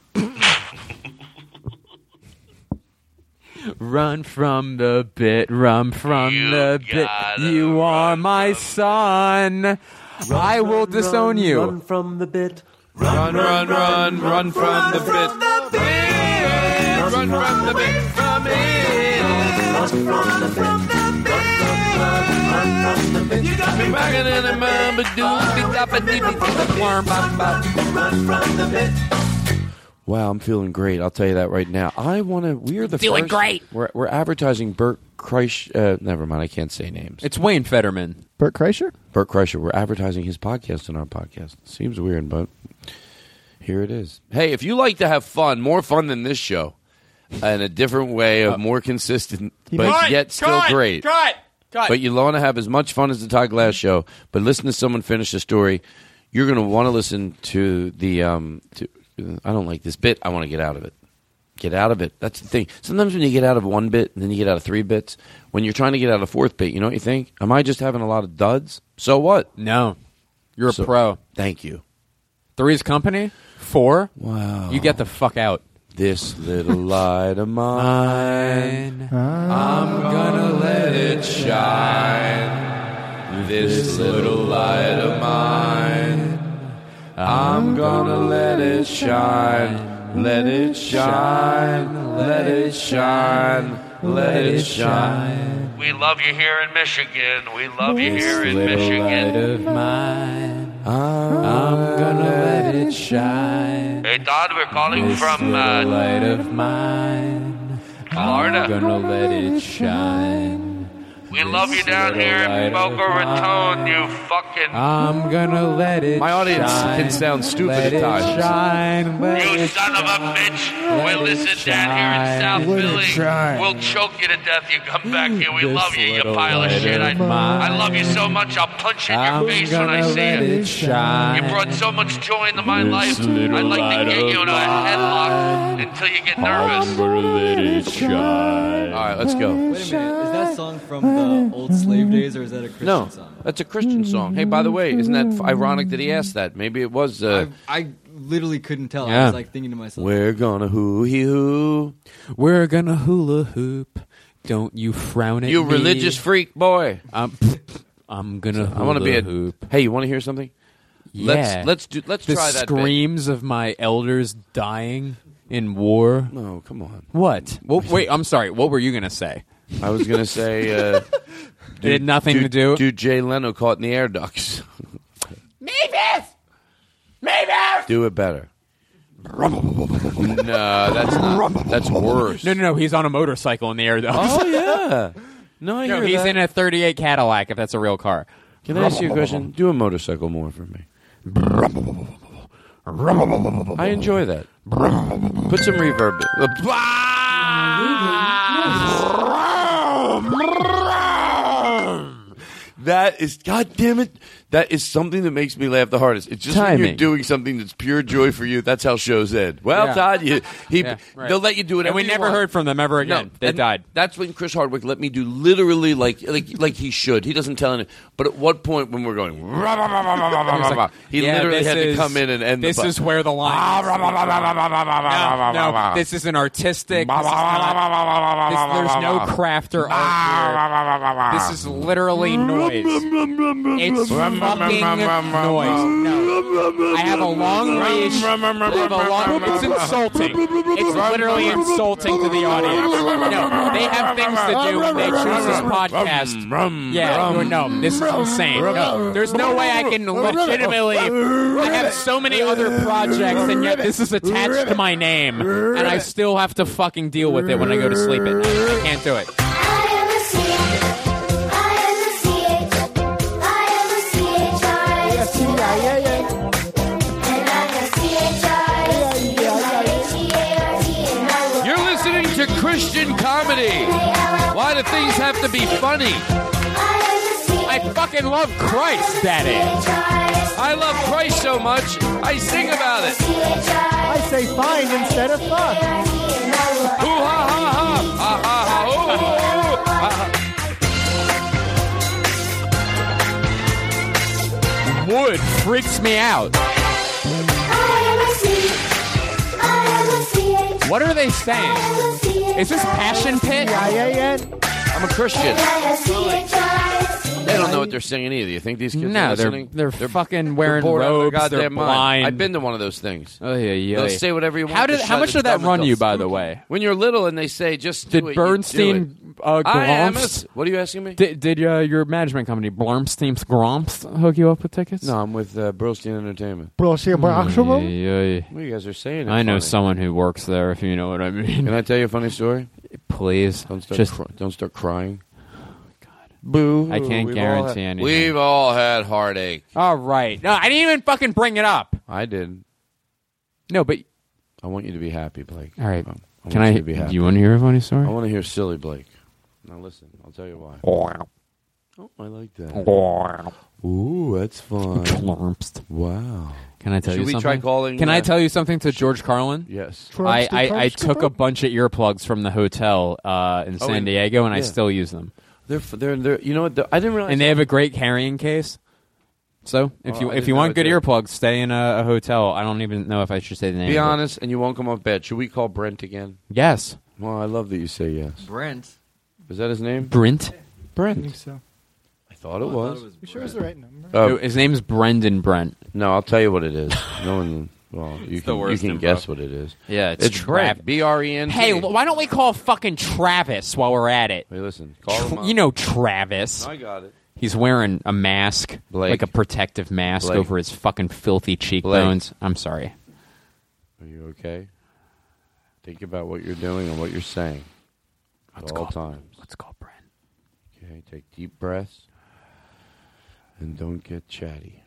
Run from the bit, run from You the bit. gotta You are my son. I will disown you. Run from the bit. Run, run, run, run from the bit. Run from the bit. From it. Run from the bit. Run from the bit. You got me Rockin' in the mamba Run from the bit. Wow, I'm feeling great. I'll tell you that right now. I want to. We're the Feeling first, great. We're, we're advertising Bert Kreischer. Uh, never mind. I can't say names. It's Wayne Fetterman. Bert Kreischer? Bert Kreischer. We're advertising his podcast on our podcast. Seems weird, but here it is. Hey, if you like to have fun, more fun than this show, in a different way, of more consistent, but Cut! yet still Cut! great. Cut! Cut! But you want to have as much fun as the Todd Glass show, but listen to someone finish a story. You're going to want to listen to the. Um, to, I don't like this bit. I want to get out of it. Get out of it. That's the thing. Sometimes when you get out of one bit and then you get out of three bits, when you're trying to get out of a fourth bit, you know what you think? Am I just having a lot of duds? So what? No, you're a So- pro. Thank you. Three's company. Four. Wow. You get the fuck out. This little light of mine, I'm gonna let it shine. This little light of mine, I'm gonna let it shine. Let it shine. Let it shine. Let it shine. We love you here in Michigan. We love you This here in little Michigan. light of mine, I'm gonna let it shine. Hey, Todd, we're calling This from little uh, light of mine, Florida. I'm gonna let it shine. We love you down little here light in of Boca Raton, you fucking... I'm gonna let it My audience shine. can sound stupid let at times. It shine, let You it son of a bitch! We'll it listen down here in South shine. Let it Philly. shine. We'll choke you to death. You come back here. We This love you, you little pile of light shit. I, of mine. I love you so much. I'll punch you in your I'm face when I gonna see let you. it shine. You brought so much joy into my This life. little I'd like light to get of you in a headlock until you get nervous. I'm gonna let it shine. All right, let's go. Wait a minute. Is that song from the old slave days, or is that a Christian No, song? that's a Christian song. Hey, by the way, isn't that f- ironic that he asked that? Maybe it was. Uh, I, I literally couldn't tell. I Yeah. was like thinking to myself, We're gonna hoo-hee hoo. We're gonna hula hoop. Don't you frown at You me. religious freak boy. I'm, I'm gonna hula I want to be a hoop. Hey, you want to hear something? Yeah. Let's let's do let's the try that. bit. screams of my elders dying in war. No, come on. What? Well, wait, I'm sorry. What were you gonna say? I was gonna say. Uh, It had nothing to do. Do Jay Leno caught in the air ducts? Mavis! Mavis! Do it better. No, that's not. That's worse. No, no, no. He's on a motorcycle in the air, though. Oh yeah. No, I no, hear he's that. in a thirty-eight Cadillac. If that's a real car. Can I ask you a question? Do a motorcycle more for me. I enjoy that. Put some reverb. That is, God damn it, that is something that makes me laugh the hardest. It's just Timing. when you're doing something that's pure joy for you. That's how shows end. Well, Yeah. Todd, you, he, Yeah, right. they'll let you do it. And we never heard from them ever again. They died. That's when Chris Hardwick let me do literally like like like he should. He doesn't tell any. But at what point when we're going, he, like, yeah, literally this had to is- come in and end This the is where the line is. no, no, this isn't artistic. This is not, this, there's no craft or art here. This is literally noise. It's fucking noise. No. I have a long leash. I have a long, it's insulting. It's literally insulting to the audience. No, they have things to do when they choose this podcast. Yeah, no, no, this is insane. No, there's no way I can legitimately. I have so many other projects, and yet this is attached to my name, and I still have to fucking deal with it when I go to sleep at night. I can't do it. You're listening to Christian comedy. Why do things have to be funny? I fucking love Christ, Daddy. I love Christ so much, I sing about it. I say fine instead of fuck. Ooh, ha, ha, ha. Ha, ha, ha. Ooh, ooh, ooh. Ha, ha. Wood freaks me out. What are they saying? Is this Passion Pit? I'm a Christian. They don't know what they're singing either. You think these kids No, are they're, listening? they're fucking wearing bored out of their robes. They're goddamn mind. blind. I've been to one of those things. Oh yeah, yeah. They'll say whatever you want. How to did? How shut much the did that dumb run you, adults. by the way? When you're little and they say just do Did it, you Bernstein do it. uh, I am. Gromst? What are you asking me? Did, did uh, your management company Blurmstein's Gromst hook you up with tickets? No, I'm with uh, Bernstein Entertainment. Bernstein Yeah, Entertainment? yeah. What you guys are saying? I know funny. someone who works there. If you know what I mean. Can I tell you a funny story? Please, Don't start. just Cry- don't start crying. Boo! I can't We've guarantee all had, anything. We've all had heartache. All right. No, I didn't even fucking bring it up. I did. No, but I want you to be happy, Blake. all right. I Can want I? you to be Do happy. you want to hear a funny story? I want to hear silly Blake. Now listen, I'll tell you why. Wow. Oh, I like that. Wow. Ooh, that's fun. Blurmst. Wow. Can I tell Should you we something? try calling, Can uh, I tell you something to George Carlin? Yes. I, I, I took a bunch of earplugs from the hotel uh, in Oh, San in- Diego, and I yeah. still use them. They're f- they're they're. You know what? they're- I didn't realize. And they have a great carrying case. So if Oh, you I if didn't you know want it good did. earplugs, stay in a, a hotel. I don't even know if I should say the name. Be of it. honest, and you won't come off bad. Should we call Brent again? Yes. Well, I love that you say yes. Brent. Is that his name? Brent. Brent. I think so. I thought it was. You sure it's the right number? Uh, No, his name's Brendan Brent. No, I'll tell you what it is. No one. Well, you It's the can you worst can improv. guess what it is. Yeah, it's, It's Brent. B R E N T. Hey, l- why don't we call fucking Travis while we're at it? Hey, listen. Call him Tr- up. you know Travis. I got it. He's wearing a mask, Blake. like a protective mask Blake. over his fucking filthy cheekbones. I'm sorry. Are you okay? Think about what you're doing and what you're saying at Let's all call- times. Let's call Brent. Okay, take deep breaths and don't get chatty.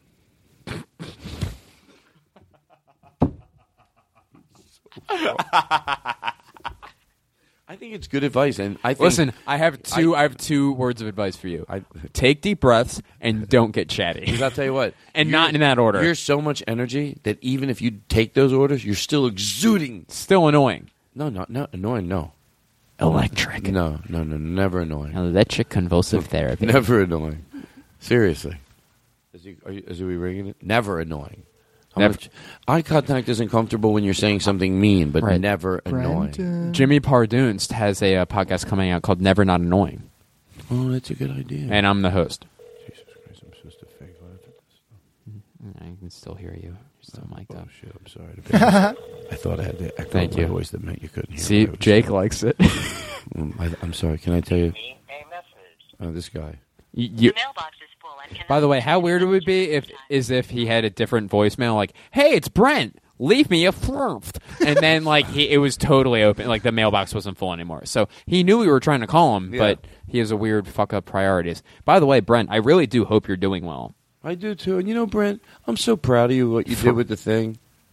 I think it's good advice, and I think Listen, I have two. I, have two words of advice for you. I- Take deep breaths and don't get chatty. Because I'll tell you what, And you're- not in that order. You're so much energy that even if you take those orders, you're still exuding. Still annoying. No, no, no, annoying. No, Electric. no, no, no, never annoying. Electric convulsive therapy. Never annoying. Seriously, is he? Are you, is we ringing it? Never annoying. How Never. much- eye contact isn't comfortable when you're saying something mean, but Right. never annoying. Brent, uh, Jimmy Pardunst has a uh, podcast coming out called Never Not Annoying, Oh, that's a good idea. and I'm the host. Jesus Christ, I'm supposed to fake laugh. I can still hear you. You're still mic'd Oh up. shit! I'm sorry. To be honest. I thought I had the echo Thank in my you. voice that meant you couldn't hear. See, what I was Jake saying. likes it. Mm, I, I'm sorry. Can I tell you? Oh, this guy. You- you- Mailbox is full. I cannot by the way, how weird it would be if, is if he had a different voicemail, like, "Hey, it's Brent. Leave me a flurft," and then like he, it was totally open, like the mailbox wasn't full anymore. So he knew we were trying to call him, Yeah. but he has a weird fuck up priorities. By the way, Brent, I really do hope you're doing well. I do too. And you know, Brent, I'm so proud of you what you did with the thing.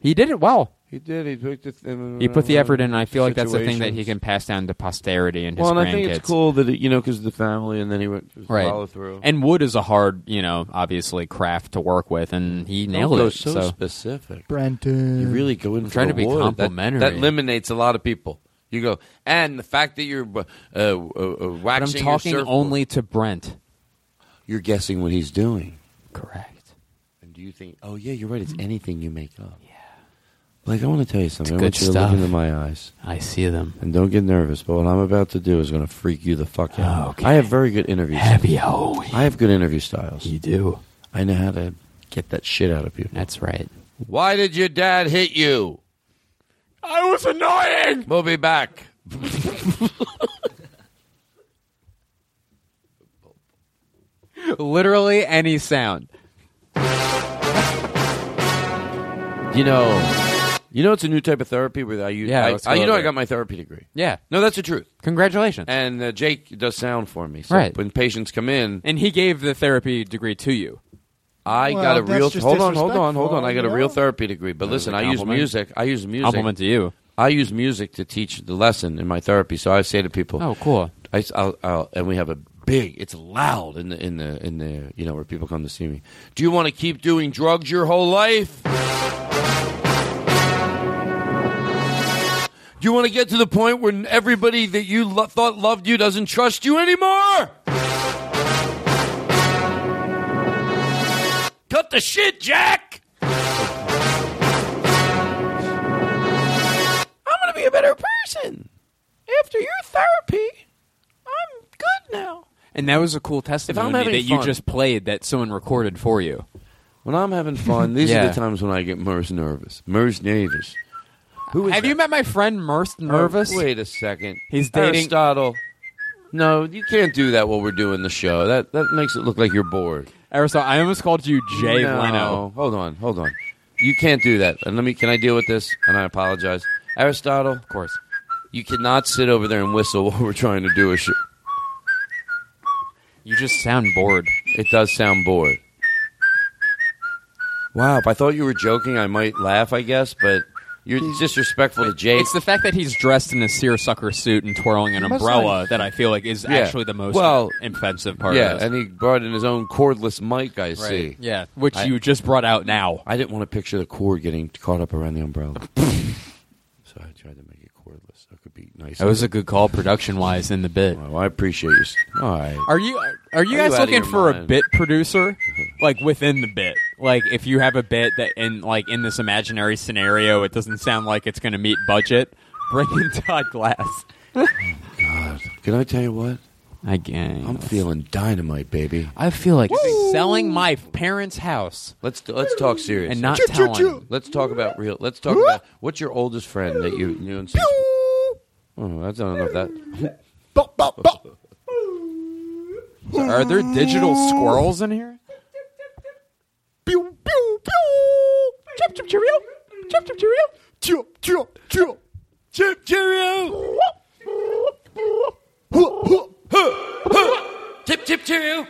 He did it well. He did. He put the, th- he put the effort in. And I feel like that's the thing that situations. he can pass down to posterity and his Well, and grandkids. I think it's cool that, it, you know, because of the family, and then he went to Right. follow through. And wood is a hard, you know, obviously craft to work with, and he Don't nailed go it. so, specific. Brenton. You really go in I'm for trying the to be wood. That- complimentary. That, eliminates a lot of people. You go, and the fact that you're uh, uh, uh, But I'm waxing talking your surfboard, only to Brent. you're guessing what he's doing. Correct. And do you think, oh, yeah, you're right, it's anything you make up. Yeah. Like, I want to tell you something. I good want you to stuff. look into my eyes. I see them. And don't get nervous, but what I'm about to do is going to freak you the fuck out. Okay. I have very good interviews. Heavy hoey. I have good interview styles. You do. I know how to get that shit out of people. That's right. Why did your dad hit you? I was annoying. We'll be back. Literally any sound. You know, you know, it's a new type of therapy where I use. Yeah, I, let's I, go you know, over I got it. my therapy degree. Yeah. No, that's the truth. Congratulations. And uh, Jake does sound for me. So Right. when patients come in, And he gave the therapy degree to you. I Well, got a that's real. just Hold on, hold on, hold on. I got a disrespectful, real you know? therapy degree. But That was listen, a I use compliment. music. I use music. Compliment to you. I use music to teach the lesson in my therapy. So I say to people, Oh, cool. I, I'll, I'll, and we have a big. It's loud in the in the in the you know where people come to see me. Do you want to keep doing drugs your whole life? Do you want to get to the point where everybody that you lo- thought loved you doesn't trust you anymore? Cut the shit, Jack! I'm going to be a better person. After your therapy, I'm good now. And that was a cool testimony having that you fun- just played that someone recorded for you. When I'm having fun, these Yeah. are the times when I get Merce nervous. Merce nervous. Who is Have that? you met my friend Merst Nervous? Oh, wait a second. He's dating- Aristotle. No, you can't do that while we're doing the show. That that makes it look like you're bored. Aristotle, I almost called you Jay no. Leno. Hold on, hold on. You can't do that. And let me. Can I deal with this? And I apologize, Aristotle. Of course. You cannot sit over there and whistle while we're trying to do a show. You just sound bored. It does sound bored. Wow, if I thought you were joking, I might laugh, I guess, but you're disrespectful to Jake. It's the fact that he's dressed in a seersucker suit and twirling an He must umbrella like- that I feel like is Yeah. actually the most Well, offensive part yeah, of this. and he brought in his own cordless mic, I see. Yeah, which I- you just brought out now. I didn't want to picture the cord getting caught up around the umbrella. So I tried to make it cordless. That could be nice. That was a good call production-wise in the bit. Well, I appreciate you. s- All right. Are you are you Are guys you out of looking your for a mind? bit producer, like within the bit? Like if you have a bit that in like in this imaginary scenario, it doesn't sound like it's going to meet budget. Bring in Todd Glass. God, can I tell you what? I guess. I'm feeling dynamite, baby. I feel like selling my parents' house Let's let's talk serious and not telling. Let's talk about real. Let's talk about what's your oldest friend that you knew. And since, oh, that's not enough. That. So are there digital squirrels in here? Pew, pew, pew. Chip, chip, cheerio. Chip, chip, cheerio. Chip, chip, chip. Chip cheerio. Chip chip cheerio.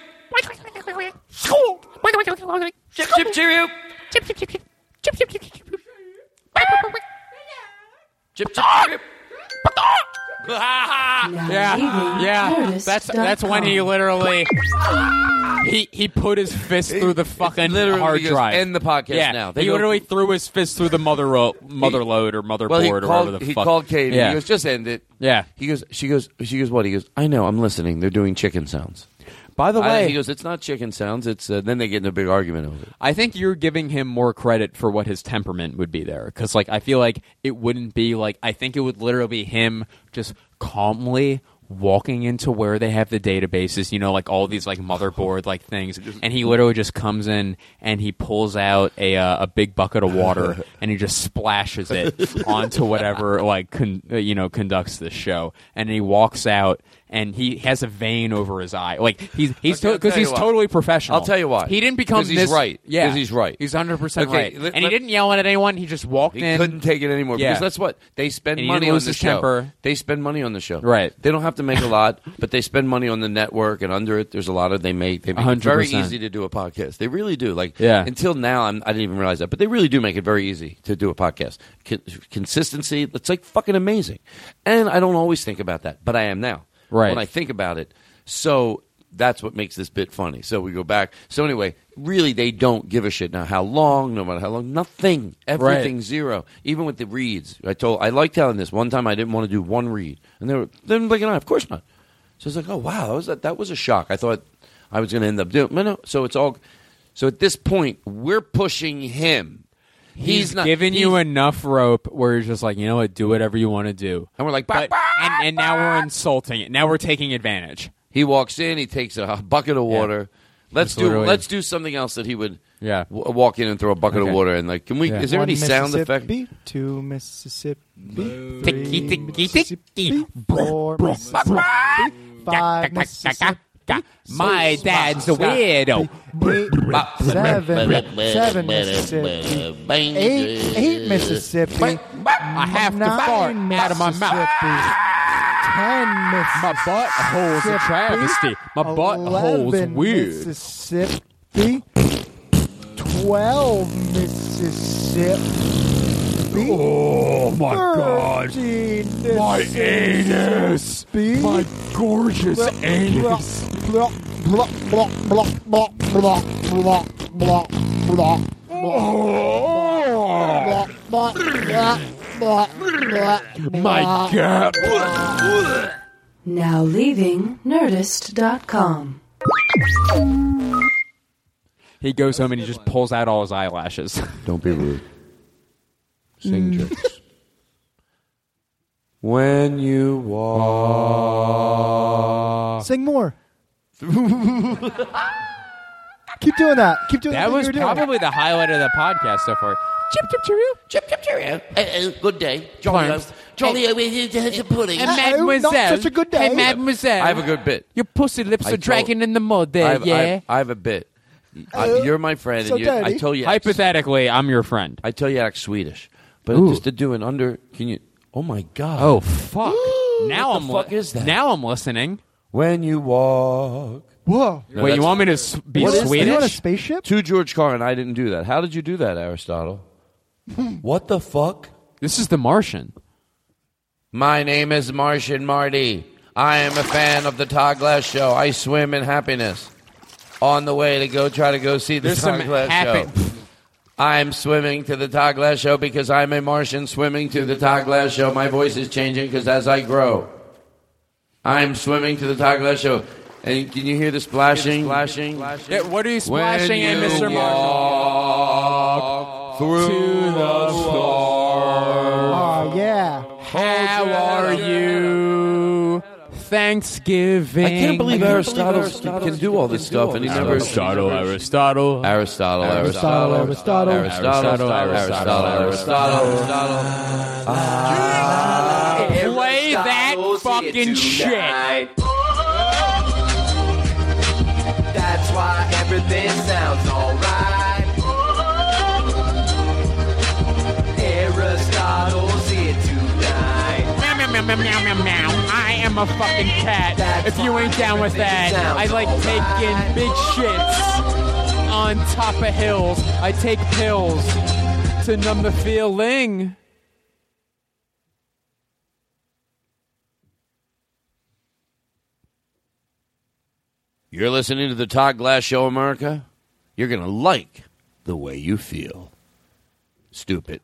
Chip chip cheerio. Chip, chip, chip, chip. Chip, chip, chip, chip. Chip chip cheerio. Yeah, yeah. That's that's when he literally he he put his fist through the fucking Literally hard goes, drive. "End the podcast yeah, now." They he go- literally threw his fist through the mother ro- mother load or motherboard Well, he or called, whatever the he fuck. called Katie. Yeah. He goes, just end it. Yeah. He goes, she goes, she goes, what? He goes, I know, I'm listening. They're doing chicken sounds. By the I- way, he goes, it's not chicken sounds. It's uh, then they get in a big argument over it. I think you're giving him more credit for what his temperament would be there. Because, like, I feel like it wouldn't be, like, I think it would literally be him just calmly walking into where they have the databases, you know, like all these, like, motherboard, like, things. And he literally just comes in and he pulls out a uh, a big bucket of water and he just splashes it onto whatever, like, con- uh, you know, conducts this show. And he walks out and he has a vein over his eye. Like he's he's Okay, I'll because tell you he's why. totally professional. I'll tell you why. He didn't become 'Cause he's this, right. Yeah, 'Cause he's right. He's one hundred percent Okay, right, let- and he let- didn't yell at anyone. He just walked He in. couldn't take it anymore Yeah. because that's what they spend And he money didn't on lose the his show. temper. They spend money on the show, Right. They don't have to make a lot, but they spend money on the network, and under it, there's a lot of they make. They make it very one hundred percent. easy to do a podcast. They really do. Like Yeah. until now, I'm, I didn't even realize that, but they really do make it very easy to do a podcast. Con- consistency, it's like fucking amazing. And I don't always think about that, but I am now. Right. When I think about it, so. That's what makes this bit funny. So we go back. So anyway, really, they don't give a shit now. How long? No matter how long, nothing. Everything Right. zero. Even with the reads, I told I like telling this. One time, I didn't want to do one read, and they were then like, of course not. So it's like, oh wow, that was a, that was a shock. I thought I was going to end up doing. No, no. So it's all. So at this point, we're pushing him. He's, He's not giving he's- you enough rope where you're just like, you know what, do whatever you want to do. And we're like, but, and, and now we're insulting it. Now we're taking advantage. He walks in. He takes a bucket of water. Let's Just do. literally- Let's do something else that he would. Yeah. W- walk in and throw a bucket Okay. of water and like, can we? Yeah. Is there One any sound effect? Mississippi, two Mississippi, Ticky, three ticky, ticky. four Mississippi, five Mississippi. My dad's a weirdo. Eight, seven, seven Mississippi, eight, eight Mississippi. I have to fart out of my mouth. Ten Mississippi. My butt hole's a travesty. My butt hole's eleven weird. Mississippi. Twelve Mississippi. Oh my God! thirteen My anus! Mississippi. My gorgeous Blah, anus! Blah, blah, blah, blah, blah, blah, blah, blah, blah. Oh. Blah, blah, blah, blah, My God! Now leaving Nerdist dot com. He goes home and he just pulls out all his eyelashes. Don't be rude. Sing tricks. When you walk. Sing more. Keep doing that. Keep doing That the thing was you were doing. probably the highlight of the podcast so far. Chip, chip, cheerio. Chip, chip, cheerio. Uh, uh, good day. Jolly, uh, Thanks. jolly, uh, uh, uh, pudding. And Uh-oh, mademoiselle. not such a good day. Hey, mademoiselle. I have a good bit. Your pussy lips I are told- dragging in the mud there, I have, yeah? I have, I have a bit. I, Uh, you're my friend, so and you, I dirty. told you. Hypothetically, I'm your friend. I tell you act Swedish, but Ooh. just to do an under. Can you? Oh my God! Oh, fuck. now What I'm the fuck is that? Now I'm listening. When you walk. Whoa. No, Wait, you that's- want me to s- be What is- Swedish? Are you on a spaceship? To George Carlin, I didn't do that. How did you do that, Aristotle? What the fuck? This is The Martian. My name is Martian Marty. I am a fan of the Todd Glass Show. I swim in happiness. On the way to go try to go see the There's Todd some Glass happy- Show. I'm swimming to the Todd Glass Show because I'm a Martian swimming to the Todd Glass Show. My voice is changing because as I grow, I'm swimming to the Todd Glass Show. And can you hear the splashing? Splashing? Yeah, what are you splashing in, When Mister you Marshall? walk through To the stars. Oh, yeah. How are you? Thanksgiving. I can't believe Aristotle can do all this stuff, and he never. Aristotle, Aristotle. Aristotle, Aristotle, Aristotle, Aristotle. Aristotle, Aristotle, Aristotle. Play that fucking shit. That's why everything sounds alright. Aristotle's here tonight. Meow, meow, meow, meow, meow, meow, meow. I am a fucking cat. If you ain't down with that, I like taking big shits on top of hills. I take pills to numb the feeling. You're listening to the Todd Glass Show, America. You're gonna like the way you feel. Stupid.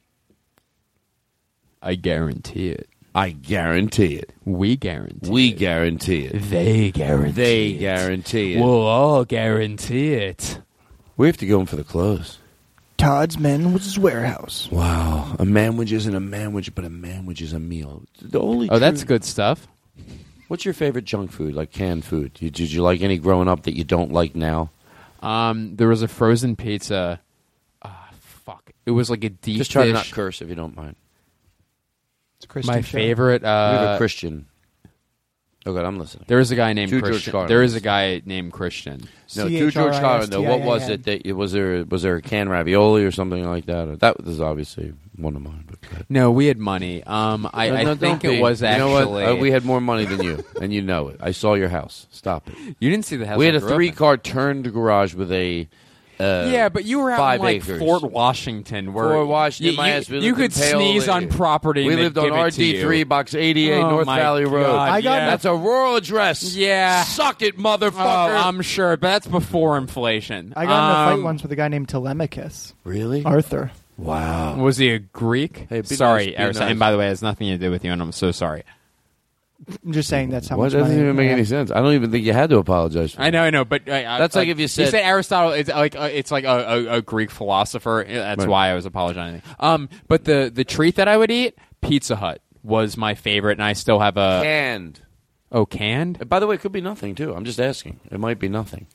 I guarantee it. I guarantee it. We guarantee We it. guarantee it. They guarantee They it. guarantee it. We'll all guarantee it. We have to go in for the close. Todd's Manwich Warehouse. Wow. A manwich isn't a manwich, but a manwich is a meal. The only Oh, that's true- good stuff. What's your favorite junk food, like canned food? Did, did you like any growing up that you don't like now? Um, there was a frozen pizza. Ah, fuck. It was like a deep Just try dish. to not curse if you don't mind. It's a Christian My show. favorite. we have Uh, a Christian. Oh, God, I'm listening. There is a guy named True George Christian. Carlin. There is a guy named Christian. No, True George Carlin, though. What was it? That, was there was there a canned ravioli or something like that? Or that was obviously one of mine. But No, we had money. Um, I, No, I no, think don't it be. was You actually. know what? Uh, we had more money than you, and you know it. I saw your house. Stop it. You didn't see the house. We had I a grew up in. three-car turned garage with a uh, Yeah, but you were out five in like acres. Fort Washington, where Fort Washington, you, my you, ass, we you lived could in Paola. sneeze on property. We and lived they'd on give it R to D three, you. box eighty-eight, Oh, North my Valley Road. God, I got yeah. That's a rural address. Yeah, suck it, motherfucker. Oh, I'm sure, but that's before inflation. I got in a Um, fight once with a guy named Telemachus. Really? Arthur. Wow. Was he a Greek? Hey, be sorry, nice, be Aristide. nice. And by the way, it has nothing to do with you, and I'm so sorry. I'm just saying that's how What much doesn't money even make I any have. sense. I don't even think you had to apologize for I know, I know, but uh, That's uh, like if you you said- said Aristotle. It's like uh, it's like a, a, a Greek philosopher. That's Right. why I was apologizing. Um, but the the treat that I would eat, Pizza Hut, was my favorite, and I still have a Canned. Oh, canned? By the way, it could be nothing, too. I'm just asking. It might be nothing.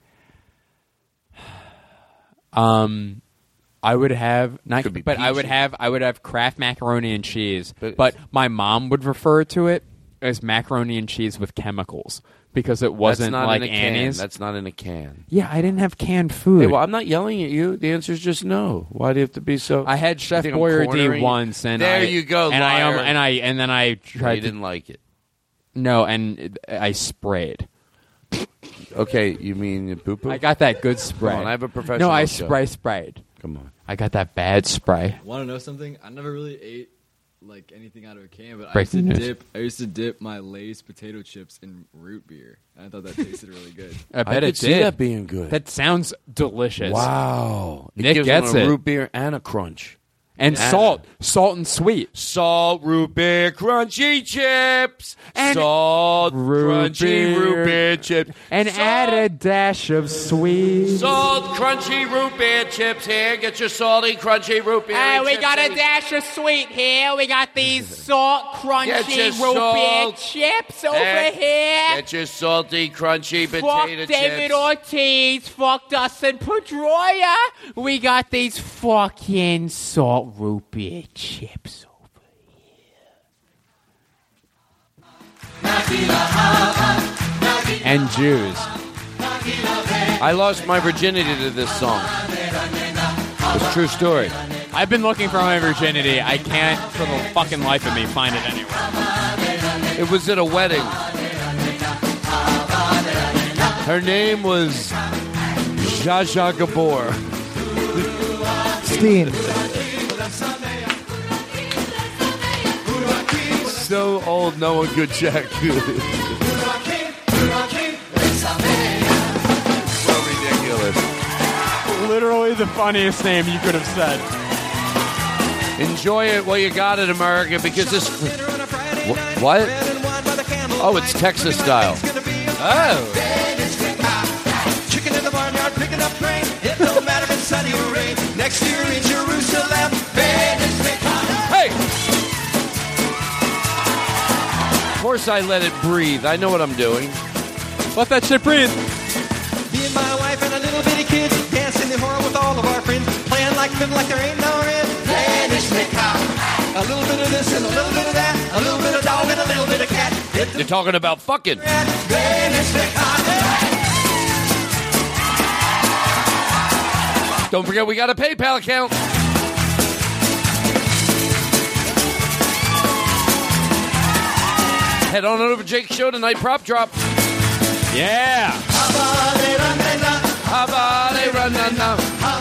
Um, I would have not, Could be but I would peachy. have I would have Kraft macaroni and cheese. But- But, my mom would refer to it as macaroni and cheese with chemicals because it wasn't That's not like in a can. Annie's. That's not in a can. Yeah, I didn't have canned food. Hey, well, I'm not yelling at you. The answer is just no. Why do you have to be so... I had Chef You think I'm Boyardee cornering you? once, and There I, you go, and I um, liar. and I and then I No, tried. you to, didn't like it. No, and it- I sprayed. Okay, you mean poo-poo? I got that good spray. Come on, I have a professional No, I show. spray sprayed. Come on. I got that bad spray. Want to know something? I never really ate like anything out of a can, but I Break used to the news. dip. I used to dip my Lay's potato chips in root beer. And I thought that tasted really good. I bet I it could see did. that being good. That sounds delicious. Wow. It Nick gives gets them a it. root beer and a crunch. And Yeah. salt, salt and sweet. Salt, root beer, crunchy chips. And Salt, root crunchy beer. root beer chips. And Salt, add a dash of sweet. Salt, crunchy root beer chips here. Get your salty, crunchy root beer Hey, we chips. got a dash of sweet here. We got these salt Get crunchy your root beer salt. chips over Hey, here. Get your salty, crunchy Fuck potato David chips. Ortiz. Fuck Dustin Pedroia. We got these fucking salt root beer chips over here. And Jews. I lost my virginity to this song. It's a true story. I've been looking for my virginity. I can't, for the fucking life of me, find it anywhere. It was at a wedding. Her name was Zsa Zsa Gabor. Steen. So old, no one could check. So ridiculous. Literally the funniest name you could have said. Enjoy it while you got it, America, because this. Wh- What? Oh, it's Texas style. Oh. Chicken in the barnyard picking up grain. It don't matter if it's sunny or rain. Next year in Jerusalem, Hey! Of course I let it breathe. I know what I'm doing. Let that shit breathe. Me and my wife and a little bitty kid dancing the horror with all of our friends, playing like fiddle like there ain't no end. Vanish me cow. A little bit of this and a little bit of that, a little bit of dog and a little bit of cat. It You're talking about fucking. vanish me cow. Don't forget we got a PayPal account. Head on over to Jake's show tonight, Prop Drop. Yeah. Habari run-na-na.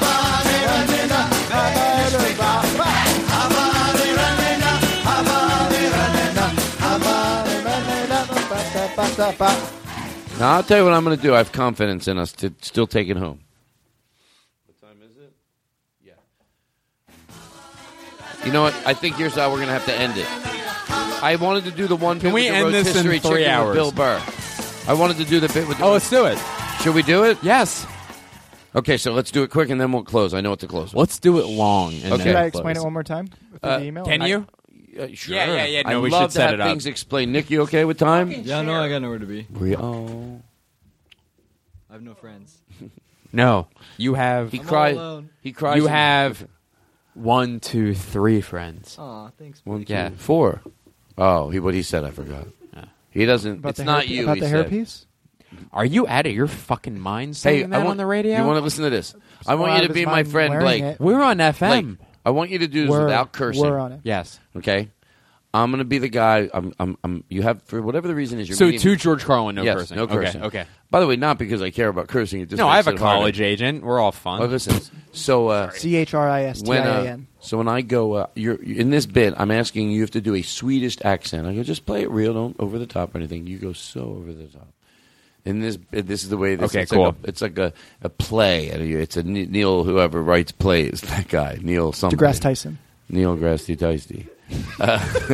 Now, I'll tell you what I'm going to do. I have confidence in us to still take it home. What time is it? Yeah. You know what? I think here's how we're going to have to end it. I wanted to do the one bit we with the end this in rotisserie three chicken hours? with Bill Burr. I wanted to do the bit with the... Oh, let's do it. Should we do it? Yes. Okay, so let's do it quick and then we'll close. I know what to close with. Let's do it long. And Okay. Should I then explain close. it one more time? Through Uh, the email? Can I- you? Uh, sure. Yeah, yeah, yeah. No, I we love should to set have it up. things explained. Nick, you okay with time? Yeah, no, I got nowhere to be. We, oh. I have no friends. No. You have. He I'm cried. all alone. He cries. You in- have one, two, three friends. Aw, thanks. One, two, Yeah. four. Oh, he what he said I forgot. Yeah. He He doesn't. About it's the not hair, you. About he the said. hairpiece? Are you out of your fucking mind saying Hey, that I want on the radio? You want to listen to this? I want Well, you I to be was my mind friend wearing Blake. it. We're on F M. Blake, I want you to do this We're- without cursing. we're on it. Yes. Okay. I'm going to be the guy. I'm, I'm, I'm. You have for whatever the reason is. You're So meeting to me. George Carlin, no yes, cursing. No Okay, cursing. okay. By the way, not because I care about cursing. It just No, I makes have a it harder. college agent. We're all fun. Oh, listen. So uh, C H R I S T when I uh, A N. so when I go, uh, you're in this bit. I'm asking you have to do a Swedish accent. I go, just play it real, don't over the top or anything. You go so over the top. In this, this is the way. This, Okay, it's cool. Like a, it's like a, a play. It's a Neil, whoever writes plays. That guy, Neil something. DeGrasse Tyson. Neil deGrasse Tyson. Uh,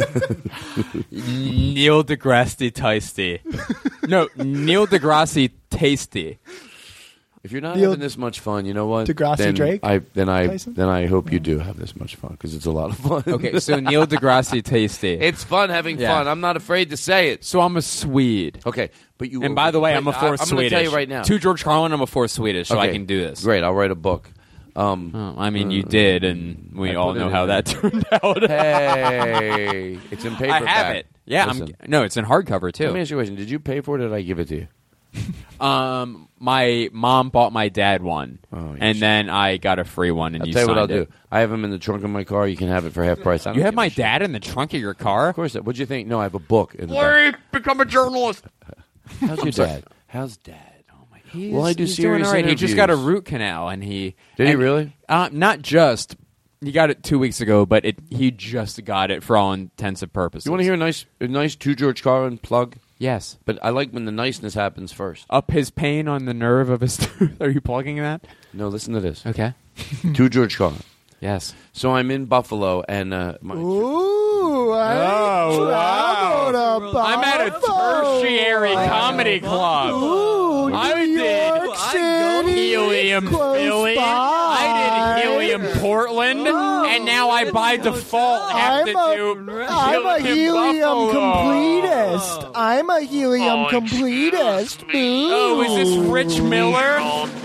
Neil deGrasse Tasty. No, Neil deGrasse Tasty. If you're not Neil having this much fun, you know what? deGrasse then Drake? I then I Tyson? then I hope you do have this much fun because it's a lot of fun. Okay, so Neil deGrasse Tasty. It's fun having Yeah. fun. I'm not afraid to say it. So I'm a Swede. Okay, but you. And by the way, but I'm a I- fourth I'm Swedish. gonna tell you right now. To George Carlin, I'm a fourth Swedish, so I Okay, can do this. Great, I'll write a book. Um, Oh, I mean, you did, and we I all put it know in how there. that turned out. Hey, it's in paperback. I have it. Yeah, I'm, Listen, no, it's in hardcover let too. me ask you a question. Did you pay for it or did I give it to you? Um, my mom bought my dad one, you and then I got a free one, and I'll you tell you what I'll signed it. do. I have them in the trunk of my car. You can have it for half price. I don't You have give my a shit. dad in the trunk of your car? Of course. What'd you think? No, I have a book in the back. Larry, become a journalist. How's your dad? How's dad? He's, Well, I do he's doing serious all right. He just got a interviews. root canal, and he Did he and- really? Uh, not just. He got it two weeks ago, but it, he just got it for all intents and purposes. You want to hear a nice, a nice to George Carlin plug? Yes. But I like when the niceness happens first. Up his pain on the nerve of his tooth. Are you plugging that? No, listen to this. Okay. To George Carlin. Yes. So I'm in Buffalo, and uh, my, Ooh, I Oh, wow. traveled to I'm at a Buffalo. tertiary comedy club. Ooh, I New did York City. Helium Close Philly. by. I did Helium Portland, and now I by default have I'm to a, do I'm a helium Buffalo. completist. I'm a helium completist. Ooh. Oh, is this Rich Miller?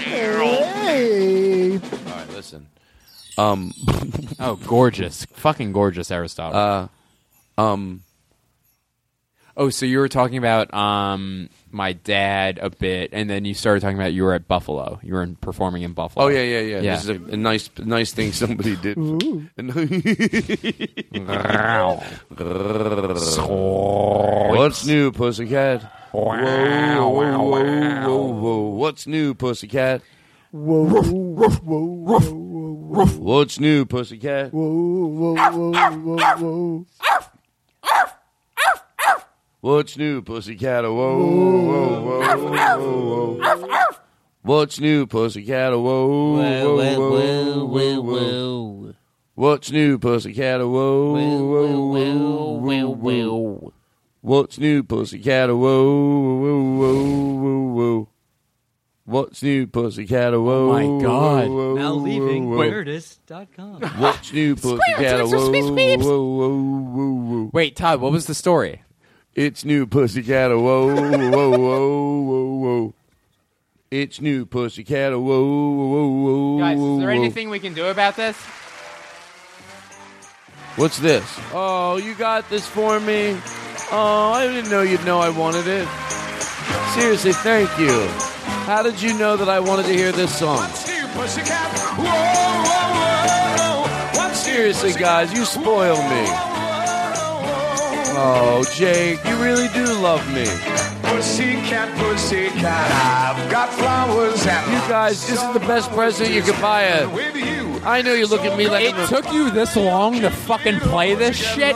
Hey. all right, listen. Um, Oh, gorgeous. Fucking gorgeous, Aristotle. uh, um, oh, so you were talking about um my dad a bit, and then you started talking about you were at Buffalo. You were in, performing in Buffalo. oh yeah, yeah, yeah. Yeah. This is a, a nice, nice thing somebody did. What's new, pussycat? Whoa, whoa, whoa, whoa, whoa. What's new, pussycat? Whoa, whoa, whoa, whoa, What's new, pussycat? whoa, whoa, whoa, whoa, whoa. What's new, pussycat? Whoa, whoa, whoa, whoa, whoa. What's new, pussycat? Whoa, whoa, whoa, whoa, whoa. What's new, pussycat? Whoa, whoa, whoa, whoa, whoa. What's new, pussycat? Whoa, whoa, whoa, whoa, whoa. What's new, pussycat? Whoa, Oh my God. whoa, Now whoa, leaving whoa. Nerdist dot com. What's new, pussycat? Whoa, whoa, whoa, whoa, whoa. Wait, Todd, what was the story? It's new, pussycat. Whoa, whoa, whoa, whoa, whoa. It's new, pussycat. Whoa, whoa, whoa, Guys, is there whoa. anything we can do about this? What's this? Oh, you got this for me? Oh, I didn't know you'd know I wanted it. Seriously, thank you. How did you know that I wanted to hear this song? Seriously, guys, you spoil me. Oh, Jake, you really do love me. Pussycat, pussycat, I've got flowers and You guys, this is the best present you could buy it. with you. I know you look at me like It I'm a- took you this long to fucking play this shit?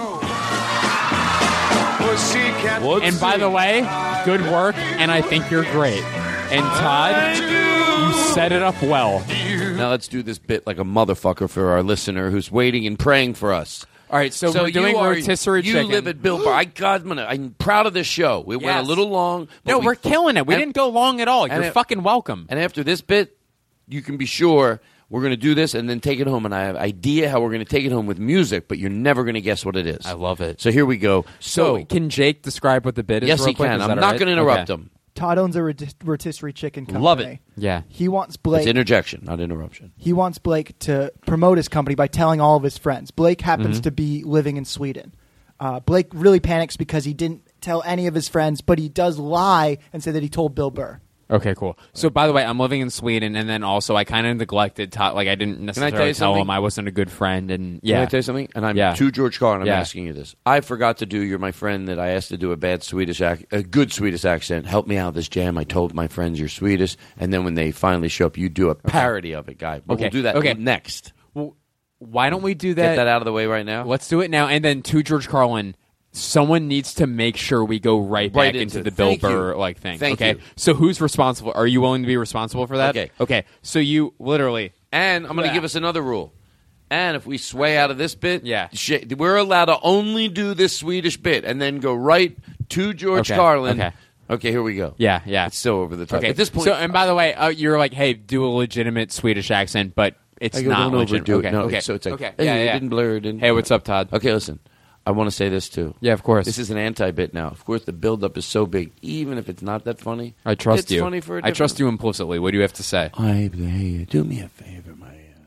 Pussycat, And by the way, good work, and I think you're great. And Todd, you set it up well. Now let's do this bit like a motherfucker for our listener who's waiting and praying for us. All right, so, we're doing you are, rotisserie you chicken. live at Bill Bar. I, God, I'm, gonna, I'm proud of this show. We went Yes. a little long. but No, we, we're killing it. We and- didn't go long at all. and You're it- fucking welcome. And after this bit, you can be sure we're going to do this and then take it home. And I have an idea how we're going to take it home with music, but you're never going to guess what it is. I love it. So here we go. So, So, can Jake describe what the bit is? yes, real he quick? can. Is I'm that not all right? going to interrupt Okay. him. Todd owns a rot- rotisserie chicken company. Love it. Yeah. He wants Blake. It's interjection, not interruption. He wants Blake to promote his company by telling all of his friends. Blake happens Mhm. to be living in Sweden. Uh, Blake really panics because he didn't tell any of his friends, but he does lie and say that he told Bill Burr. Okay, cool. So, by the way, I'm living in Sweden, and then also I kind of neglected, Todd. Like, I didn't necessarily Can I tell, you tell something? him I wasn't a good friend, and yeah. Can I tell you something? And I'm yeah. to George Carlin. I'm yeah. asking you this. I forgot to do. You're my friend that I asked to do a bad Swedish, ac- a good Swedish accent. Help me out with this jam. I told my friends you're Swedish, and then when they finally show up, you do a parody of it, guy. But Okay. we'll do that Okay. next. Well, why don't we do that? Get that out of the way right now. Let's do it now, and then to George Carlin. Someone needs to make sure we go right, Right back into into it. the Bill Thank you. Burr like thing. Thank okay, you. so who's responsible? Are you willing to be responsible for that? Okay. Okay. So you literally, And I'm going to Yeah. give us another rule. And if we sway out of this bit, Yeah. sh- we're allowed to only do this Swedish bit and then go right to George Okay, Carlin. okay. Okay, here we go. yeah, yeah. It's so over the top. Okay. At this point, so and by the way, uh, you're like, hey, do a legitimate Swedish accent, but it's I go, not don't legitimate. overdo okay. it. No, okay. so it's like, okay. hey, yeah, it yeah. didn't blur, it didn't. Hey, what's up, Todd? Okay, listen. I want to say this too. Yeah, of course. This is an anti-bit now. Of course, the build-up is so big, even if it's not that funny. I trust it's you. Funny for a I trust different- you implicitly. What do you have to say? I, hey, do me a favor, my. Uh,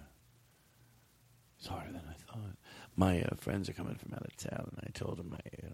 it's harder than I thought. My uh, friends are coming from out of town, and I told them my. Uh,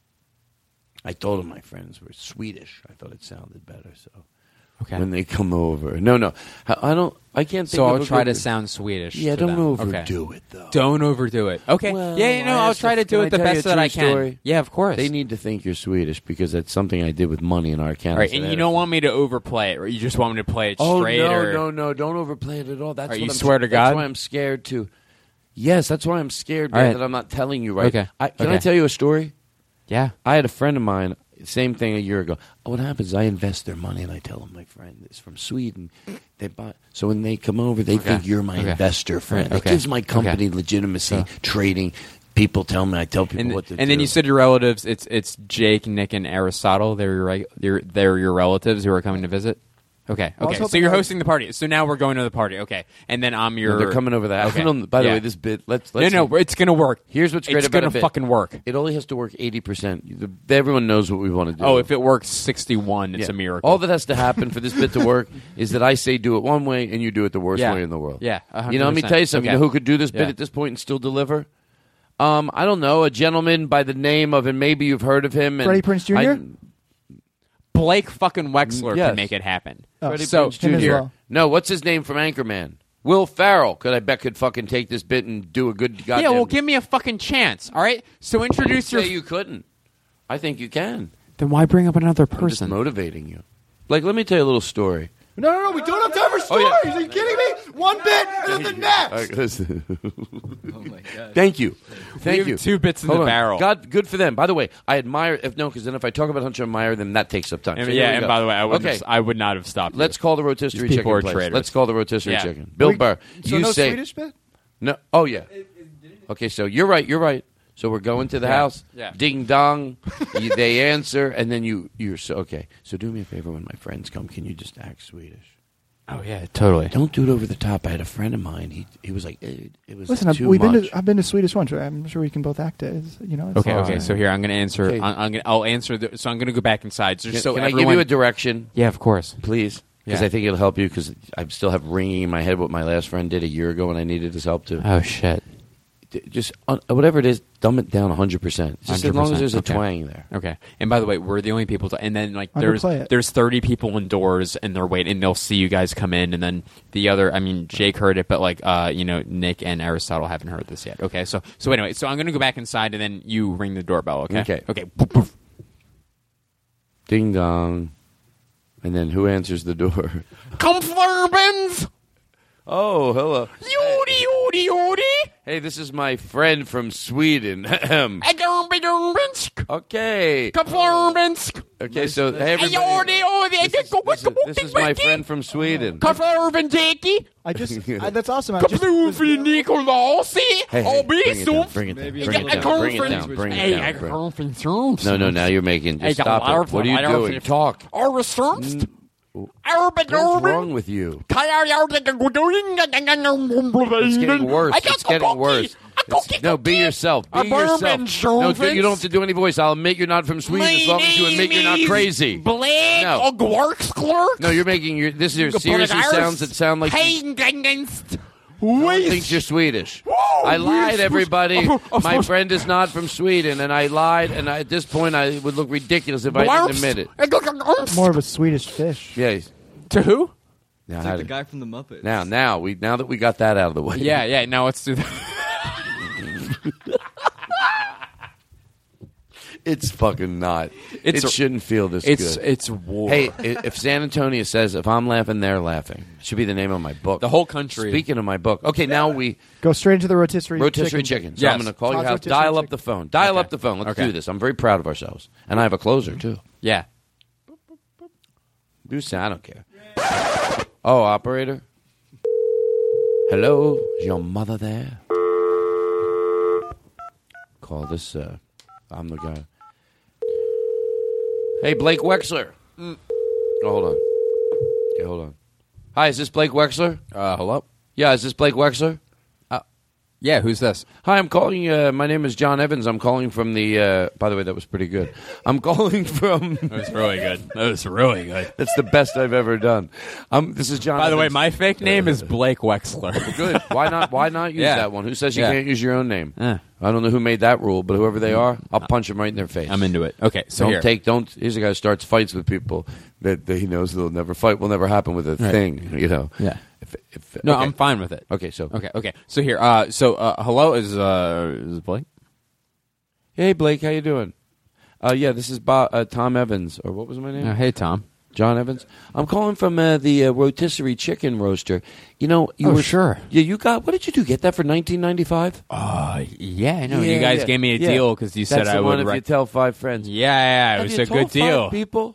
I told them my friends were Swedish. I thought it sounded better, so. Okay. When they come over, no, no, I I don't. I can't. Think So of I'll a try good- to sound Swedish. Yeah, to don't them. overdo Okay. it though. Don't overdo it. Okay. Well, yeah, you know, I I'll asked try to if- do can it the I tell you best a that I true can. story? Yeah, of course. They need to think you're Swedish because that's something I did with money in our account. All right, and you don't want me to overplay it, or you just want me to play it Oh straight? no, or... no, no! Don't overplay it at all. That's All right, what you I'm, swear to That's God? why I'm scared to. Yes, that's why I'm scared All man, right. that I'm not telling you right. Okay. I, can Okay. I tell you a story? Yeah. I had a friend of mine. Same thing a year ago. What happens is I invest their money and I tell them my friend is from Sweden. They buy so when they come over, they Okay. think you're my Okay. investor friend. Okay. It gives my company Okay. legitimacy, So- trading. People tell me. I tell people And, what to do. and then you said your relatives. It's it's Jake, Nick, and Aristotle. They're your reg- they're, they're your relatives who are coming to visit. Okay, I was okay. So hoping you're I- hosting the party. So now we're going to the party. Okay, and then I'm your. No, they're coming over that. Okay. I don't- by the Yeah. way, this bit. Let's, No, let's no, it's gonna work. Here's what's great It's about gonna a bit. fucking work. It only has to work eighty percent. Everyone knows what we want to do. Oh, if it works sixty-one, it's Yeah. a miracle. All that has to happen for this bit to work is that I say do it one way and you do it the worst Yeah. way in the world. Yeah, one hundred You know, let me percent. tell you something. Okay. You know who could do this bit Yeah. at this point and still deliver? Um, I don't know. A gentleman by the name of, and maybe you've heard of him. And Freddie Prinze Junior? I- Blake fucking Wexler Yes. can make it happen. Oh. Freddie so Prinze him as Junior well. No, what's his name from Anchorman? Will Farrell. Could I bet could fucking take this bit and do a good goddamn. yeah, well, give me a fucking chance. All right. So introduce Say your. you couldn't. I think you can. Then why bring up another I'm just person? motivating you. Like, let me tell you a little story. No, no, no, we don't have time for Oh, stories. yeah. Are you kidding me? One bit and then the next. All right, listen. Oh my god. Thank you. Thank have you. two bits in Hold the on. barrel. God, good for them. By the way, I admire. If no, because then if I talk about Hunter Meyer, then that takes up time. And, So here yeah, we and go. by the way, I would okay. I would not have stopped. Let's you. call the rotisserie These people chicken are place. traitors. Let's call the rotisserie Yeah. chicken. Bill We- Burr, So you no say Swedish bit? no. Oh yeah. Okay, so you're right. You're right. So we're going to the Yeah. house. Yeah. Ding dong. you, they answer, and then you you're so okay. So do me a favor when my friends come. Can you just act Swedish? Oh yeah, totally. Don't do it over the top. I had a friend of mine. He he was like, it, it was Listen, I've, too we've much. been to, I've been to Swedish once. I'm sure we can both act it. It's, you know. It's Okay, all okay. right. So here I'm going to answer. Okay. I'm, I'm gonna, I'll answer. The, so I'm going to go back inside. Just Can, so can everyone, I give you a direction? Yeah, of course. Please, because Yeah. I think it'll help you. Because I still have ringing in my head what my last friend did a year ago when I needed his help too. Oh shit. D- Just uh, whatever it is, dumb it down one hundred percent. Just as long as there's a okay. twang there. Okay. And by the way, we're the only people. To, and then like there's Underplay it. there's thirty people indoors and they're waiting. And they'll see you guys come in. And then the other. I mean, Jake heard it, but like uh, you know, Nick and Aristotle haven't heard this yet. Okay. So so anyway, so I'm going to go back inside and then you ring the doorbell. Okay. Okay. Okay. Poof, poof. Ding dong, and then who answers the door? Comflerbens. Oh, hello. Yodi yodi yodi. Hey, this is my friend from Sweden. Agurbidurbinsk. Okay. Comflerbinsk. Okay, so hey, Hey, everybody. yodi yodi. This is, this, is, this is my friend from Sweden. Comflerbinjaki. I just I, that's awesome. I just was, Nicolasi. Hey, hey, bring it down, bring it down, Maybe bring it it's down, a bring it down, bring it Hey, down. I bring- conference. No, no, now you're making. Just stop it. What are you doing? Talk. What's What's wrong with you? It's getting worse. It's getting worse. It's- no, be yourself. Be yourself. No, do- you don't have to do any voice. I'll admit you're not from Sweden as long as you admit you're not crazy. Blake No. No, you're making your. This is your seriously sounds that sound like. No one thinks you're Swedish. I lied, everybody. My friend is not from Sweden, and I lied, and I, at this point I would look ridiculous if I didn't admit it. More of a Swedish fish. Yeah. To who? Now, It's how like the did- guy from the Muppets. now, now we now that we got that out of the way. Yeah, yeah. Now let's do that. It's fucking not. It's it shouldn't feel this it's- good. it's war. Hey, i- if San Antonio says, if I'm laughing, they're laughing. It should be the name of my book. The whole country. Speaking of my book. Okay, now we... Go straight into the rotisserie, Rotisserie chicken. chicken. So I'm going to call your Todd's house. rotisserie Dial up chicken. the phone. Dial Okay. up the phone. Let's Okay. do this. I'm very proud of ourselves. And I have a closer, too. Yeah. Do so, I don't care. Oh, operator? Hello? Is your mother there? Call this, uh... I'm the guy. Hey, Blake Wexler. Mm. Oh, hold on. Okay, hold on. Hi, is this Blake Wexler? Uh, hello? Yeah, is this Blake Wexler? Uh, yeah, who's this? Hi, I'm calling, uh, my name is John Evans. I'm calling from the, uh, by the way, that was pretty good. I'm calling from... That was really good. That was really good. That's the best I've ever done. Um, this is John By the way, Evans. my fake name is Blake Wexler. Good. Why not? Why not use Yeah. that one? Who says you Yeah. can't use your own name? Eh. I don't know who made that rule, but whoever they are, I'll punch them right in their face. I'm into it. Okay, so don't here. take. Don't. Here's a guy who starts fights with people that, that he knows they'll never fight. Will never happen with a Right. thing. You know. Yeah. If, if, No, okay. I'm fine with it. Okay. So. Okay, okay. So here, uh, so uh, hello is uh, is Blake? Hey Blake, how you doing? Uh, yeah, this is Bob, uh, Tom Evans, or what was my name? Uh, hey Tom. John Evans. I'm calling from uh, the uh, rotisserie chicken roaster. You know, you Oh, were sure. Yeah, you got. What did you do? Get that for nineteen ninety-five? Uh, yeah, I know. Yeah, you guys yeah. gave me a Yeah. deal because you That's said the I one would. if rec- you tell five friends. Yeah, yeah, it Have was you a told good deal. Five people.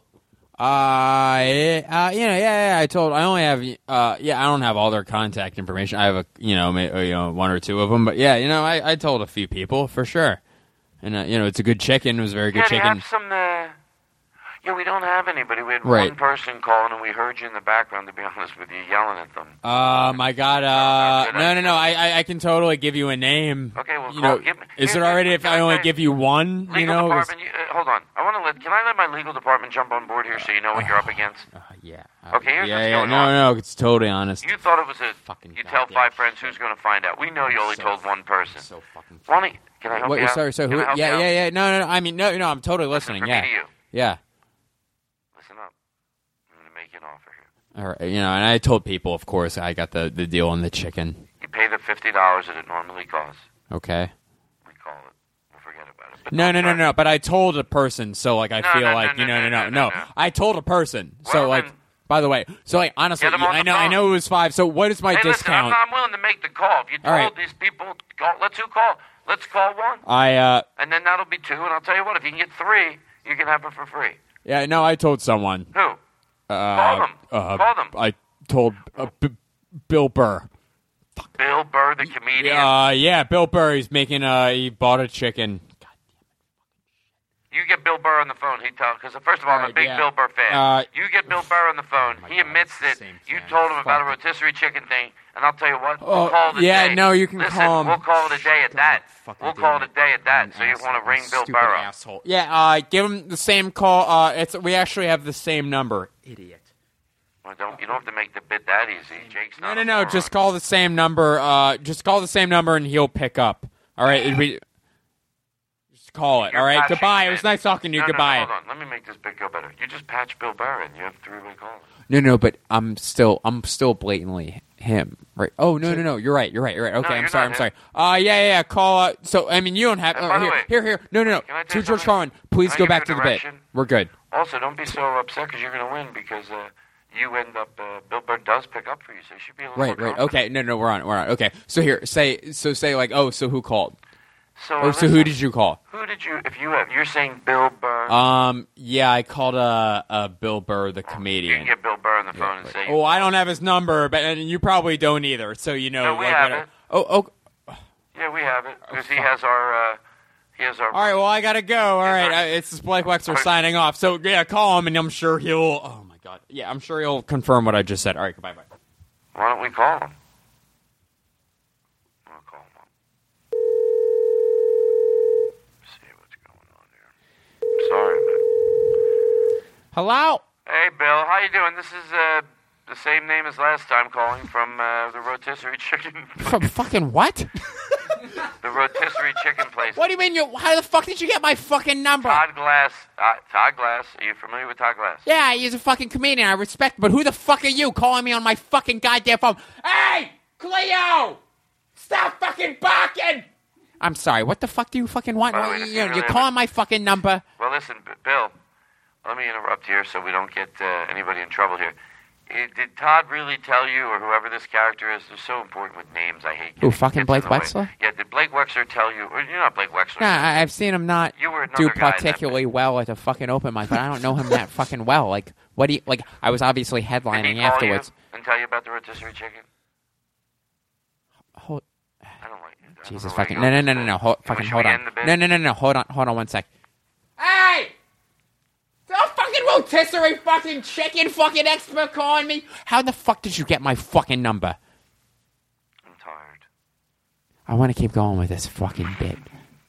Uh, yeah, uh, you know, yeah, yeah. I told. I only have. Uh, yeah, I don't have all their contact information. I have a, you know, may, uh, you know, one or two of them. But yeah, you know, I, I told a few people for sure. And uh, you know, it's a good chicken. It was a very good Yeah, do you chicken. have some, uh... Yeah, we don't have anybody. We had Right. one person calling, and we heard you in the background, to be honest with you, yelling at them. Uh, my God. Uh, no, no, no. I, I, I can totally give you a name. Okay, well, you call, know, give me... is here, it already if can I only say- give you one? Legal You know, Is- department, you, uh, hold on. I want to let... Can I let my legal department jump on board here so you know what you're up against? Uh, yeah. Okay, here's yeah, what's yeah. going No, on. no, it's totally honest. You thought it was a... Fucking you tell five friends, who's going to find out? We know you only So told one person. So fucking... Why don't you... Can I help Wait, you out? sorry, so Can who? I help Yeah, you out? yeah, yeah. No, no, no. I mean, no, no. I'm totally listening. From yeah. me to you. Yeah. Listen up. I'm going to make you an offer here. All right. You know, and I told people, of course, I got the, the deal on the chicken. You pay the fifty dollars that it normally costs. Okay. We call it. We'll forget about it. But No, no, don't no, try- no. But I told a person, so like I No, feel no, like no, you know, no, no, no, no, no. no. I told a person, so Well, like. then- By the way, so like honestly, Get 'em on I the know, I phone. know it was five. So what is my hey, listen, I'm, discount? I'm willing to make the call. If you All told right. these people, call, let's who call? Let's call one. I uh, And then that'll be two. And I'll tell you what, if you can get three, you can have it for free. yeah, no, I told someone. Who? Uh, Call them. Uh, Call them. I told uh, B- Bill Burr. Bill Burr, the comedian. Uh, yeah, Bill Burr. He's making. Uh, he bought a chicken. You get Bill Burr on the phone. He tells because first of all, I'm a Alright, big yeah. Bill Burr fan. Uh, you get Bill Burr on the phone. he admits that you told him about a rotisserie chicken thing, and I'll tell you what. We'll Oh, call it a yeah, day. no, you can Listen, call him. We'll call it a day at that. We'll call it a day at that. So you asshole. want to ring Bill Stupid Burr up? asshole. Yeah, uh, give him the same call. Uh, it's we actually have the same number. Idiot. Well, don't you don't have to make the bid that easy. Jake's No, not. no, a no. moron. Just call the same number. Uh, just call the same number, and he'll pick up. All right. It'd be- just call it. You're all right. patching Goodbye. it It was in. nice talking to you. No, no, no, Goodbye. hold on. Let me make this bit go better. You just patch Bill Burr in. You have three-way calling. No, no, but I'm still, I'm still blatantly him, right? Oh, no, no, no. You're right. You're right. You're right. Okay, No, I'm you're sorry. not I'm sorry. Uh, yeah, yeah. yeah, Call. Uh, so, I mean, you don't have. And Uh, by the here, way, here, here. No, no, no. can I tell To you George something? Carlin, please Can I go give back you to a the bit. direction? We're good. Also, don't be so upset because you're going to win because uh, you end up. Uh, Bill Burr does pick up for you, so you should be a little Right, more right. confident. Okay. No, no. We're on. We're on. Okay. So here, say, so say like, oh, so who called? So, Or uh, so who listen, did you call? Who did you? If you have, you're saying Bill Burr. Um, yeah, I called uh, uh Bill Burr, the you can comedian. get Bill Burr on the phone and say. Oh, I don't have his number, but and you probably don't either. So you know, No, we like, have whatever. it. Oh, oh. Yeah, we have it because he has our. Uh, he has our. All right. Well, I gotta go. All right. Uh, it's this Blake Wexler signing off. So yeah, call him, and I'm sure he'll. Oh my God. Yeah, I'm sure he'll confirm what I just said. All right. Goodbye. Bye. Why don't we call him? I'll call him up. See what's going on here. Sorry, man. Hello. Hey, Bill. How you doing? This is uh, The same name as last time, calling from uh, the rotisserie chicken. From fucking what? The rotisserie chicken place. What do you mean? You? How the fuck did you get my fucking number? Todd Glass. Uh, Todd Glass. Are you familiar with Todd Glass? Yeah, he's a fucking comedian. I respect, but who the fuck are you calling me on my fucking goddamn phone? Hey, Cleo! Stop fucking barking! I'm sorry. What the fuck do you fucking want? Oh, you, wait, you, really you're calling my fucking number. Well, listen, B- Bill. Let me interrupt here so we don't get uh, anybody in trouble here. It, did Todd really tell you, or whoever this character is? They're so important with names. I hate. Who, fucking gets in Blake the way. Wexler? Yeah. Did Blake Wexler tell you? Or you're not Blake Wexler. Yeah, I, I've seen him not You were do another guy in that particularly well at a fucking open mic, but I don't know him that fucking well. Like, what do you like? I was obviously Did he headlining call afterwards. you and tell you about the rotisserie chicken? Hold, I don't like it. Jesus fucking no no no no no hold, fucking should hold we on end the bit? no no no no hold on hold on one sec. Hey! Don't fucking rotisserie fucking chicken fucking expert calling me. How the fuck did you get my fucking number? I'm tired. I want to keep going with this fucking bit.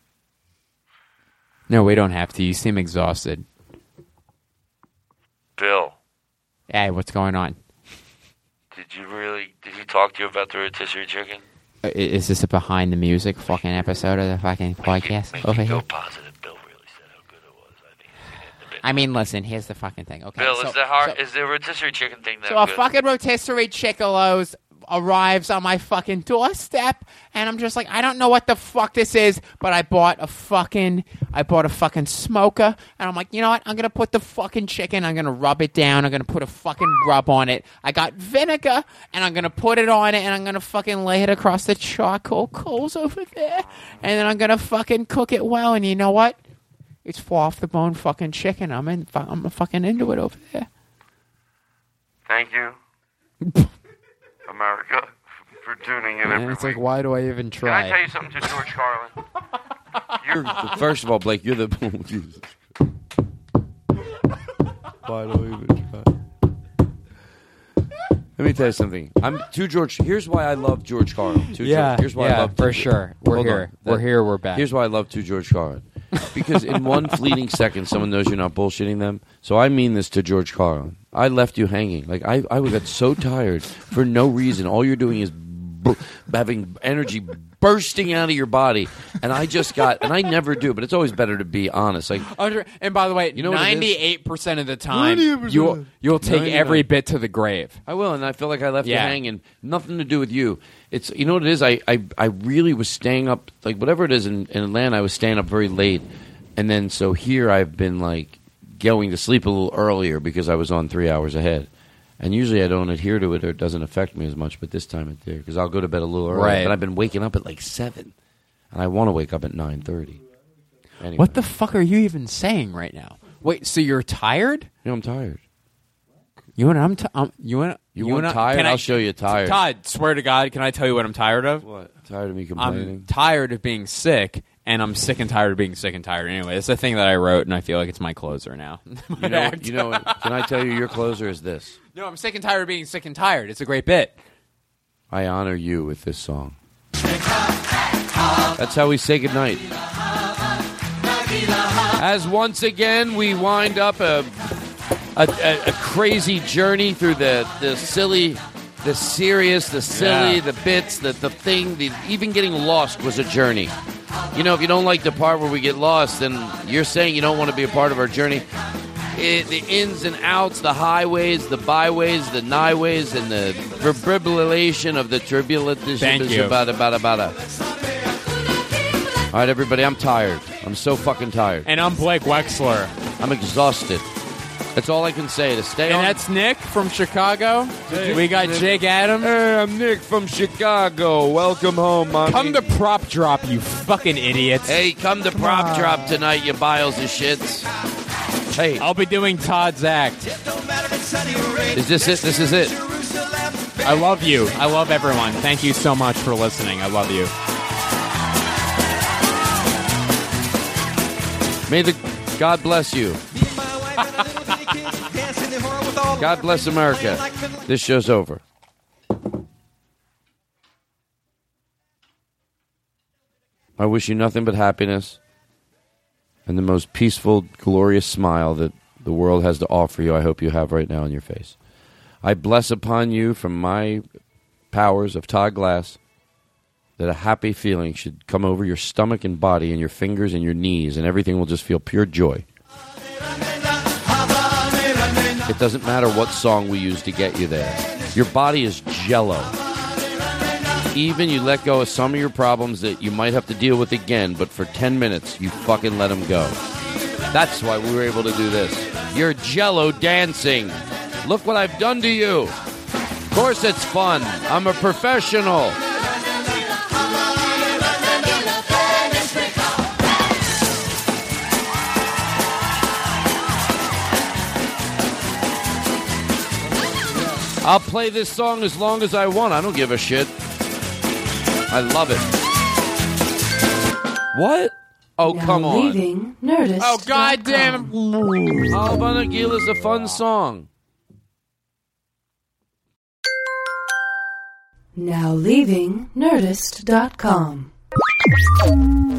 No, we don't have to. You seem exhausted. Bill, Hey, what's going on? did you really? Did he talk to you about the rotisserie chicken? Uh, i- Is this a behind the music fucking episode of the fucking podcast Make over me go here? positive. Bill really said how good it was. I think it's in the bit. I mean, listen. Here's the fucking thing. Okay. Bill, so, is the hard, so- is the rotisserie chicken thing that So a good? fucking rotisserie chickalos arrives on my fucking doorstep, and I'm just like, I don't know what the fuck this is, but I bought a fucking, I bought a fucking smoker, and I'm like, you know what? I'm gonna put the fucking chicken, I'm gonna rub it down, I'm gonna put a fucking rub on it. I got vinegar, and I'm gonna put it on it, and I'm gonna fucking lay it across the charcoal coals over there, and then I'm gonna fucking cook it well, and you know what? It's fall off the bone fucking chicken. I'm in, I'm fucking into it over there. Thank you, America, for tuning in every And it's week. like, why do I even Can I try? tell you something to George Carlin? You're, First of all, Blake, you're the. Jesus. Why do we even try? Let me tell you something. I'm to George. Here's why I love George Carlin. To Yeah, George, here's why yeah, I love for sure. We're Hold here. on. We're here, we're back. Here's why I love to George Carlin. Because in one fleeting second, someone knows you're not bullshitting them. So I mean this to George Carlin. I left you hanging. Like I, I got so tired for no reason. All you're doing is b- having energy bursting out of your body, and I just got. And I never do, but it's always better to be honest. Like, Under, and by the way, You know what it is? ninety-eight percent of the time, ninety-eight percent. you'll you'll take ninety-nine. every bit to the grave. I will, and I feel like I left Yeah. you hanging. Nothing to do with you. It's you know what it is. I, I, I really was staying up, like whatever it is in, in Atlanta. I was staying up very late, and then so here I've been like going to sleep a little earlier because I was on three hours ahead. And usually I don't adhere to it or it doesn't affect me as much, but this time it did because I'll go to bed a little early. Right. But I've been waking up at like seven, and I want to wake up at nine thirty. Anyway. What the fuck are you even saying right now? Wait, so you're tired? You know, I'm tired. You and I'm. T- um, you and You, and want I- tired? can I- I'll show you tired. Todd, swear to God, can I tell you what I'm tired of? What? Tired of me I'm complaining? tired of being sick, and I'm sick and tired of being sick and tired. Anyway, it's a thing that I wrote, and I feel like it's my closer now. You know, you know. Can I tell you, your closer is this? No, I'm sick and tired of being sick and tired. It's a great bit. I honor you with this song. That's how we say goodnight. As once again we wind up a a, a, a crazy journey through the, the silly, the serious, the silly, Yeah. the bits, the, the thing. The, even getting lost was a journey. You know, if you don't like the part where we get lost, then you're saying you don't want to be a part of our journey. It, the ins and outs, the highways, the byways, the nyways, and the fibrillation of the turbulent. Thank you. About, about, about, All right, everybody, I'm tired. I'm so fucking tired. And I'm Blake Wexler. I'm exhausted. That's all I can say. To stay And on. that's Nick from Chicago. Hey, we got Nick. Jake Adams. Hey, I'm Nick from Chicago. Welcome home, mommy. Come to Prop Drop, you fucking idiots. Hey, come to Prop on. Drop tonight, you biles of shits. Hey, I'll be doing Todd's act. is this it? This is it. I love you. I love everyone. Thank you so much for listening. I love you. May the God bless you. God bless America. This show's over. I wish you nothing but happiness and the most peaceful, glorious smile that the world has to offer you. I hope you have right now on your face. I bless upon you from my powers of Todd Glass that a happy feeling should come over your stomach and body and your fingers and your knees, and everything will just feel pure joy. It doesn't matter what song we use to get you there. Your body is jello. Even you let go of some of your problems that you might have to deal with again, but for ten minutes, you fucking let them go. That's why we were able to do this. You're jello dancing. Look what I've done to you. Of course it's fun. I'm a professional. I'll play this song as long as I want. I don't give a shit. I love it. What? Oh, Now come on. leaving Nerdist. Oh, goddamn. Alba Nagil is a fun song. Now leaving Nerdist dot com.